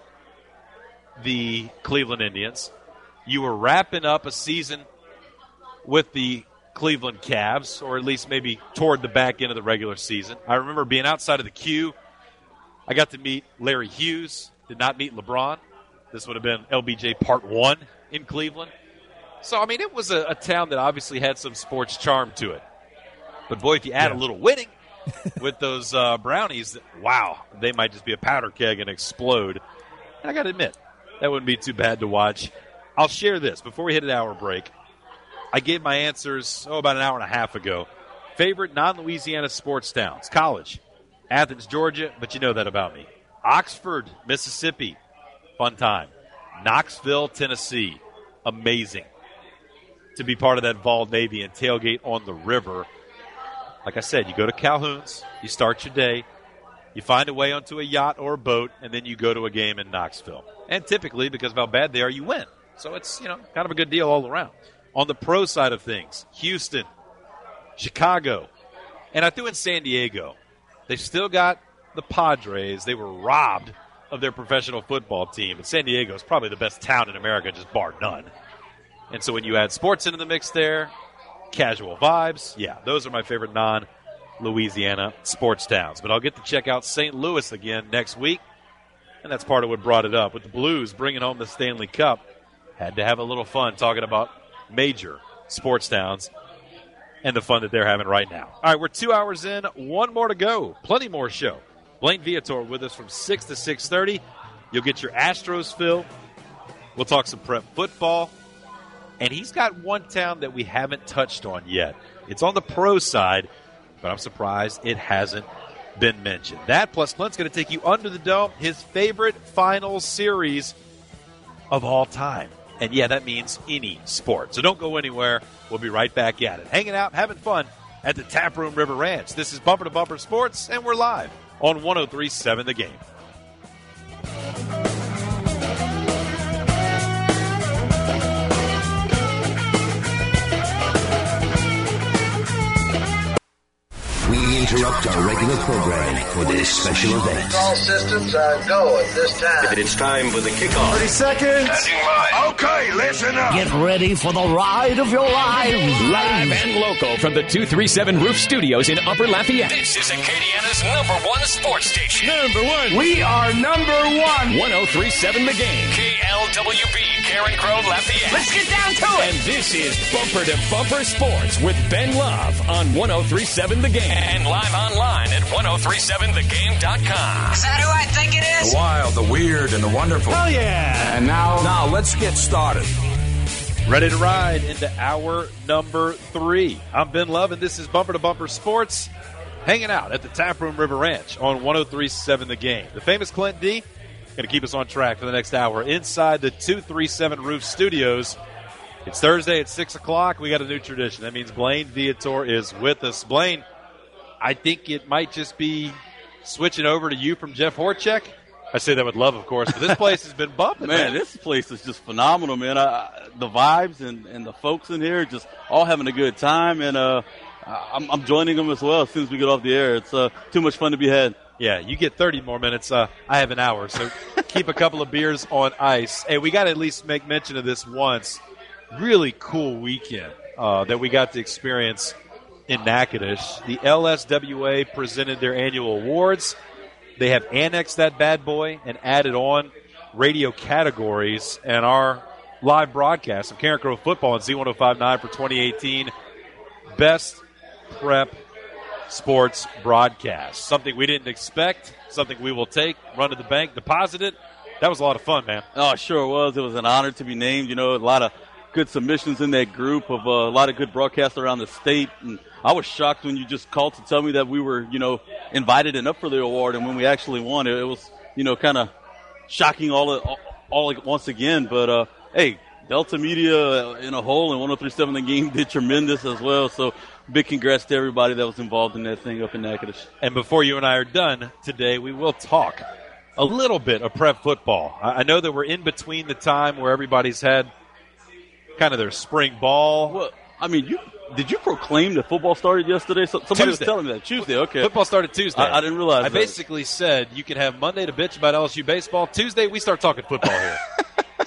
the Cleveland Indians. You were wrapping up a season with the Cleveland Cavs, or at least maybe toward the back end of the regular season. I remember being outside of the queue. I got to meet Larry Hughes, did not meet LeBron. This would have been LBJ Part 1 in Cleveland. So, I mean, it was a town that obviously had some sports charm to it. But, boy, if you add a little winning with those brownies, wow, they might just be a powder keg and explode. And I got to admit, that wouldn't be too bad to watch. I'll share this before we hit an hour break. I gave my answers, about an hour and a half ago. Favorite non-Louisiana sports towns. College, Athens, Georgia, but you know that about me. Oxford, Mississippi, fun time. Knoxville, Tennessee, amazing to be part of that Vol Navy and tailgate on the river. Like I said, you go to Calhoun's, you start your day, you find a way onto a yacht or a boat, and then you go to a game in Knoxville. And typically, because of how bad they are, you win. So it's, kind of a good deal all around. On the pro side of things, Houston, Chicago, and I threw in San Diego. They've still got the Padres. They were robbed of their professional football team. And San Diego is probably the best town in America, just bar none. And so when you add sports into the mix there, casual vibes, those are my favorite non-Louisiana sports towns. But I'll get to check out St. Louis again next week, and that's part of what brought it up. With the Blues bringing home the Stanley Cup, had to have a little fun talking about major sports towns and the fun that they're having right now. All right, we're 2 hours in, one more to go. Plenty more show. Blaine Viator with us from 6 to 6:30. You'll get your Astros fill. We'll talk some prep football. And he's got one town that we haven't touched on yet. It's on the pro side, but I'm surprised it hasn't been mentioned. That plus Clint's going to take you under the dome, his favorite final series of all time. And, that means any sport. So don't go anywhere. We'll be right back at it. Hanging out, having fun at the Taproom River Ranch. This is Bumper to Bumper Sports, and we're live on 103.7 The Game. We interrupt our regular programming for this special event. All systems go at this time. It's time for the kickoff. 30 seconds. Okay, listen up. Get ready for the ride of your lives. Live and local from the 237 Roof Studios in Upper Lafayette. This is Acadiana's #1 sports station. #1. We are #1. 103.7 The Game. KLWB, Karen Crow, Lafayette. Let's get down to it. And this is Bumper to Bumper Sports with Ben Love on 103.7 The Game. And live online at 1037thegame.com. Is that who I think it is? The wild, the weird, and the wonderful. Hell yeah. And now let's get started. Ready to ride into hour number 3. I'm Ben Love, and this is Bumper to Bumper Sports, hanging out at the Taproom River Ranch on 103.7 The Game. The famous Clint D going to keep us on track for the next hour inside the 237 Roof Studios. It's Thursday at 6 o'clock. We got a new tradition. That means Blaine Viator is with us. Blaine, I think it might just be switching over to you from Jeff Horchek. I say that with love, of course, but this place has been bumping. Man, this place is just phenomenal, man. The vibes and the folks in here just all having a good time, and I'm joining them as well as soon as we get off the air. It's too much fun to be had. Yeah, you get 30 more minutes. I have an hour, so keep a couple of beers on ice. Hey, we got to at least make mention of this once. Really cool weekend that we got to experience in Natchitoches. The LSWA presented their annual awards. They have annexed that bad boy and added on radio categories, and our live broadcast of Karen Crow Football on Z105.9 for 2018 Best Prep Sports Broadcast. Something we didn't expect, something we will take, run to the bank, deposit it. That was a lot of fun, man. Oh, sure was. It was an honor to be named. A lot of good submissions in that group of a lot of good broadcasts around the state, and I was shocked when you just called to tell me that we were, invited and up for the award, and when we actually won, it was, kind of shocking all once again. But hey, Delta Media in a whole and 103.7 The Game did tremendous as well. So big congrats to everybody that was involved in that thing up in Natchitoches. And before you and I are done today, we will talk a little bit of prep football. I know that we're in between the time where everybody's had kind of their spring ball. Well, I mean, did you proclaim that football started yesterday? Somebody Tuesday. was telling me that. Tuesday, okay. Football started Tuesday. I didn't realize that. I basically said you can have Monday to bitch about LSU baseball. Tuesday, we start talking football here.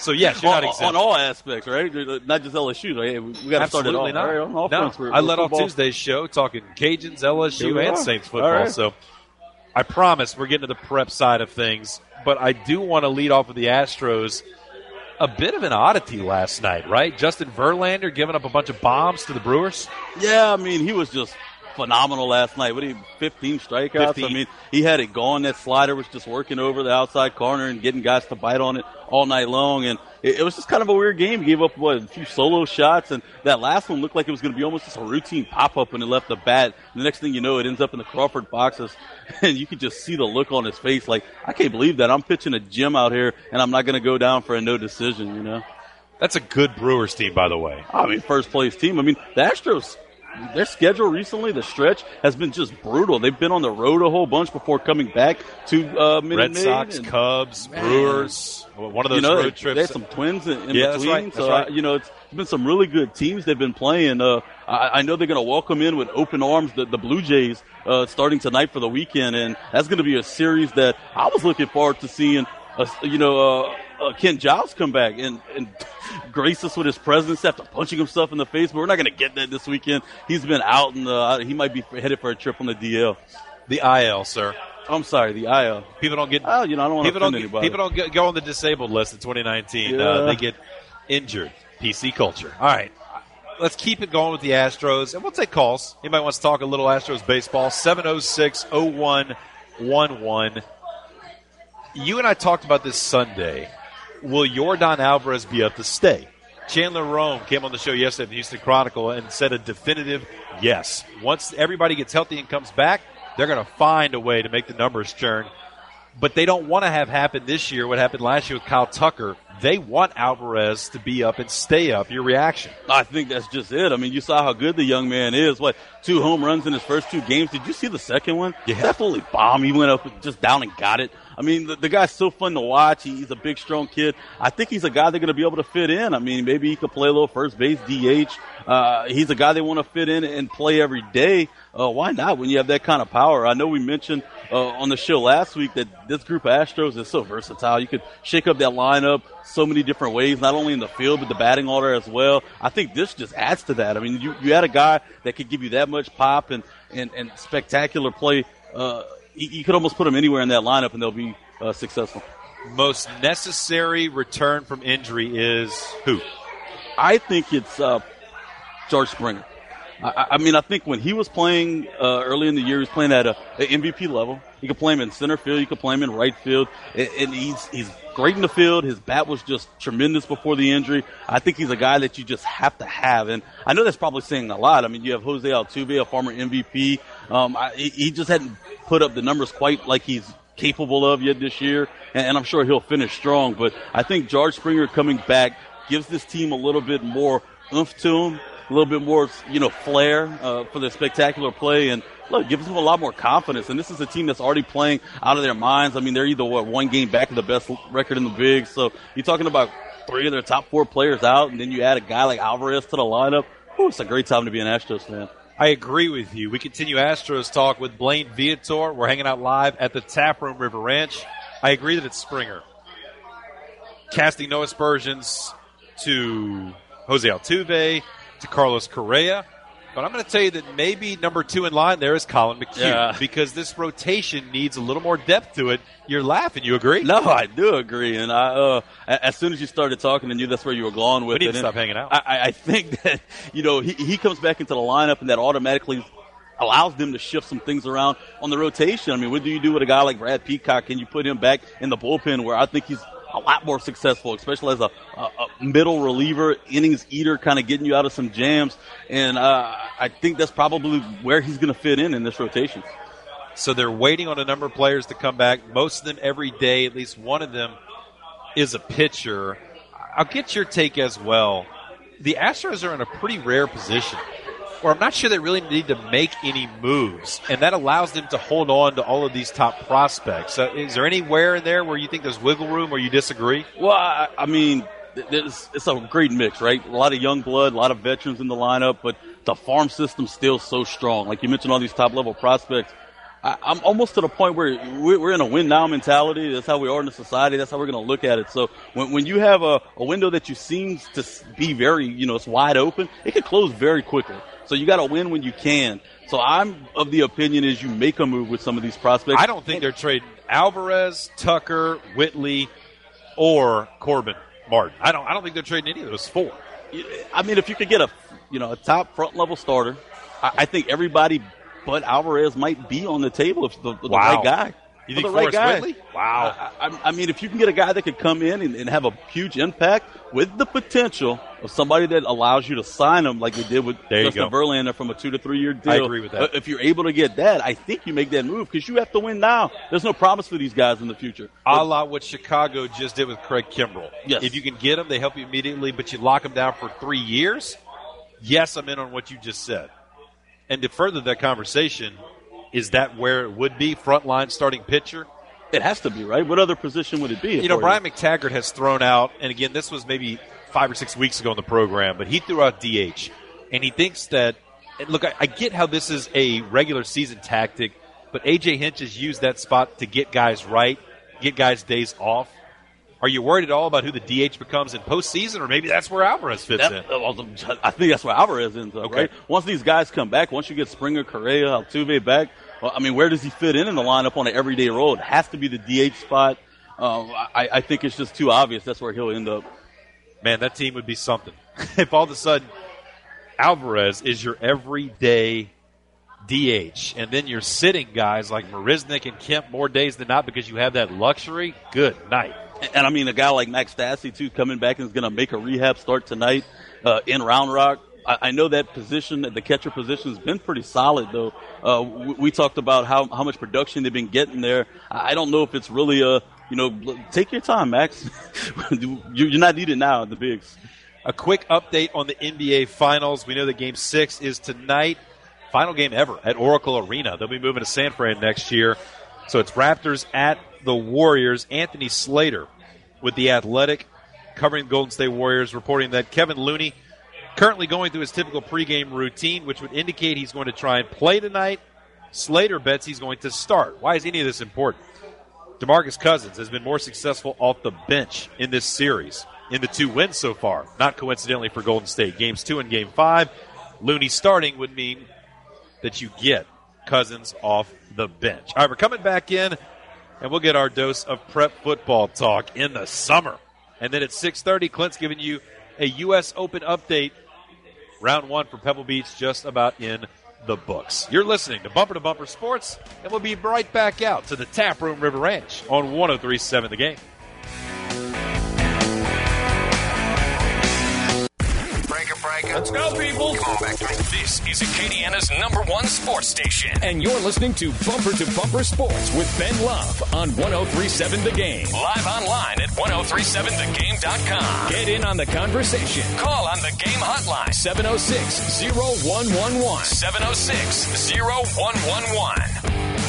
So, yes, you're not exempt. On all aspects, right? Not just LSU. Right? We got to start it all. Not. Right? On all fronts. I led off Tuesday's show talking Cajuns, LSU, and Saints football. Right. So I promise we're getting to the prep side of things. But I do want to lead off with the Astros. A bit of an oddity last night, right? Justin Verlander giving up a bunch of bombs to the Brewers. Yeah, I mean, he was just phenomenal last night. 15 strikeouts? 15. I mean, he had it going. That slider was just working over the outside corner and getting guys to bite on it all night long. And it was just kind of a weird game. He gave up, a few solo shots. And that last one looked like it was going to be almost just a routine pop-up when it left the bat. The next thing you know, it ends up in the Crawford boxes. And you could just see the look on his face like, I can't believe that. I'm pitching a gym out here, and I'm not going to go down for a no decision, you know? That's a good Brewers team, by the way. I mean, first-place team. I mean, the Astros, their schedule recently, the stretch, has been just brutal. They've been on the road a whole bunch before coming back to Minute Red Sox, Cubs, Brewers, one of those road trips. They had some Twins in between. That's right. So, it's been some really good teams they've been playing. I know they're going to welcome in with open arms the Blue Jays starting tonight for the weekend, and that's going to be a series that I was looking forward to seeing, Ken Giles come back and grace us with his presence after punching himself in the face. But we're not going to get that this weekend. He's been out, and he might be headed for a trip on the DL. The IL, sir. I'm sorry, the IL. People don't get. I don't want to offend anybody. People don't go on the disabled list in 2019. They get injured. PC culture. All right. Let's keep it going with the Astros, and we'll take calls. Anybody wants to talk a little Astros baseball? 706-0111. You and I talked about this Sunday. Will Yordan Alvarez be up to stay? Chandler Rome came on the show yesterday at the Houston Chronicle and said a definitive yes. Once everybody gets healthy and comes back, they're going to find a way to make the numbers churn. But they don't want to have happen this year what happened last year with Kyle Tucker. They want Alvarez to be up and stay up. Your reaction? I think that's just it. I mean, you saw how good the young man is. 2 home runs in his first 2 games. Did you see the second one? Yeah. Absolutely bomb. He went up just down and got it. I mean, the guy's so fun to watch. He's a big, strong kid. I think he's a guy they're going to be able to fit in. I mean, maybe he could play a little first base, DH. He's a guy they want to fit in and play every day. Why not when you have that kind of power? I know we mentioned on the show last week that this group of Astros is so versatile. You could shake up that lineup so many different ways, not only in the field but the batting order as well. I think this just adds to that. I mean, you had a guy that could give you that much pop and spectacular play. You could almost put him anywhere in that lineup and they'll be successful. Most necessary return from injury is who? I think it's George Springer. I mean, I think when he was playing early in the year, he was playing at an MVP level. You could play him in center field. You could play him in right field. And he's great in the field. His bat was just tremendous before the injury. I think he's a guy that you just have to have. And I know that's probably saying a lot. I mean, you have Jose Altuve, a former MVP. He just hadn't put up the numbers quite like he's capable of yet this year. And I'm sure he'll finish strong. But I think George Springer coming back gives this team a little bit more oomph to him. A little bit more, flair for the spectacular play, and look, gives them a lot more confidence. And this is a team that's already playing out of their minds. I mean, they're either one game back of the best record in the Bigs. So you're talking about 3 of their top 4 players out, and then you add a guy like Alvarez to the lineup. Ooh, it's a great time to be an Astros fan. I agree with you. We continue Astros talk with Blaine Viator. We're hanging out live at the Taproom River Ranch. I agree that it's Springer. Casting no aspersions to Jose Altuve, to Carlos Correa. But I'm going to tell you that maybe number 2 in line there is Colin McHugh because this rotation needs a little more depth to it. You're laughing. You agree? No, I do agree. And as soon as you started talking, I knew that's where you were going with it. We need to stop hanging out. I think that, he comes back into the lineup and that automatically allows them to shift some things around on the rotation. I mean, what do you do with a guy like Brad Peacock? Can you put him back in the bullpen where I think he's a lot more successful, especially as a middle reliever, innings eater, kind of getting you out of some jams. And I think that's probably where he's going to fit in this rotation. So they're waiting on a number of players to come back. Most of them every day, at least one of them is a pitcher. I'll get your take as well. The Astros are in a pretty rare position where I'm not sure they really need to make any moves, and that allows them to hold on to all of these top prospects. So is there anywhere in there where you think there's wiggle room or you disagree? Well, I mean, it's a great mix, right? A lot of young blood, a lot of veterans in the lineup, but the farm system's still so strong. Like you mentioned, all these top-level prospects. I'm almost to the point where we're in a win-now mentality. That's how we are in the society. That's how we're going to look at it. So when you have a window that you seem to be very, it's wide open, it can close very quickly. So you got to win when you can. So I'm of the opinion is you make a move with some of these prospects. I don't think they're trading Alvarez, Tucker, Whitley, or Corbin Martin. I don't think they're trading any of those four. I mean, if you could get a top front-level starter, I think everybody but Alvarez might be on the table if the right guy. You think the right Forrest guy. Whitley? Wow. I mean, if you can get a guy that could come in and have a huge impact with the potential of somebody that allows you to sign him like they did with Justin Verlander from a 2 to 3 year deal. I agree with that. If you're able to get that, I think you make that move because you have to win now. There's no promise for these guys in the future. A la what Chicago just did with Craig Kimbrell. Yes. If you can get them, they help you immediately, but you lock them down for 3 years. Yes, I'm in on what you just said. And to further that conversation, is that where it would be, frontline starting pitcher? It has to be, right? What other position would it be? Brian McTaggart has thrown out, and again, this was maybe 5 or 6 weeks ago in the program, but he threw out DH. And he thinks that, and look, I get how this is a regular season tactic, but A.J. Hinch has used that spot to get guys right, get guys days off. Are you worried at all about who the DH becomes in postseason, or maybe that's where Alvarez fits in? I think that's where Alvarez ends up, right? Once these guys come back, once you get Springer, Correa, Altuve back, where does he fit in the lineup on an everyday role? It has to be the DH spot. I think it's just too obvious that's where he'll end up. Man, that team would be something. If all of a sudden Alvarez is your everyday DH, and then you're sitting guys like Marisnick and Kemp more days than not because you have that luxury, good night. And I mean, a guy like Max Stassi, too, coming back and is going to make a rehab start tonight in Round Rock. I know that position, the catcher position, has been pretty solid, though. We talked about how much production they've been getting there. I don't know if it's really take your time, Max. You're not needed now at the bigs. A quick update on the NBA Finals. We know that Game 6 is tonight. Final game ever at Oracle Arena. They'll be moving to San Fran next year. So it's Raptors at the Warriors. Anthony Slater with The Athletic covering Golden State Warriors, reporting that Kevin Looney currently going through his typical pregame routine, which would indicate he's going to try and play tonight. Slater bets he's going to start. Why is any of this important? DeMarcus Cousins has been more successful off the bench in this series, in the 2 wins so far, not coincidentally for Golden State. Games 2 and Game 5, Looney starting would mean that you get Cousins off the bench. All right, we're coming back in, and we'll get our dose of prep football talk in the summer. And then at 6:30, Clint's giving you a U.S. Open update. Round 1 for Pebble Beach just about in the books. You're listening to Bumper to Bumper Sports, and we'll be right back out to the Tap Room River Ranch on 103.7 The Game. Let's go, people. This is Acadiana's #1 sports station. And you're listening to Bumper Sports with Ben Love on 103.7 The Game. Live online at 1037thegame.com. Get in on the conversation. Call on the Game hotline, 706-0111. 706-0111.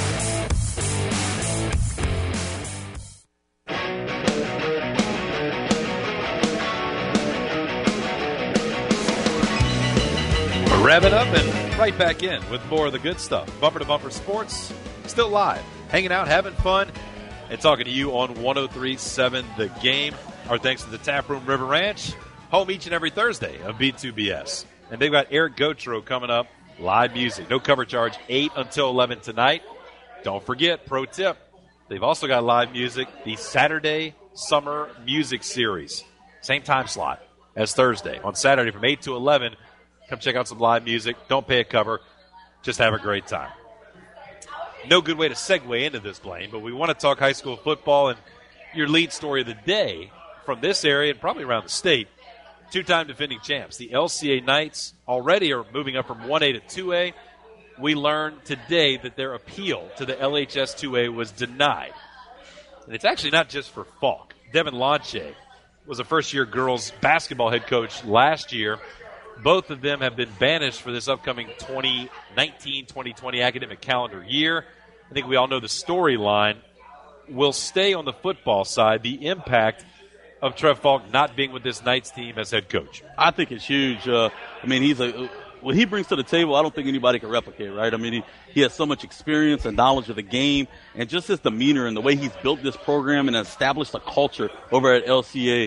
Wrap it up and right back in with more of the good stuff. Bumper to Bumper Sports, still live, hanging out, having fun, and talking to you on 103.7 The Game. Our thanks to the Tap Room River Ranch, home each and every Thursday of B2BS. And they've got Eric Gautreaux coming up, live music, no cover charge, 8 until 11 tonight. Don't forget, pro tip, they've also got live music, the Saturday Summer Music Series. Same time slot as Thursday. On Saturday from 8 to 11, come check out some live music. Don't pay a cover. Just have a great time. No good way to segue into this, Blaine, but we want to talk high school football, and your lead story of the day from this area and probably around the state, 2-time defending champs. The LCA Knights already are moving up from 1A to 2A. We learned today that their appeal to the LHS 2A was denied. And it's actually not just for Falk. Devin Lanche was a first-year girls basketball head coach last year. Both of them have been banished for this upcoming 2019-2020 academic calendar year. I think we all know the storyline. We'll stay on the football side, the impact of Trev Falk not being with this Knights team as head coach. I think it's huge. He's what he brings to the table, I don't think anybody can replicate, right? I mean, he has so much experience and knowledge of the game, and just his demeanor and the way he's built this program and established a culture over at LCA.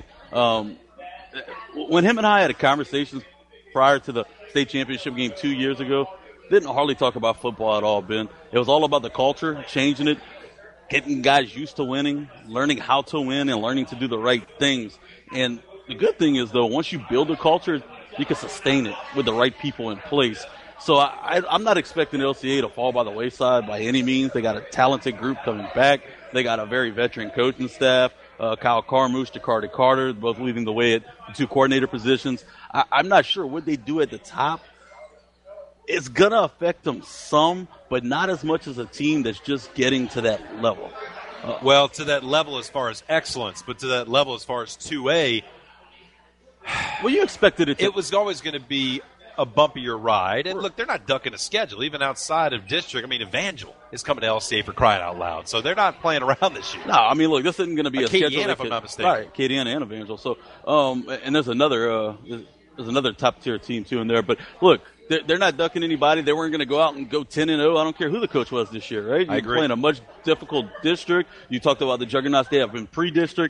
When him and I had a conversation prior to the state championship game 2 years ago, didn't hardly talk about football at all, Ben. It was all about the culture, changing it, getting guys used to winning, learning how to win, and learning to do the right things. And the good thing is, though, once you build a culture, you can sustain it with the right people in place. So I'm not expecting LCA to fall by the wayside by any means. They got a talented group coming back. They got a very veteran coaching staff. Kyle Carmouche, Jacardi Carter, both leading the way at the two coordinator positions. I'm not sure what they do at the top. It's going to affect them some, but not as much as a team that's just getting to that level. Well, to that level as far as excellence, but to that level as far as 2A, well, you expected it to. It was always going to be a bumpier ride. And look, they're not ducking a schedule, even outside of district. I mean, Evangel is coming to LCA for crying out loud. So they're not playing around this year. No, I mean, look, this isn't going to be a schedule. Acadiana, if I'm not mistaken. Right, Acadiana and Evangel. So, and there's another top-tier team, too, in there. But, look, they're not ducking anybody. They weren't going to go out and go 10-0. I don't care who the coach was this year, right? I agree. You're playing a much difficult district. You talked about the juggernauts they have in pre-district.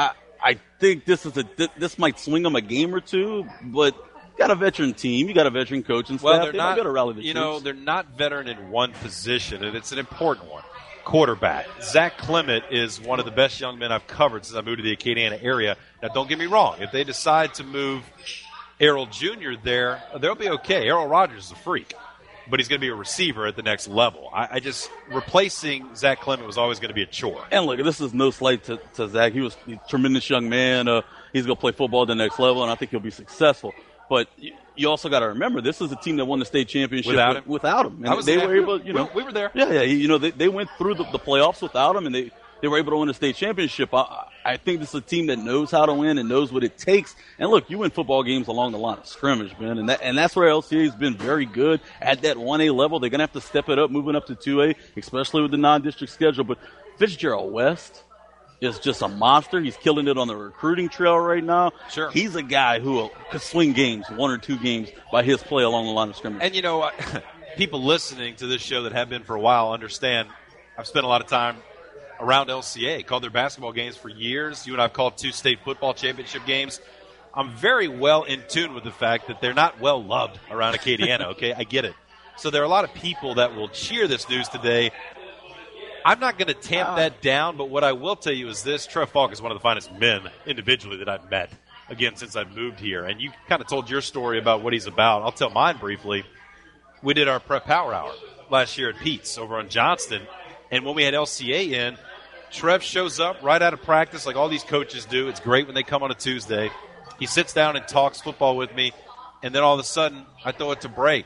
I think this might swing them a game or two, but you got a veteran team. You got a veteran coach and staff. Well, they're not going to rally the troops. They're not veteran in one position, and it's an important one. Quarterback. Zach Clement is one of the best young men I've covered since I moved to the Acadiana area. Now, don't get me wrong. If they decide to move Errol Jr. there, they'll be okay. Errol Rogers is a freak, but he's going to be a receiver at the next level. I just replacing Zach Clement was always going to be a chore. And look, this is no slight to Zach. He was a tremendous young man. He's going to play football at the next level, and I think he'll be successful. But you also got to remember, this is a team that won the state championship without him. And they were able, we were there. Yeah. They went through the playoffs without him, and they were able to win the state championship. I think this is a team that knows how to win and knows what it takes. And look, you win football games along the line of scrimmage, man. And that's where LCA has been very good at that 1A level. They're going to have to step it up, moving up to 2A, especially with the non-district schedule. But Fitzgerald West is just a monster. He's killing it on the recruiting trail right now. Sure. He's a guy who could swing games, 1 or 2 games, by his play along the line of scrimmage. And, people listening to this show that have been for a while understand I've spent a lot of time around LCA, called their basketball games for years. You and I have called 2 state football championship games. I'm very well in tune with the fact that they're not well loved around Acadiana, okay? I get it. So there are a lot of people that will cheer this news today. I'm not going to tamp that down, but what I will tell you is this. Trev Falk is one of the finest men individually that I've met, again, since I've moved here. And you kind of told your story about what he's about. I'll tell mine briefly. We did our prep power hour last year at Pete's over on Johnston. And when we had LCA in, Trev shows up right out of practice like all these coaches do. It's great when they come on a Tuesday. He sits down and talks football with me. And then all of a sudden, I throw it to break.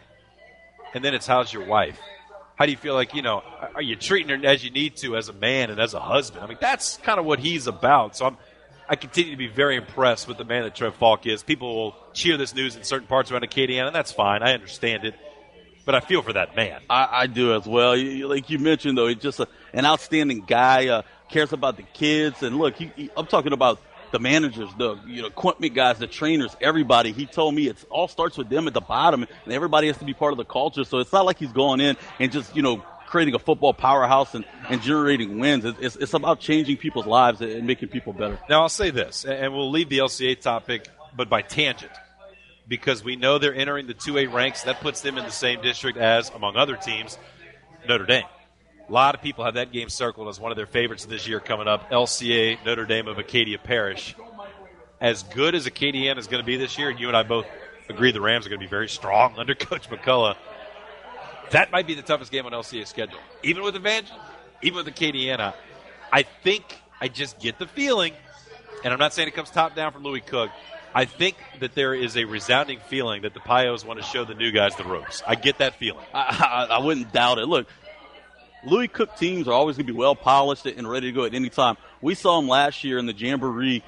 And then it's, how's your wife? How do you feel like, are you treating her as you need to as a man and as a husband? I mean, that's kind of what he's about. So I continue to be very impressed with the man that Trev Falk is. People will cheer this news in certain parts around Acadiana, and that's fine. I understand it. But I feel for that man. I do as well. Like you mentioned, though, he's just an outstanding guy, cares about the kids. And, look, I'm talking about the managers, the equipment guys, the trainers, everybody. He told me it all starts with them at the bottom, and everybody has to be part of the culture. So it's not like he's going in and just, creating a football powerhouse and generating wins. It's about changing people's lives and making people better. Now, I'll say this, and we'll leave the LCA topic, but by tangent, because we know they're entering the 2A ranks. That puts them in the same district as, among other teams, Notre Dame. A lot of people have that game circled as one of their favorites this year coming up, LCA Notre Dame of Acadia Parish. As good as Acadiana is going to be this year, and you and I both agree the Rams are going to be very strong under Coach McCullough, that might be the toughest game on LCA's schedule. Even with Evangel, even with Acadiana, I think I just get the feeling, and I'm not saying it comes top down from Louis Cook, I think that there is a resounding feeling that the Pios want to show the new guys the ropes. I get that feeling. I wouldn't doubt it. Look, Louis Cook teams are always going to be well polished and ready to go at any time. We saw them last year in the Jamboree,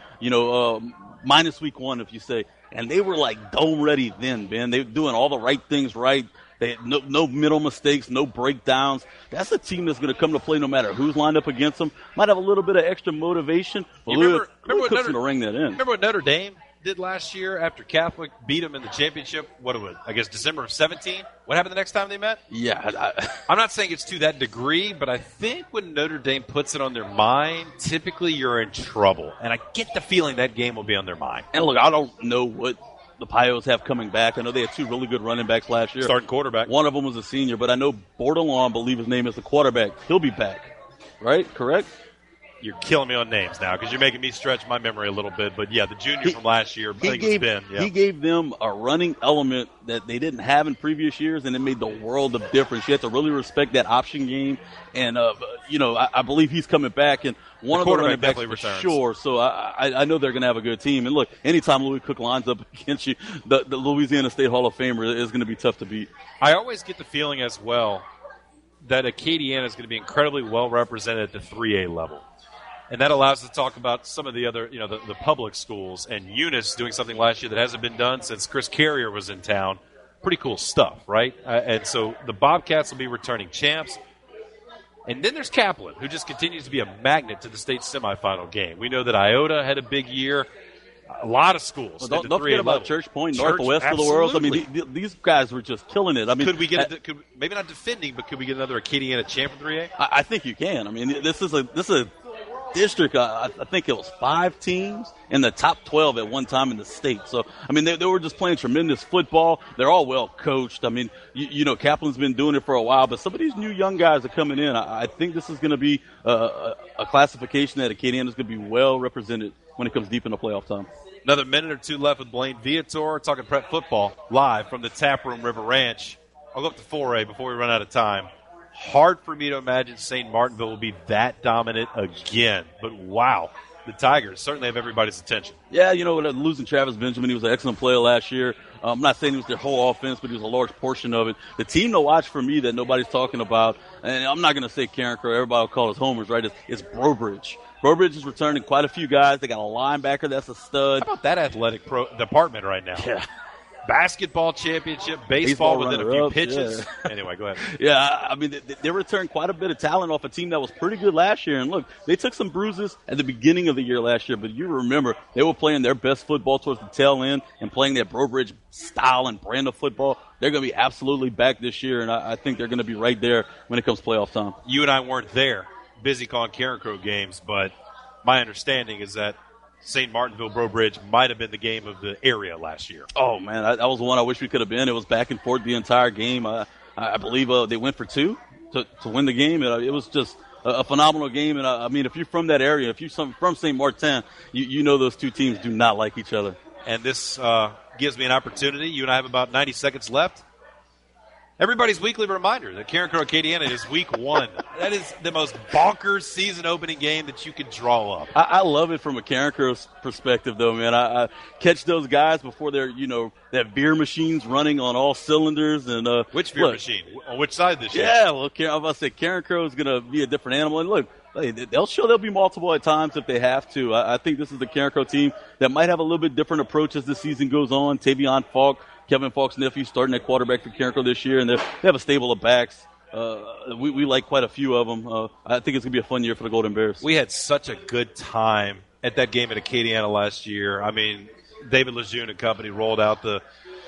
minus week 1, if you say, and they were like dome ready then, Ben. They were doing all the right things right. They had no middle mistakes, no breakdowns. That's a team that's going to come to play no matter who's lined up against them. Might have a little bit of extra motivation, but Louis Cook's going to ring that in. Remember with Notre Dame? did last year after Catholic beat them in the championship? What was it? I guess December of 17. What happened the next time they met? Yeah, I'm not saying it's to that degree, but I think when Notre Dame puts it on their mind, typically you're in trouble. And I get the feeling that game will be on their mind. And look, I don't know what the Pios have coming back. I know they had 2 really good running backs last year. Starting quarterback. One of them was a senior, but I know Bordelon, I believe his name is the quarterback. He'll be back, right? Correct? You're killing me on names now because you're making me stretch my memory a little bit. But, yeah, the junior from last year, he gave them a running element that they didn't have in previous years, and it made the world of difference. You have to really respect that option game. And, I believe he's coming back. And one of the running backs for sure. So I know they're going to have a good team. And, look, anytime Louis Cook lines up against you, the Louisiana State Hall of Famer is going to be tough to beat. I always get the feeling as well that Acadiana is going to be incredibly well represented at the 3A level. And that allows us to talk about some of the other, the public schools. And Eunice doing something last year that hasn't been done since Chris Carrier was in town. Pretty cool stuff, right? And so the Bobcats will be returning champs. And then there's Kaplan, who just continues to be a magnet to the state semifinal game. We know that Iota had a big year. A lot of schools. Well, don't forget about Church Point, Northwest of the world. I mean, these guys were just killing it. I mean, could we get maybe not defending, but could we get another Acadiana champ in 3A? I think you can. I mean, this is a district. I think it was 5 teams in the top 12 at one time in the state. So, I mean, they were just playing tremendous football. They're all well coached. I mean, Kaplan's been doing it for a while, but some of these new young guys are coming in. I think this is going to be a classification that Acadiana is going to be well represented when it comes deep into playoff time. Another minute or two left with Blaine Viator talking prep football live from the Tap Room River Ranch. I'll go up to 4A before we run out of time. Hard for me to imagine St. Martinville will be that dominant again. But, wow, the Tigers certainly have everybody's attention. Yeah, losing Travis Benjamin, he was an excellent player last year. I'm not saying he was their whole offense, but he was a large portion of it. The team to watch for me that nobody's talking about, and I'm not going to say Karen Crow, everybody will call us homers, right, is Brobridge. Brobridge is returning quite a few guys. They got a linebacker that's a stud. How about that athletic department right now? Yeah. Basketball championship, baseball within a few pitches. Yeah. Anyway, go ahead. Yeah, I mean, they returned quite a bit of talent off a team that was pretty good last year. And look, they took some bruises at the beginning of the year last year, but you remember they were playing their best football towards the tail end and playing that Brobridge style and brand of football. They're going to be absolutely back this year, and I think they're going to be right there when it comes playoff time. You and I weren't there, busy calling Karen Crow games, but my understanding is that St. Martinville Brobridge might have been the game of the area last year. Oh, man, that was one I wish we could have been. It was back and forth the entire game. I believe they went for 2 to win the game. It was just a phenomenal game. And, I mean, if you're from that area, if you're from St. Martin, you know those two teams do not like each other. And this gives me an opportunity. You and I have about 90 seconds left. Everybody's weekly reminder that Karen Crow Acadiana is week 1. That is the most bonkers season opening game that you could draw up. I love it from a Karen Crow's perspective, though, man. I catch those guys before they're, that beer machine's running on all cylinders. And which beer machine? On which side this year? Yeah, well, I'm about to say Karen Crow is going to be a different animal. And look, they'll be multiple at times if they have to. I think this is the Karen Crow team that might have a little bit different approach as the season goes on. Tavion Falk, Kevin Falk's nephew, starting at quarterback for Karen Crow this year, and they have a stable of backs. We like quite a few of them. I think it's going to be a fun year for the Golden Bears. We had such a good time at that game at Acadiana last year. I mean, David Lejeune and company rolled out the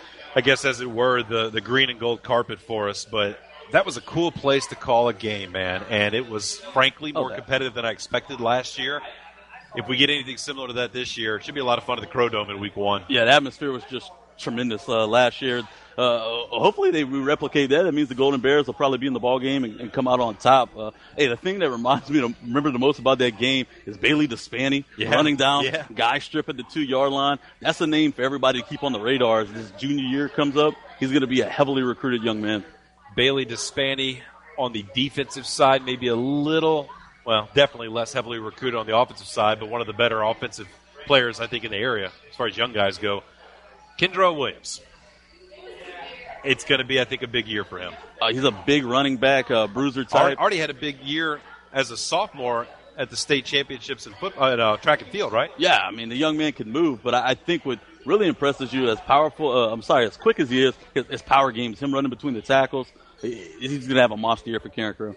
green and gold carpet for us, but that was a cool place to call a game, man, and it was frankly more competitive than I expected last year. If we get anything similar to that this year, it should be a lot of fun at the Crow Dome in week 1. Yeah, the atmosphere was just tremendous last year. Hopefully they replicate that. That means the Golden Bears will probably be in the ball game and come out on top. The thing that reminds me to remember the most about that game is Bailey Despani running down, guy strip at the 2-yard line. That's a name for everybody to keep on the radar. As this junior year comes up, he's going to be a heavily recruited young man. Bailey Despani on the defensive side, maybe a little, definitely less heavily recruited on the offensive side, but one of the better offensive players, I think, in the area as far as young guys go. Kendra Williams. It's going to be, I think, a big year for him. He's a big running back, bruiser type. Already had a big year as a sophomore at the state championships in track and field, right? Yeah, I mean, the young man can move, but I think what really impresses you as quick as he is, his power games, him running between the tackles, he's going to have a monster year for Karen Crow.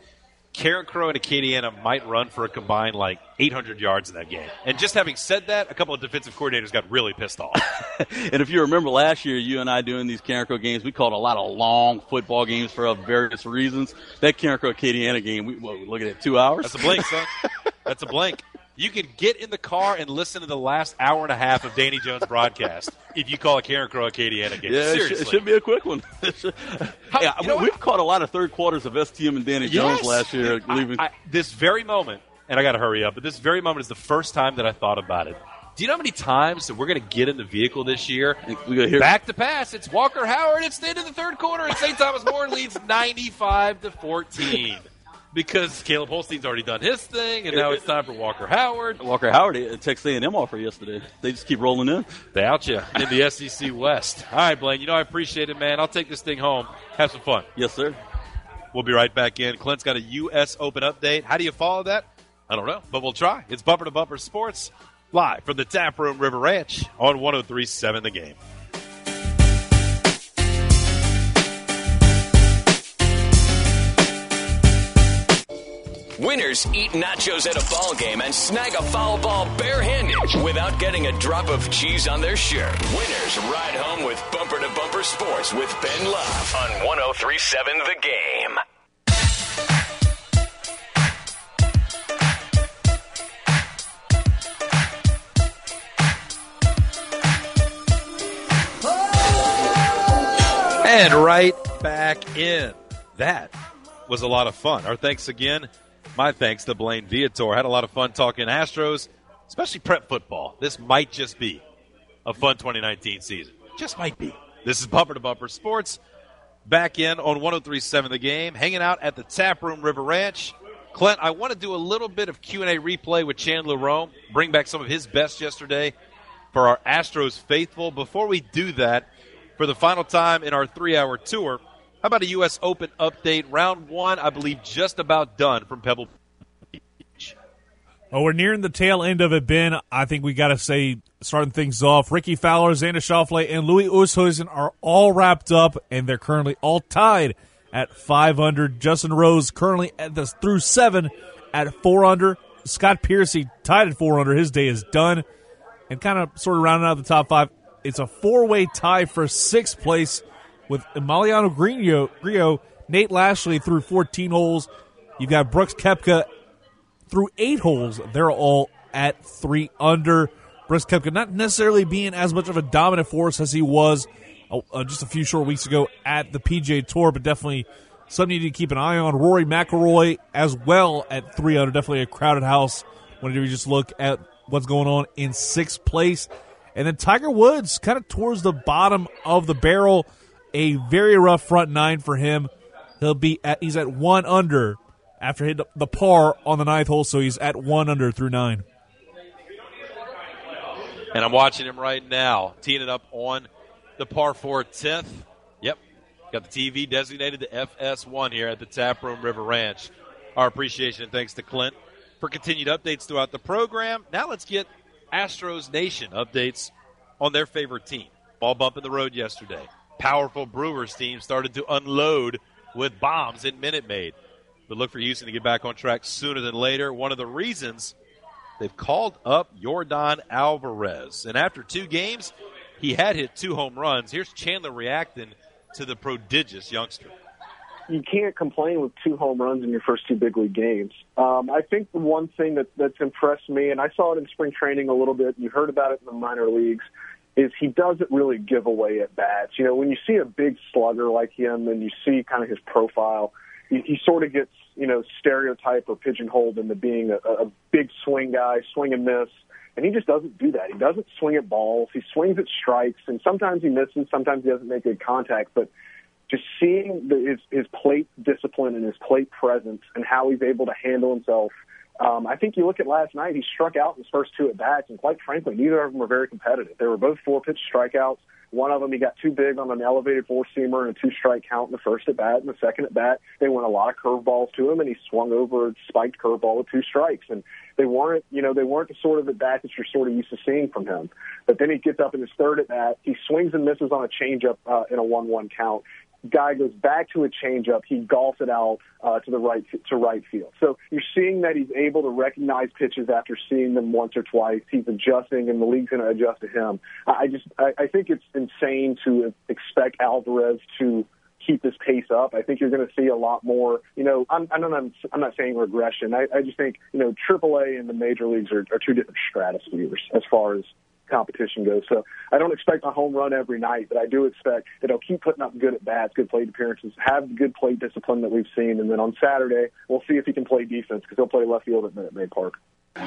Karen Crow and Acadiana might run for a combined 800 yards in that game. And just having said that, a couple of defensive coordinators got really pissed off. And if you remember last year, you and I doing these Karen Crow games, we called a lot of long football games for various reasons. That Karen Crow Acadiana game, we look at it 2 hours. That's a blink, son. That's a blink. You can get in the car and listen to the last hour and a half of Danny Jones' broadcast if you call a Karen Crow Acadiana game. Yeah, seriously. It should be a quick one. We've caught a lot of third quarters of STM and Danny Jones last year. This very moment, and I got to hurry up, but this very moment is the first time that I thought about it. Do you know how many times that we're going to get in the vehicle this year? Back to pass. It's Walker Howard. It's the end of the third quarter, and St. Thomas More leads 95-14. Because Caleb Holstein's already done his thing, and now it's time for Walker Howard. Walker Howard, Texas A&M offer yesterday. They just keep rolling in. They out you in the SEC West. All right, Blaine, I appreciate it, man. I'll take this thing home. Have some fun. Yes, sir. We'll be right back in. Clint's got a U.S. Open update. How do you follow that? I don't know, but we'll try. It's Bumper to Bumper Sports, live from the Tap Room River Ranch on 103.7 The Game. Winners eat nachos at a ball game and snag a foul ball barehanded without getting a drop of cheese on their shirt. Winners ride home with Bumper to Bumper Sports with Ben Love on 103.7 The Game. And right back in. That was a lot of fun. Our thanks again. My thanks to Blaine Viator. Had a lot of fun talking Astros, especially prep football. This might just be a fun 2019 season. Just might be. This is Bumper to Bumper Sports. Back in on 103.7 The Game. Hanging out at the Tap Room River Ranch. Clint, I want to do a little bit of Q&A replay with Chandler Rome. Bring back some of his best yesterday for our Astros faithful. Before we do that, for the final time in our 3-hour tour, how about a U.S. Open update? Round one, I believe, just about done from Pebble Beach. Well, we're nearing the tail end of it, Ben. I think we got to say, starting things off, Ricky Fowler, Xander Schauffele, and Louis Oosthuizen are all wrapped up, and they're currently all tied at 500. Justin Rose currently through 7 at 4 under. Scott Piercy tied at 4 under. His day is done. And kind of sort of rounding out the top 5, it's a 4-way tie for 6th place with Emiliano Grillo, Nate Lashley through 14 holes. You've got Brooks Koepka through 8 holes. They're all at 3 under. Brooks Koepka not necessarily being as much of a dominant force as he was just a few short weeks ago at the PGA Tour, but definitely something you need to keep an eye on. Rory McIlroy as well at 3 under. Definitely a crowded house whenever you just look at what's going on in 6th place. And then Tiger Woods kind of towards the bottom of the barrel. A very rough front 9 for him. He's at 1 under after hitting the par on the 9th hole, so he's at 1 under through 9. And I'm watching him right now, teeing it up on the par 4 10th. Yep, got the TV designated to FS1 here at the Tap Room River Ranch. Our appreciation and thanks to Clint for continued updates throughout the program. Now let's get Astros Nation updates on their favorite team. Ball bump in the road yesterday. Powerful Brewers team started to unload with bombs in Minute Maid. But look for Houston to get back on track sooner than later. One of the reasons they've called up Yordan Alvarez. And after 2 games, he had hit 2 home runs. Here's Chandler reacting to the prodigious youngster. You can't complain with 2 home runs in your first 2 big league games. I think the one thing that's impressed me, and I saw it in spring training a little bit, you heard about it in the minor leagues, is he doesn't really give away at bats. You know, when you see a big slugger like him and you see kind of his profile, he sort of gets, stereotyped or pigeonholed into being a big swing guy, swing and miss. And he just doesn't do that. He doesn't swing at balls. He swings at strikes, and sometimes he misses, sometimes he doesn't make good contact. But just seeing his plate discipline and his plate presence and how he's able to handle himself, I think you look at last night, he struck out in his first 2 at-bats, and quite frankly, neither of them were very competitive. They were both 4-pitch strikeouts. One of them, he got too big on an elevated 4-seamer and a 2-strike count in the first at-bat. And the second at-bat, they went a lot of curveballs to him, and he swung over a spiked curveball with 2 strikes. And they weren't the sort of at-bat that you're sort of used to seeing from him. But then he gets up in his third at-bat. He swings and misses on a changeup in a 1-1 count. guy goes back to a changeup, he golfs it out to right field. So you're seeing that he's able to recognize pitches after seeing them once or twice. He's adjusting, and the league's going to adjust to him. I think it's insane to expect Alvarez to keep this pace up. I think you're going to see a lot more. I'm not saying regression. I just think AAA and the major leagues are two different stratospheres as far as competition goes. So I don't expect a home run every night, but I do expect that he'll keep putting up good at bats, good plate appearances, have the good plate discipline that we've seen, and then on Saturday we'll see if he can play defense because he'll play left field at Minute Maid Park.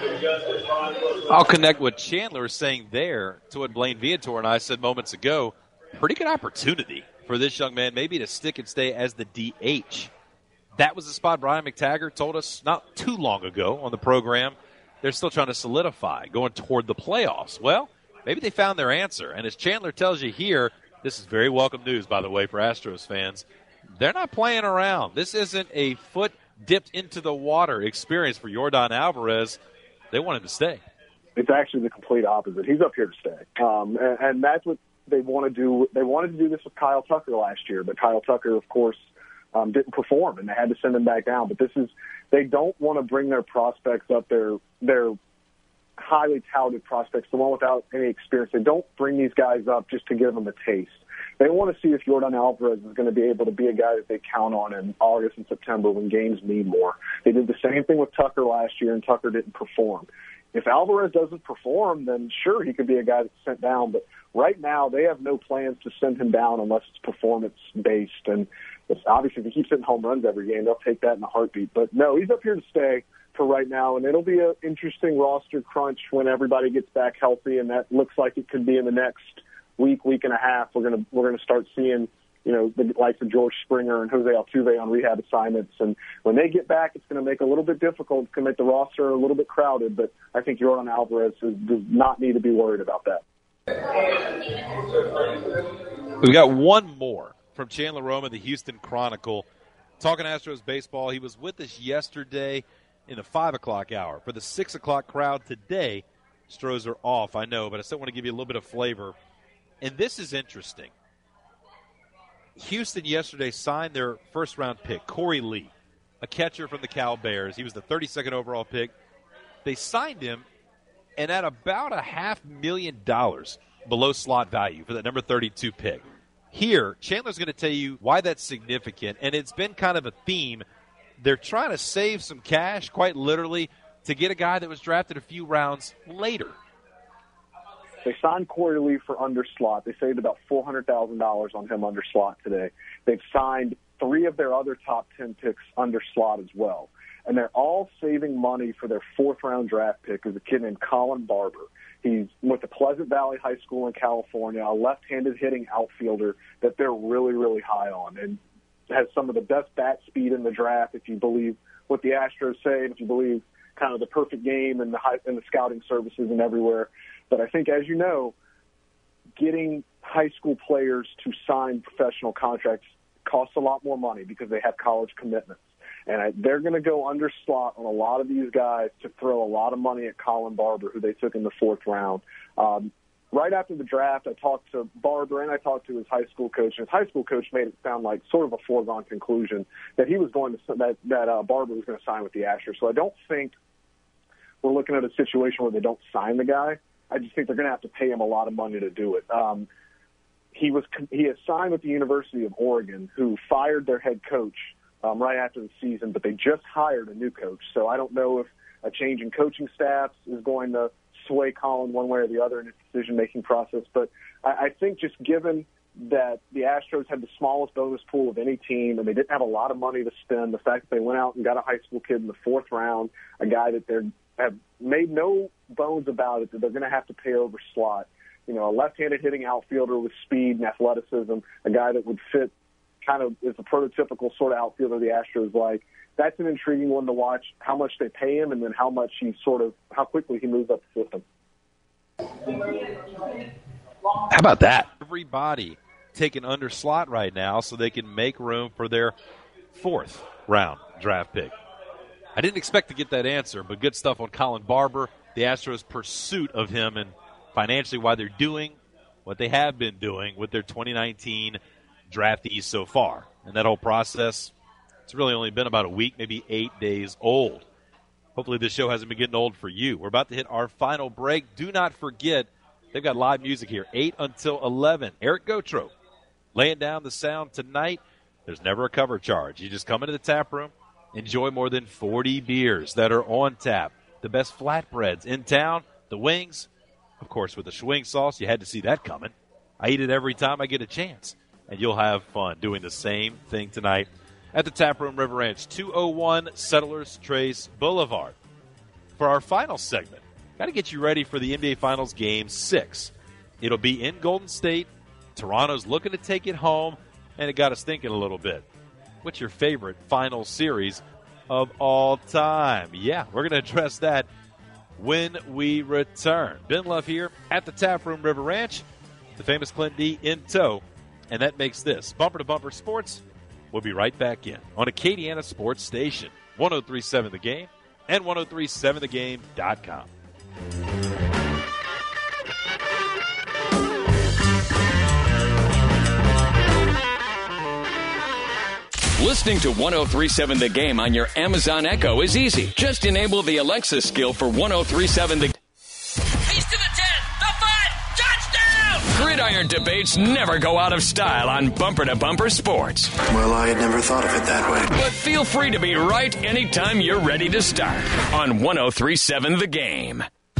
I'll connect what Chandler is saying there to what Blaine Viator and I said moments ago. Pretty good opportunity for this young man, maybe to stick and stay as the DH. That was the spot Brian McTaggart told us not too long ago on the program. They're still trying to solidify, going toward the playoffs. Well, maybe they found their answer. And as Chandler tells you here, this is very welcome news, by the way, for Astros fans. They're not playing around. This isn't a foot dipped into the water experience for Yordan Alvarez. They want him to stay. It's actually the complete opposite. He's up here to stay. And that's what they want to do. They wanted to do this with Kyle Tucker last year, but Kyle Tucker, of course, didn't perform, and they had to send him back down. But they don't want to bring their prospects up, their highly touted prospects, the one without any experience. They don't bring these guys up just to give them a taste. They want to see if Yordan Alvarez is going to be able to be a guy that they count on in August and September when games mean more. They did the same thing with Tucker last year, and Tucker didn't perform. If Alvarez doesn't perform, then sure, he could be a guy that's sent down. But right now, they have no plans to send him down unless it's performance-based. And obviously, if he keeps hitting home runs every game, they'll take that in a heartbeat. But no, he's up here to stay for right now, and it'll be an interesting roster crunch when everybody gets back healthy, and that looks like it could be in the next week and a half. We're gonna start seeing the likes of George Springer and Jose Altuve on rehab assignments. And when they get back, it's going to make it a little bit difficult. It's going to make the roster a little bit crowded, but I think Yordan Alvarez does not need to be worried about that. We've got one more from Chandler Rome of the Houston Chronicle. Talking Astros baseball, he was with us yesterday in the 5 o'clock hour. For the 6 o'clock crowd today, Stros are off, I know, but I still want to give you a little bit of flavor. And this is interesting. Houston yesterday signed their first-round pick, Corey Lee, a catcher from the Cal Bears. He was the 32nd overall pick. They signed him, and at about $500,000 below slot value for that number 32 pick. Here, Chandler's going to tell you why that's significant, and it's been kind of a theme. They're trying to save some cash, quite literally, to get a guy that was drafted a few rounds later. They signed Corey Lee for under slot. They saved about $400,000 on him under slot today. They've signed 3 of their other top 10 picks under slot as well. And they're all saving money for their 4th-round draft pick, who's a kid named Colin Barber. He's with the Pleasant Valley High School in California, a left-handed hitting outfielder that they're really, really high on, and has some of the best bat speed in the draft, if you believe what the Astros say, and if you believe kind of the perfect game and the scouting services and everywhere. But I think, as you know, getting high school players to sign professional contracts costs a lot more money because they have college commitments. And they're going to go under slot on a lot of these guys to throw a lot of money at Colin Barber, who they took in the 4th round. Right after the draft, I talked to Barber and I talked to his high school coach. And his high school coach made it sound like sort of a foregone conclusion that he was going to that Barber was going to sign with the Astros. So I don't think we're looking at a situation where they don't sign the guy. I just think they're going to have to pay him a lot of money to do it. He is signed with the University of Oregon, who fired their head coach right after the season, but they just hired a new coach. So I don't know if a change in coaching staffs is going to sway Colin one way or the other in his decision-making process. But I think just given that the Astros had the smallest bonus pool of any team and they didn't have a lot of money to spend, the fact that they went out and got a high school kid in the 4th round, a guy that they have made no bones about it, that they're going to have to pay over slot. A left-handed hitting outfielder with speed and athleticism, a guy that would fit kind of is a prototypical sort of outfielder the Astros like. That's an intriguing one to watch, how much they pay him and then how quickly he moves up the system. How about that? Everybody taken under slot right now so they can make room for their 4th round draft pick. I didn't expect to get that answer, but good stuff on Colin Barber, the Astros' pursuit of him, and financially why they're doing what they have been doing with their 2019 draftees so far. And that whole process, it's really only been about a week, maybe 8 days old. Hopefully this show hasn't been getting old for you. We're about to hit our final break. Do not forget, they've got live music here, 8 until 11. Eric Gautreaux laying down the sound tonight. There's never a cover charge. You just come into the tap room, enjoy more than 40 beers that are on tap. The best flatbreads in town, the wings, of course, with the swing sauce. You had to see that coming. I eat it every time I get a chance. And you'll have fun doing the same thing tonight at the Tap Room River Ranch, 201 Settlers Trace Boulevard. For our final segment, got to get you ready for the NBA Finals Game 6. It'll be in Golden State. Toronto's looking to take it home, and it got us thinking a little bit. What's your favorite final series of all time? Yeah, we're going to address that when we return. Ben Love here at the Tap Room River Ranch, the famous Clint D in tow, and that makes this Bumper to Bumper Sports. We'll be right back in on Acadiana Sports Station, 103.7 The Game and 103.7thegame.com. Listening to 103.7 The Game on your Amazon Echo is easy. Just enable the Alexa skill for 103.7 The Game. He's to the 10, the 5, touchdown! Gridiron debates never go out of style on Bumper to Bumper Sports. Well, I had never thought of it that way. But feel free to be right anytime you're ready to start on 103.7 The Game.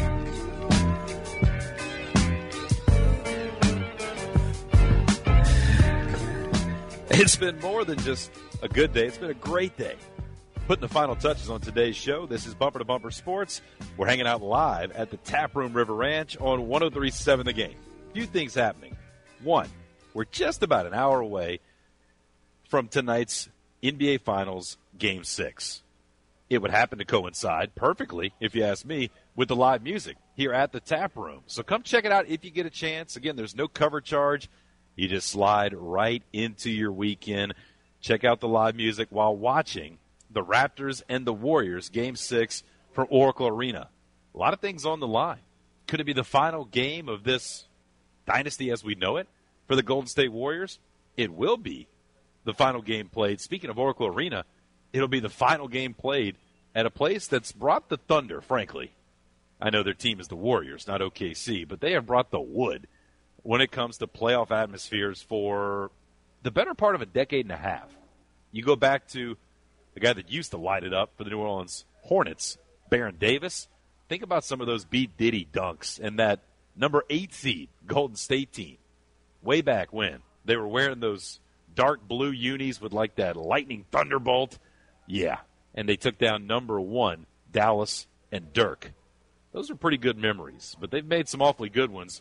It's been more than just a good day. It's been a great day. Putting the final touches on today's show. This is Bumper to Bumper Sports. We're hanging out live at the Tap Room River Ranch on 103.7 The Game. A few things happening. One, we're just about an hour away from tonight's NBA Finals Game 6. It would happen to coincide perfectly, if you ask me, with the live music here at the Tap Room. So come check it out if you get a chance. Again, there's no cover charge. You just slide right into your weekend. Check out the live music while watching the Raptors and the Warriors Game 6 from Oracle Arena. A lot of things on the line. Could it be the final game of this dynasty as we know it for the Golden State Warriors? It will be the final game played. Speaking of Oracle Arena, it'll be the final game played at a place that's brought the thunder, frankly. I know their team is the Warriors, not OKC, but they have brought the wood when it comes to playoff atmospheres for the better part of a decade and a half. You go back to the guy that used to light it up for the New Orleans Hornets, Baron Davis. Think about some of those beat Diddy dunks and that number 8 seed Golden State team way back when. They were wearing those dark blue unis with like that lightning thunderbolt. Yeah, and they took down number 1, Dallas and Dirk. Those are pretty good memories, but they've made some awfully good ones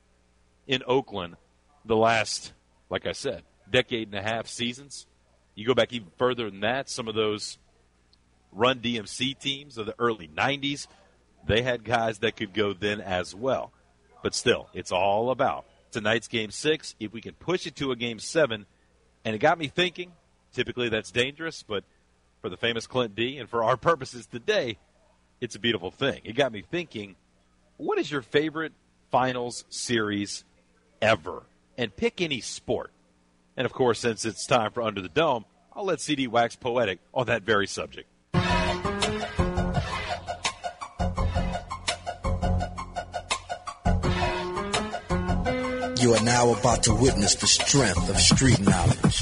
in Oakland the last, like I said, decade and a half seasons. You go back even further than that, some of those Run DMC teams of the early 90s, they had guys that could go then as well. But still, it's all about tonight's Game 6. If we can push it to a Game 7, and it got me thinking, typically that's dangerous, but for the famous Clint D and for our purposes today, it's a beautiful thing. It got me thinking, what is your favorite finals series ever? And pick any sport. And, of course, since it's time for Under the Dome, I'll let CD wax poetic on that very subject. You are now about to witness the strength of street knowledge.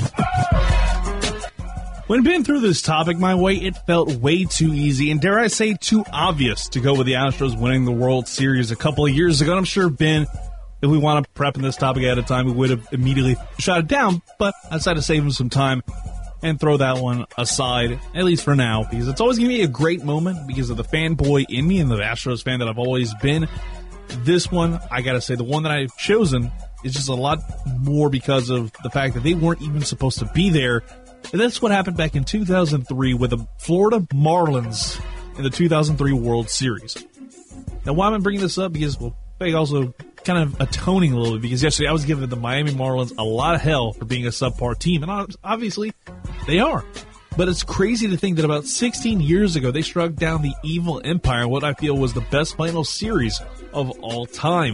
When being through this topic my way, it felt way too easy and, dare I say, too obvious to go with the Astros winning the World Series a couple of years ago. And I'm sure, Ben, if we wound up prepping this topic ahead of time, we would have immediately shot it down. But I decided to save him some time and throw that one aside, at least for now, because it's always going to be a great moment because of the fanboy in me and the Astros fan that I've always been. This one, I got to say, the one that I've chosen is just a lot more because of the fact that they weren't even supposed to be there. And that's what happened back in 2003 with the Florida Marlins in the 2003 World Series. Now, why am I bringing this up? Because, well, they also kind of atoning a little bit, because yesterday I was giving the Miami Marlins a lot of hell for being a subpar team, and obviously they are. But it's crazy to think that about 16 years ago they struck down the evil Empire, what I feel was the best final series of all time.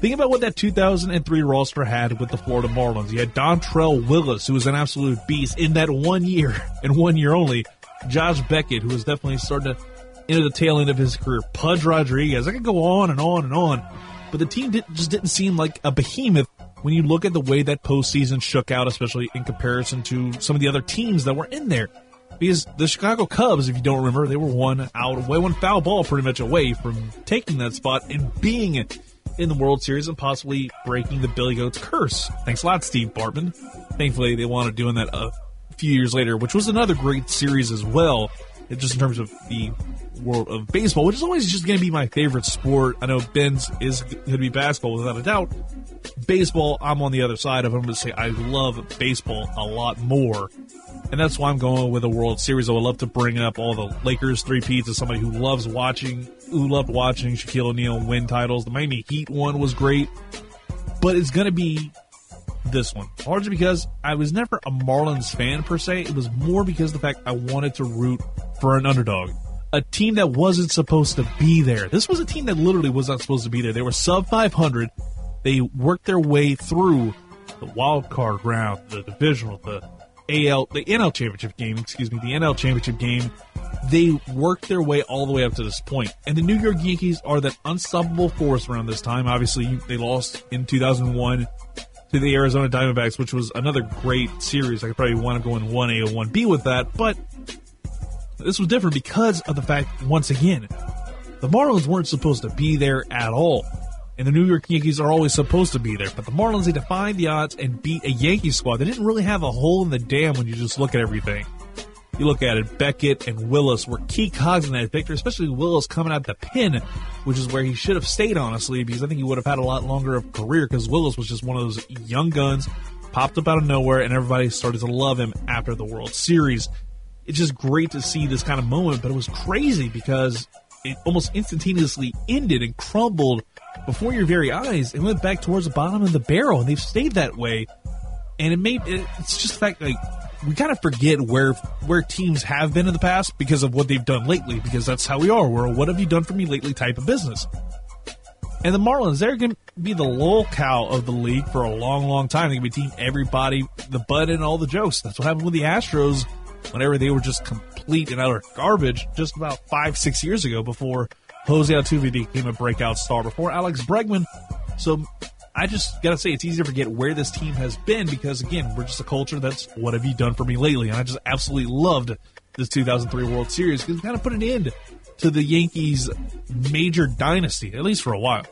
Think about what that 2003 roster had with the Florida Marlins. You had Dontrell Willis, who was an absolute beast in that 1 year, and 1 year only. Josh Beckett, who was definitely starting to enter the tail end of his career. Pudge Rodriguez. I could go on and on and on. But the team just didn't seem like a behemoth when you look at the way that postseason shook out, especially in comparison to some of the other teams that were in there. Because the Chicago Cubs, if you don't remember, they were one foul ball pretty much away from taking that spot and being in the World Series and possibly breaking the Billy Goats curse. Thanks a lot, Steve Bartman. Thankfully, they wound up doing that a few years later, which was another great series as well, just in terms of the world of baseball, which is always just going to be my favorite sport. I know Ben's is going to be basketball without a doubt. Baseball, I'm on the other side of it. I'm going to say I love baseball a lot more, and that's why I'm going with a World Series. I would love to bring up all the Lakers three-peats as somebody who loved watching Shaquille O'Neal win titles. The Miami Heat one was great, but it's going to be this one. Largely because I was never a Marlins fan per se. It was more because of the fact I wanted to root for an underdog. A team that wasn't supposed to be there. This was a team that literally was not supposed to be there. They were sub 500. They worked their way through the wild card round, the divisional, the NL championship game, the NL championship game. They worked their way all the way up to this point. And the New York Yankees are that unstoppable force around this time. Obviously, they lost in 2001 to the Arizona Diamondbacks, which was another great series. I could probably want to go in 1A or 1B with that, but this was different because of the fact, once again, the Marlins weren't supposed to be there at all. And the New York Yankees are always supposed to be there. But the Marlins, they defied the odds and beat a Yankees squad. They didn't really have a hole in the dam when you just look at everything. You look at it, Beckett and Willis were key cogs in that victory, especially Willis coming out the pin, which is where he should have stayed, honestly, because I think he would have had a lot longer of a career because Willis was just one of those young guns, popped up out of nowhere, and everybody started to love him after the World Series. It's just great to see this kind of moment, but it was crazy because it almost instantaneously ended and crumbled before your very eyes and went back towards the bottom of the barrel, and they've stayed that way. And it's just the fact, like, we kind of forget where teams have been in the past because of what they've done lately, because that's how we are. We're a what have you done for me lately type of business. And the Marlins, they're going to be the lolcow of the league for a long, long time. They're going to be team everybody, the butt and all the jokes. That's what happened with the Astros whenever they were just complete and utter garbage just about 5-6 years ago before Jose Altuve became a breakout star, before Alex Bregman. So I just got to say, it's easy to forget where this team has been because, again, we're just a culture that's what have you done for me lately? And I just absolutely loved this 2003 World Series because it kind of put an end to the Yankees' major dynasty, at least for a while.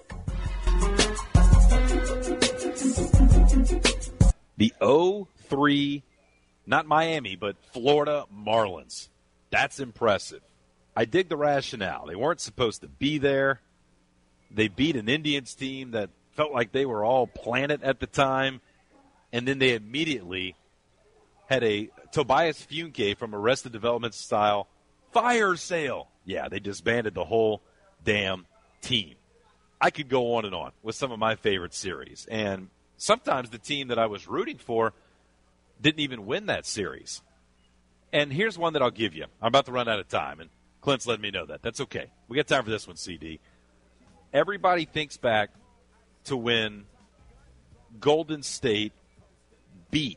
The 0-3, not Miami, but Florida Marlins. That's impressive. I dig the rationale. They weren't supposed to be there. They beat an Indians team that felt like they were all planet at the time, and then they immediately had a Tobias Funke from Arrested Development style fire sale. Yeah, they disbanded the whole damn team. I could go on and on with some of my favorite series, and sometimes the team that I was rooting for didn't even win that series. And here's one that I'll give you. I'm about to run out of time, and Clint's letting me know that. That's okay. We got time for this one, CD. Everybody thinks back to when Golden State when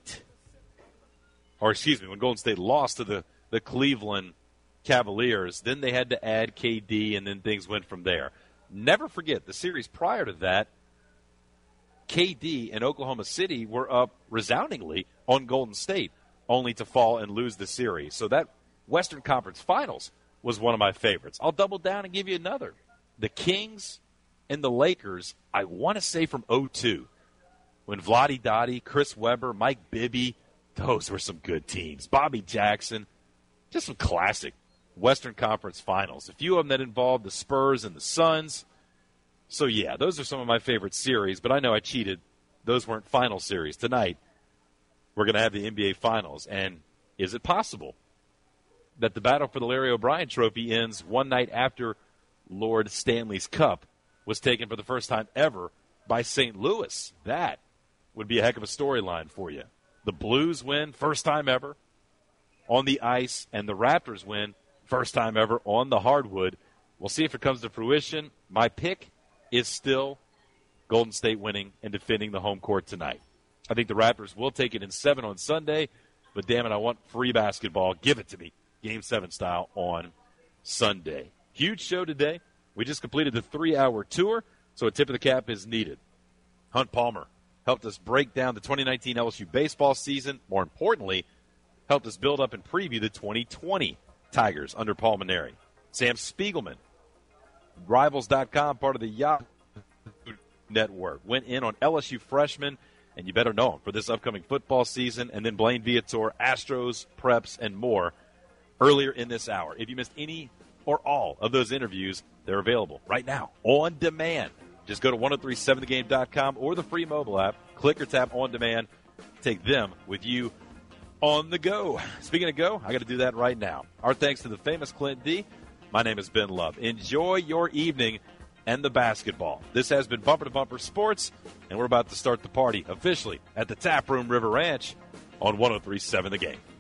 Golden State lost to the Cleveland Cavaliers. Then they had to add KD, and then things went from there. Never forget, the series prior to that, KD and Oklahoma City were up resoundingly on Golden State, only to fall and lose the series. So that Western Conference Finals was one of my favorites. I'll double down and give you another. The Kings and the Lakers, I want to say from 2002, when Vlade Dottie, Chris Webber, Mike Bibby, those were some good teams. Bobby Jackson, just some classic Western Conference Finals. A few of them that involved the Spurs and the Suns. So, yeah, those are some of my favorite series, but I know I cheated. Those weren't final series. Tonight, we're going to have the NBA Finals, and is it possible that the battle for the Larry O'Brien Trophy ends one night after Lord Stanley's Cup was taken for the first time ever by St. Louis? That would be a heck of a storyline for you. The Blues win, first time ever, on the ice, and the Raptors win, first time ever, on the hardwood. We'll see if it comes to fruition. My pick is still Golden State winning and defending the home court tonight. I think the Raptors will take it in 7 on Sunday, but damn it, I want free basketball. Give it to me, Game 7 style on Sunday. Huge show today. We just completed the 3-hour tour, so a tip of the cap is needed. Hunt Palmer helped us break down the 2019 LSU baseball season. More importantly, helped us build up and preview the 2020 Tigers under Paul Mainieri. Sam Spiegelman, Rivals.com, part of the Yahoo Network, went in on LSU freshmen, and you better know him for this upcoming football season, and then Blaine Viator, Astros, Preps, and more earlier in this hour. If you missed any or all of those interviews, they're available right now on demand. Just go to 1037thegame.com or the free mobile app. Click or tap on demand. Take them with you on the go. Speaking of go, I got to do that right now. Our thanks to the famous Clint D. My name is Ben Love. Enjoy your evening and the basketball. This has been Bumper to Bumper Sports, and we're about to start the party officially at the Tap Room River Ranch on 1037 The Game.